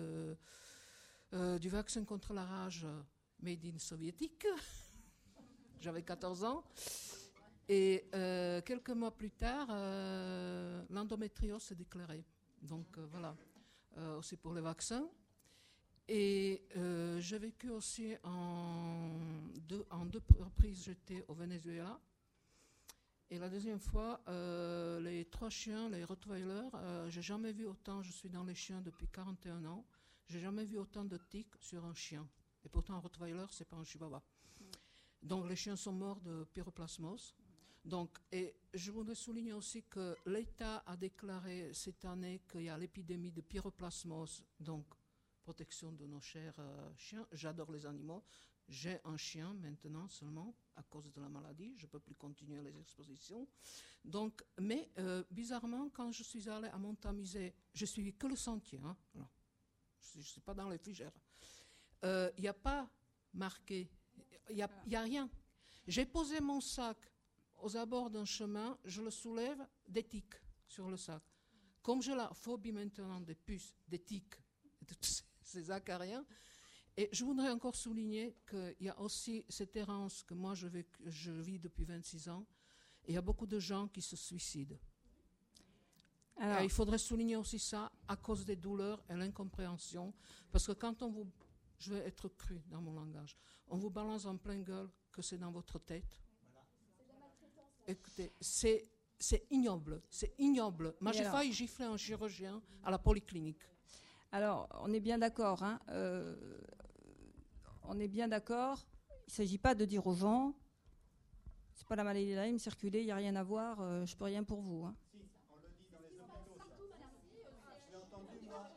du vaccin contre la rage made in soviétique. J'avais 14 ans. Et quelques mois plus tard, l'endométriose s'est déclarée. Donc, voilà. Aussi pour les vaccins. Et j'ai vécu aussi en deux reprises, j'étais au Venezuela. Et la deuxième fois, les 3 chiens, les Rottweilers, j'ai jamais vu autant. Je suis dans les chiens depuis 41 ans. J'ai jamais vu autant de tiques sur un chien. Et pourtant, un Rottweiler, c'est pas un chihuahua. Donc, les chiens sont morts de pyroplasmose. Donc, et je voudrais souligner aussi que l'État a déclaré cette année qu'il y a l'épidémie de pyroplasmose, donc protection de nos chers chiens. J'adore les animaux. J'ai un chien maintenant seulement à cause de la maladie. Je ne peux plus continuer les expositions. Donc, mais bizarrement, quand je suis allée à Montamusée, je suivis que le sentier. Hein, voilà. Je ne suis pas dans les fougères. Il n'y a pas marqué, il n'y a rien. J'ai posé mon sac aux abords d'un chemin, je le soulève, des tiques sur le sac. Comme j'ai la phobie maintenant des puces, des tiques, de tous ces acariens, et je voudrais encore souligner qu'il y a aussi cette errance que moi je vis depuis 26 ans, et il y a beaucoup de gens qui se suicident. Alors, il faudrait souligner aussi ça à cause des douleurs et l'incompréhension, parce que quand on vous, je vais être cru dans mon langage, on vous balance en pleine gueule que c'est dans votre tête. Écoutez, c'est ignoble, c'est ignoble. Moi, j'ai failli gifler un chirurgien à la polyclinique. Alors, on est bien d'accord, hein, on est bien d'accord. Il ne s'agit pas de dire aux gens, c'est pas la maladie de Lyme, circulez, il n'y a rien à voir, je peux rien pour vous. Hein. Si, on le dit dans les hôpitaux, ça. Je l'ai entendu, moi.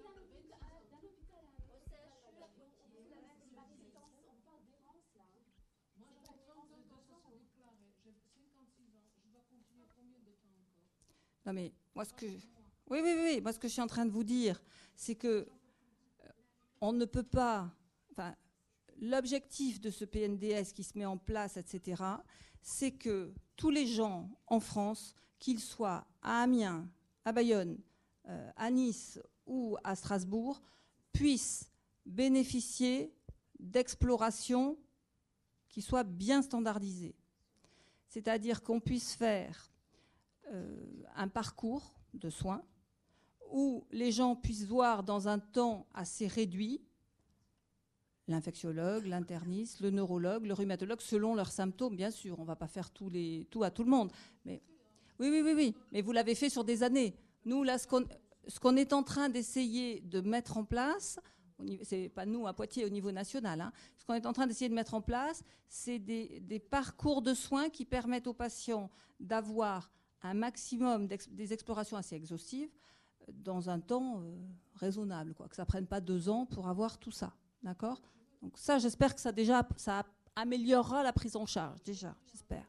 Non mais moi oui, moi ce que je suis en train de vous dire, c'est que on ne peut pas. Enfin, l'objectif de ce PNDS qui se met en place, etc., c'est que tous les gens en France, qu'ils soient à Amiens, à Bayonne, à Nice ou à Strasbourg, puissent bénéficier d'explorations qui soient bien standardisées. C'est-à-dire qu'on puisse faire un parcours de soins où les gens puissent voir dans un temps assez réduit l'infectiologue, l'interniste, le neurologue, le rhumatologue, selon leurs symptômes, bien sûr. On ne va pas faire tout à tout le monde. Mais oui. Mais vous l'avez fait sur des années. Nous, là, ce qu'on est en train d'essayer de mettre en place, c'est pas nous à Poitiers au niveau national, hein, ce qu'on est en train d'essayer de mettre en place, c'est des parcours de soins qui permettent aux patients d'avoir un maximum des explorations assez exhaustives dans un temps raisonnable, quoi, que ça ne prenne pas 2 ans pour avoir tout ça. D'accord ? Donc ça, j'espère que ça améliorera la prise en charge, déjà, j'espère.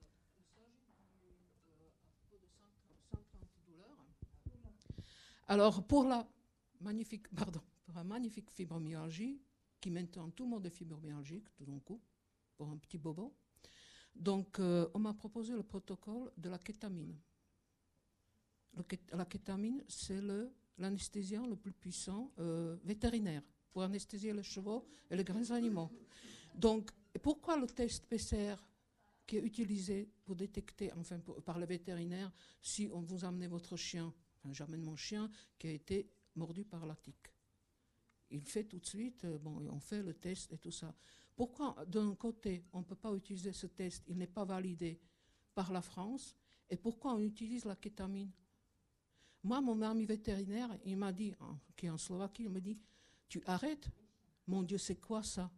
Alors, pour la magnifique fibromyalgie, qui maintenant tout le monde est fibromyalgique, tout d'un coup, pour un petit bobo, donc on m'a proposé le protocole de la kétamine. La kétamine, c'est l'anesthésiant le plus puissant vétérinaire pour anesthésier les chevaux et les grands animaux. Donc, pourquoi le test PCR qui est utilisé pour détecter, par le vétérinaire, si on vous amenez votre chien, j'amène mon chien qui a été mordu par la tique. Il fait tout de suite, on fait le test et tout ça. Pourquoi, d'un côté, on ne peut pas utiliser ce test, il n'est pas validé par la France, et pourquoi on utilise la kétamine? Moi, mon ami vétérinaire, il m'a dit, qui est en Slovaquie, il m'a dit, tu arrêtes? Mon Dieu, c'est quoi ça?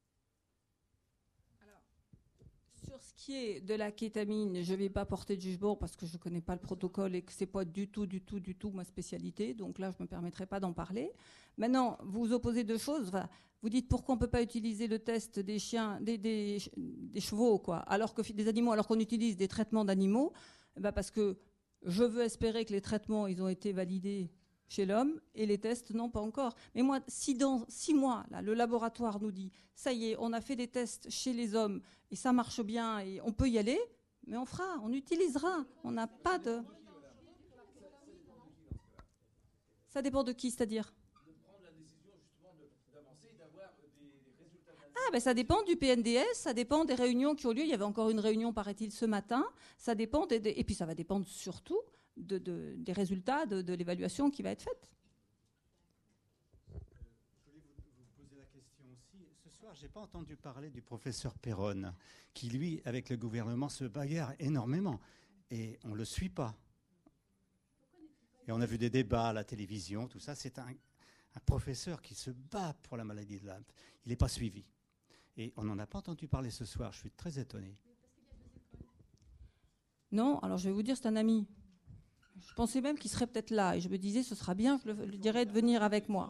Alors, sur ce qui est de la kétamine, je ne vais pas porter de jugement parce que je ne connais pas le protocole et que ce n'est pas du tout ma spécialité. Donc là, je ne me permettrai pas d'en parler. Maintenant, vous opposez 2 choses. Enfin, vous dites pourquoi on ne peut pas utiliser le test des chiens, des chevaux, quoi, des animaux, alors qu'on utilise des traitements d'animaux. Parce que je veux espérer que les traitements, ils ont été validés chez l'homme et les tests, non, pas encore. Mais moi, si dans 6 mois, là, le laboratoire nous dit, ça y est, on a fait des tests chez les hommes et ça marche bien et on peut y aller, mais on utilisera. On n'a pas de... Ça dépend de qui, c'est-à-dire ? Ça dépend du PNDS, ça dépend des réunions qui ont lieu. Il y avait encore une réunion, paraît-il, ce matin. Ça dépend et puis ça va dépendre surtout des résultats de l'évaluation qui va être faite. Je voulais vous poser la question aussi. Ce soir, je n'ai pas entendu parler du professeur Perron, qui, lui, avec le gouvernement, se bagarre énormément. Et on ne le suit pas. Et on a vu des débats à la télévision, tout ça. C'est un professeur qui se bat pour la maladie de Lyme. Il n'est pas suivi. Et on n'en a pas entendu parler ce soir. Je suis très étonné. Non, alors je vais vous dire, c'est un ami. Je pensais même qu'il serait peut-être là. Et je me disais, ce sera bien, je lui dirais de venir avec moi.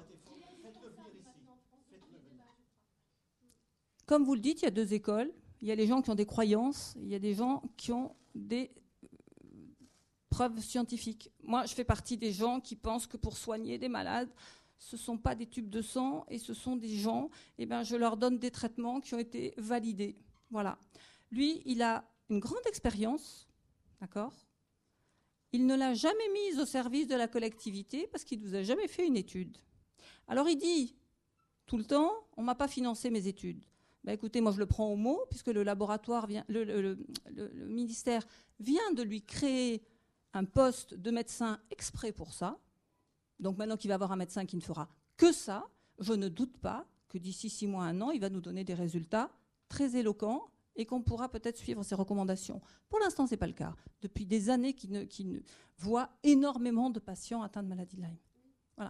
Comme vous le dites, il y a deux écoles. Il y a les gens qui ont des croyances. Il y a des gens qui ont des preuves scientifiques. Moi, je fais partie des gens qui pensent que pour soigner des malades, ce ne sont pas des tubes de sang et ce sont des gens, je leur donne des traitements qui ont été validés. Voilà. Lui, il a une grande expérience, d'accord ? Il ne l'a jamais mise au service de la collectivité parce qu'il ne nous a jamais fait une étude. Alors il dit tout le temps, on ne m'a pas financé mes études. Écoutez, moi je le prends au mot, puisque le laboratoire le ministère vient de lui créer un poste de médecin exprès pour ça. Donc maintenant qu'il va avoir un médecin qui ne fera que ça, je ne doute pas que d'ici 6 mois, 1 an, il va nous donner des résultats très éloquents et qu'on pourra peut-être suivre ses recommandations. Pour l'instant, ce n'est pas le cas. Depuis des années qu'il voit énormément de patients atteints de maladie de Lyme. Voilà.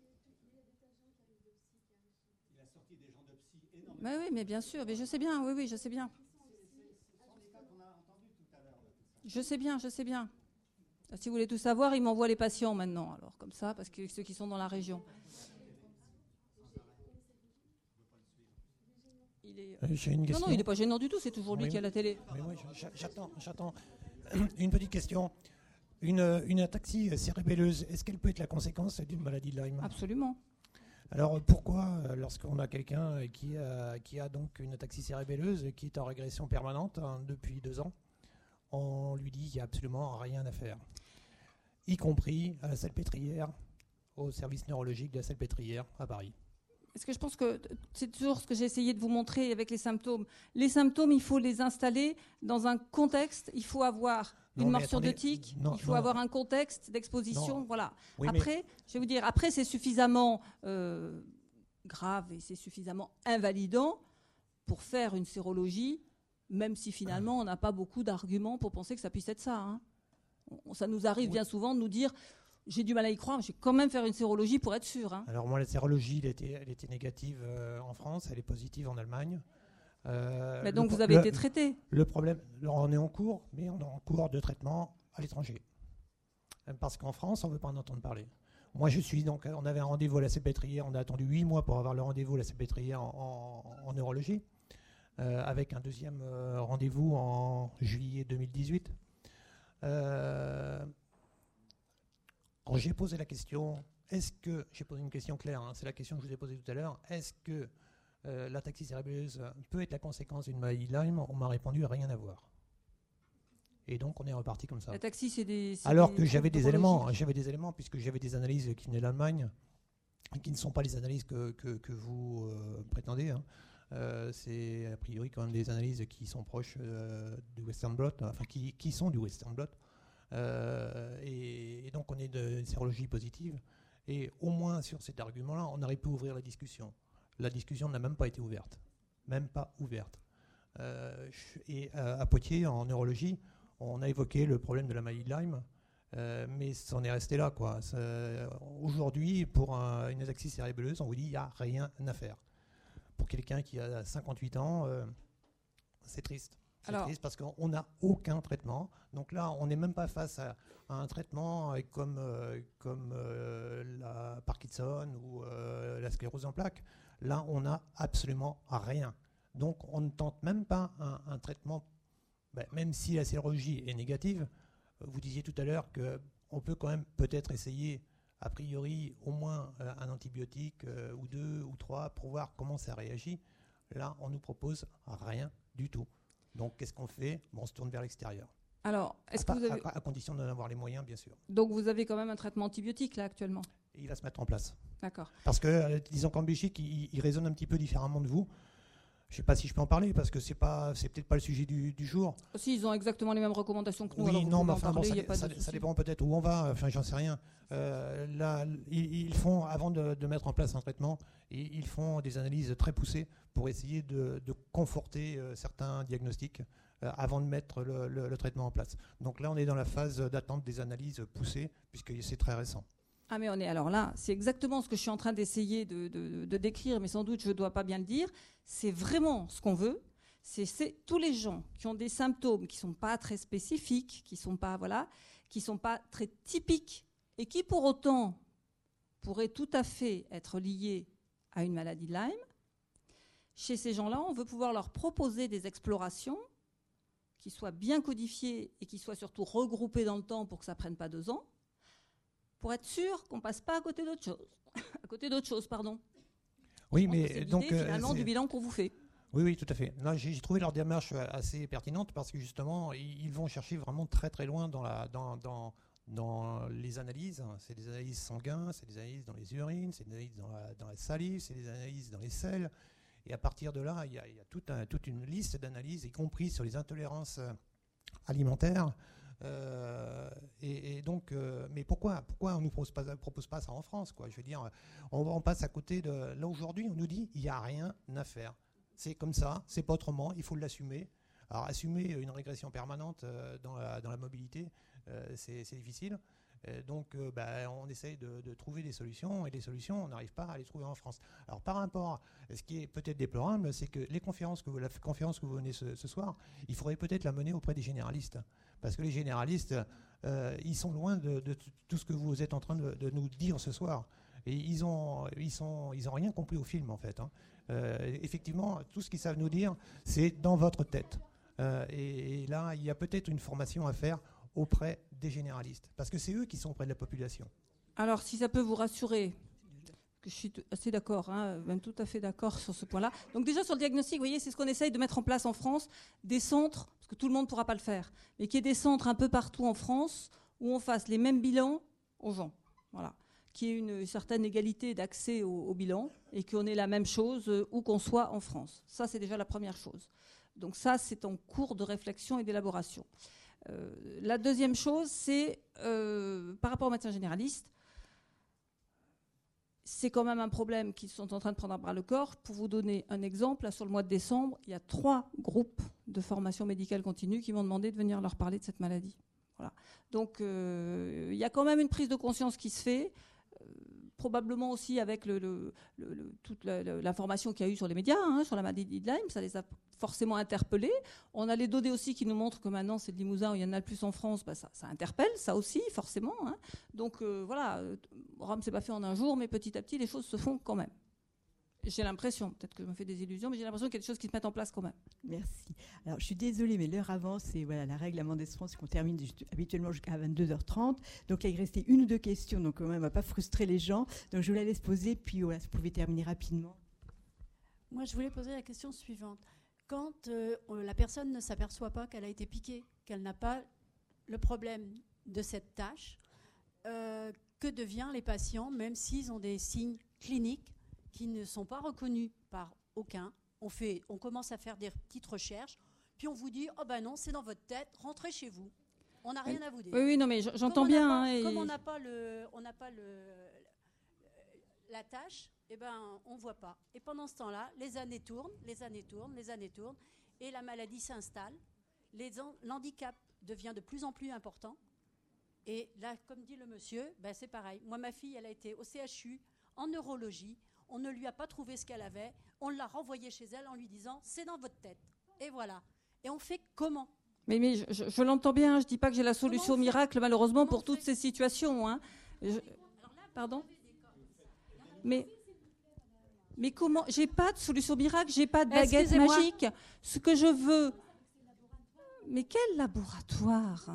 Il a sorti des gens de psy énormément. Mais oui, mais bien sûr, mais je sais bien, oui, je sais bien. Je sais bien. Si vous voulez tout savoir, il m'envoie les patients maintenant, alors comme ça, parce que ceux qui sont dans la région. J'ai une question. Non, il n'est pas gênant du tout, c'est toujours lui qui a la télé. Mais moi, j'attends. Une petite question. Une ataxie cérébelleuse, est-ce qu'elle peut être la conséquence d'une maladie de Lyme ? Absolument. Alors pourquoi, lorsqu'on a quelqu'un qui a donc une ataxie cérébelleuse, qui est en régression permanente depuis 2 ans, on lui dit qu'il n'y a absolument rien à faire, y compris à la Salpêtrière, au service neurologique de la Salpêtrière à Paris. Parce que je pense que c'est toujours ce que j'ai essayé de vous montrer avec les symptômes. Les symptômes, il faut les installer dans un contexte. Il faut avoir une morsure de tique, il faut avoir un contexte d'exposition. Voilà. Oui, après, je vais vous dire, après c'est suffisamment grave et c'est suffisamment invalidant pour faire une sérologie, même si finalement on n'a pas beaucoup d'arguments pour penser que ça puisse être ça. Hein. Ça nous arrive bien souvent de nous dire... J'ai du mal à y croire, mais je vais quand même faire une sérologie pour être sûr. Hein. Alors moi, la sérologie, elle était négative en France, elle est positive en Allemagne. Mais donc vous avez été traité. Le problème, on est en cours, mais on est en cours de traitement à l'étranger. Parce qu'en France, on ne veut pas en entendre parler. Moi, on avait un rendez-vous à la Salpêtrière, on a attendu 8 mois pour avoir le rendez-vous à la Salpêtrière en neurologie, avec un deuxième rendez-vous en juillet 2018. Quand j'ai posé la question, j'ai posé une question claire, hein, c'est la question que je vous ai posée tout à l'heure, est-ce que l'ataxie cérébelleuse peut être la conséquence d'une maladie de Lyme ? On m'a répondu rien à voir. Et donc on est reparti comme ça. L'ataxie, c'est des... Alors que j'avais des éléments, puisque j'avais des analyses qui venaient d'Allemagne, qui ne sont pas les analyses que vous prétendez. Hein. C'est a priori quand même des analyses qui sont proches du Western blot, enfin qui sont du Western blot. Et donc on est de sérologie positive et au moins sur cet argument-là on aurait pu ouvrir la discussion. La discussion n'a même pas été ouverte, et à Poitiers en neurologie on a évoqué le problème de la maladie de Lyme, mais c'en est resté là quoi. Aujourd'hui pour une ataxie cérébelleuse on vous dit il n'y a rien à faire. Pour quelqu'un qui a 58 ans c'est triste. C'est triste parce qu'on n'a aucun traitement. Donc là, on n'est même pas face à un traitement comme la Parkinson ou la sclérose en plaques. Là, on n'a absolument rien. Donc, on ne tente même pas un traitement, même si la sérologie est négative. Vous disiez tout à l'heure qu'on peut quand même peut-être essayer, a priori, au moins un antibiotique ou 2 ou 3 pour voir comment ça réagit. Là, on nous propose rien du tout. Donc, qu'est-ce qu'on fait ? On se tourne vers l'extérieur. Alors, est-ce que vous avez... à condition d'en avoir les moyens, bien sûr. Donc, vous avez quand même un traitement antibiotique, là, actuellement ? Et il va se mettre en place. D'accord. Parce que, disons qu'en Belgique, il raisonne un petit peu différemment de vous. Je ne sais pas si je peux en parler, parce que c'est peut-être pas le sujet du jour. Si, ils ont exactement les mêmes recommandations que nous. Oui, alors non, mais enfin, ça dépend peut-être où on va. Enfin, j'en sais rien. Là, ils font, avant de mettre en place un traitement, ils font des analyses très poussées pour essayer de conforter certains diagnostics avant de mettre le traitement en place. Donc là, on est dans la phase d'attente des analyses poussées, puisque c'est très récent. Ah mais on est alors là, c'est exactement ce que je suis en train d'essayer de décrire, mais sans doute je ne dois pas bien le dire. C'est vraiment ce qu'on veut. C'est tous les gens qui ont des symptômes qui ne sont pas très spécifiques, qui sont pas très typiques et qui pour autant pourraient tout à fait être liés à une maladie de Lyme. Chez ces gens-là, on veut pouvoir leur proposer des explorations qui soient bien codifiées et qui soient surtout regroupées dans le temps pour que ça ne prenne pas 2 ans, pour être sûr qu'on ne passe pas à côté d'autre chose. À côté d'autre chose, pardon. Oui, mais c'est donc l'idée, finalement du bilan qu'on vous fait. Oui, tout à fait. Là, j'ai trouvé leur démarche assez pertinente parce que justement, ils vont chercher vraiment très très loin dans les analyses. C'est des analyses sanguines, c'est des analyses dans les urines, c'est des analyses dans la salive, c'est des analyses dans les selles. Et à partir de là, il y a toute une liste d'analyses, y compris sur les intolérances alimentaires. Et donc, mais pourquoi on ne nous propose pas ça en France, quoi? Je veux dire, on passe à côté de... Là, aujourd'hui, on nous dit il n'y a rien à faire. C'est comme ça, c'est pas autrement, il faut l'assumer. Alors, assumer une régression permanente dans la mobilité, c'est difficile. Donc, on essaye de trouver des solutions, et les solutions, on n'arrive pas à les trouver en France. Alors, par rapport à ce qui est peut-être déplorable, c'est que la conférence que vous venez ce soir, il faudrait peut-être la mener auprès des généralistes. Parce que les généralistes, ils sont loin de tout ce que vous êtes en train de nous dire ce soir. Et ils ont rien compris au film, en fait. Effectivement, tout ce qu'ils savent nous dire, c'est dans votre tête. Et là, il y a peut-être une formation à faire auprès des généralistes, parce que c'est eux qui sont auprès de la population. Alors, si ça peut vous rassurer, que je suis assez d'accord, même tout à fait d'accord sur ce point-là. Donc déjà, sur le diagnostic, vous voyez, c'est ce qu'on essaye de mettre en place en France, des centres, parce que tout le monde ne pourra pas le faire, mais qu'il y ait des centres un peu partout en France où on fasse les mêmes bilans aux gens. Voilà. Qu'il y ait une certaine égalité d'accès au bilan et qu'on ait la même chose où qu'on soit en France. Ça, c'est déjà la première chose. Donc ça, c'est en cours de réflexion et d'élaboration. La deuxième chose, c'est par rapport aux médecins généralistes, c'est quand même un problème qu'ils sont en train de prendre à bras le corps. Pour vous donner un exemple, là, sur le mois de décembre, il y a 3 groupes de formation médicale continue qui m'ont demandé de venir leur parler de cette maladie. Voilà. Donc il y a quand même une prise de conscience qui se fait, probablement aussi avec toute l'information qu'il y a eu sur les médias, sur la maladie de Lyme, ça les a forcément interpellés. On a les données aussi qui nous montrent que maintenant c'est le Limousin où il y en a le plus en France, ça interpelle, ça aussi, forcément. Donc voilà, Rome s'est pas fait en un jour, mais petit à petit les choses se font quand même. J'ai l'impression, peut-être que je me fais des illusions, mais j'ai l'impression qu'il y a des choses qui se mettent en place quand même. Merci. Alors, je suis désolée, mais l'heure avance et voilà, la règle à Mendès France, c'est qu'on termine habituellement jusqu'à 22h30. Donc, là, il restait 1 ou 2 questions, donc quand même, on ne va pas frustrer les gens. Donc, je vous la laisse poser, puis voilà, vous pouvez terminer rapidement. Moi, je voulais poser la question suivante. Quand la personne ne s'aperçoit pas qu'elle a été piquée, qu'elle n'a pas le problème de cette tâche, que deviennent les patients, même s'ils ont des signes cliniques qui ne sont pas reconnus par aucun? On commence à faire des petites recherches, puis on vous dit « Oh ben non, c'est dans votre tête, rentrez chez vous. On n'a rien à vous dire. » Oui, non, mais j'entends bien. Comme on n'a pas la tâche, eh ben, on ne voit pas. Et pendant ce temps-là, les années tournent, et la maladie s'installe. L'handicap devient de plus en plus important. Et là, comme dit le monsieur, ben, c'est pareil. Moi, ma fille, elle a été au CHU en neurologie. On ne lui a pas trouvé ce qu'elle avait. On l'a renvoyée chez elle en lui disant « c'est dans votre tête ». Et voilà. Et on fait comment? Mais je l'entends bien. Je ne dis pas que j'ai la solution miracle, malheureusement, pour toutes ces situations. Pardon? Mais comment? J'ai pas de solution miracle. J'ai pas de baguette magique. Ce que je veux... Mais quel laboratoire?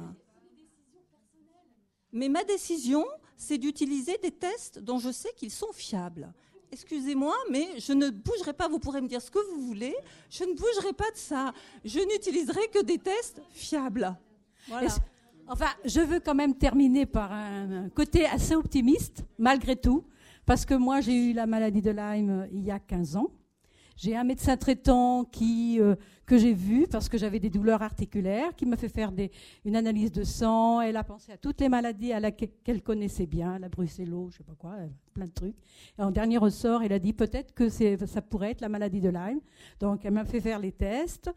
Mais ma décision, c'est d'utiliser des tests dont je sais qu'ils sont fiables. Excusez-moi, mais je ne bougerai pas. Vous pourrez me dire ce que vous voulez. Je ne bougerai pas de ça. Je n'utiliserai que des tests fiables. Voilà. Enfin, je veux quand même terminer par un côté assez optimiste, malgré tout, parce que moi, j'ai eu la maladie de Lyme il y a 15 ans. J'ai un médecin traitant que j'ai vu parce que j'avais des douleurs articulaires, qui m'a fait faire une analyse de sang. Elle a pensé à toutes les maladies qu'elle connaissait bien, la brucellose, je sais pas quoi, plein de trucs. Et en dernier ressort, elle a dit peut-être que ça pourrait être la maladie de Lyme. Donc, elle m'a fait faire les tests.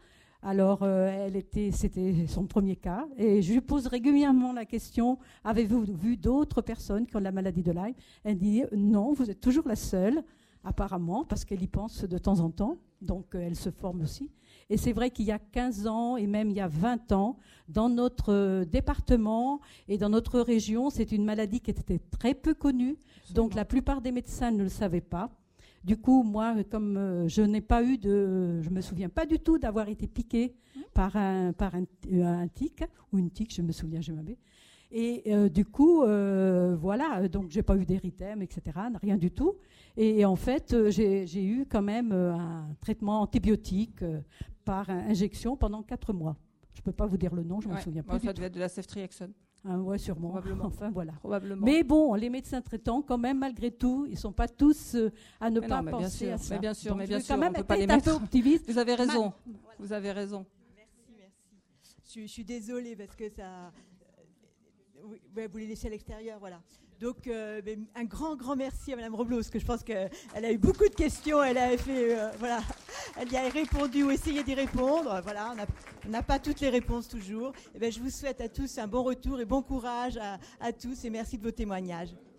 Alors, c'était son premier cas. Et je lui pose régulièrement la question, avez-vous vu d'autres personnes qui ont la maladie de Lyme? Elle dit, non, vous êtes toujours la seule, apparemment, parce qu'elle y pense de temps en temps. Donc, elle se forme aussi. Et c'est vrai qu'il y a 15 ans et même il y a 20 ans, dans notre département et dans notre région, c'est une maladie qui était très peu connue. Donc, la plupart des médecins ne le savaient pas. Du coup, moi, comme je me souviens pas du tout d'avoir été piquée par un tic, ou une tique, je me souviens jamais. Et du coup, voilà, donc j'ai pas eu d'érythème, etc., rien du tout. Et en fait, j'ai eu quand même un traitement antibiotique par injection pendant 4 mois. Je peux pas vous dire le nom, je me souviens pas. Ça devait être de la ceftriaxone. Ah ouais, sûrement. Probablement. Enfin, voilà. Probablement. Mais bon, les médecins traitants, quand même, malgré tout, ils ne sont pas tous à ne pas penser à ça. Mais bien sûr, donc, mais bien je vais sûr, quand même on peut pas les être un peu mettre. optimiste. Vous avez raison. Vous avez raison. Merci. Je suis désolée parce que ça... vous les laissez à l'extérieur, voilà. Donc, un grand merci à Madame Roblot, parce que je pense qu'elle a eu beaucoup de questions, elle a fait, voilà, elle y a répondu ou essayé d'y répondre. Voilà, on n'a pas toutes les réponses toujours. Et je vous souhaite à tous un bon retour et bon courage à tous, et merci de vos témoignages.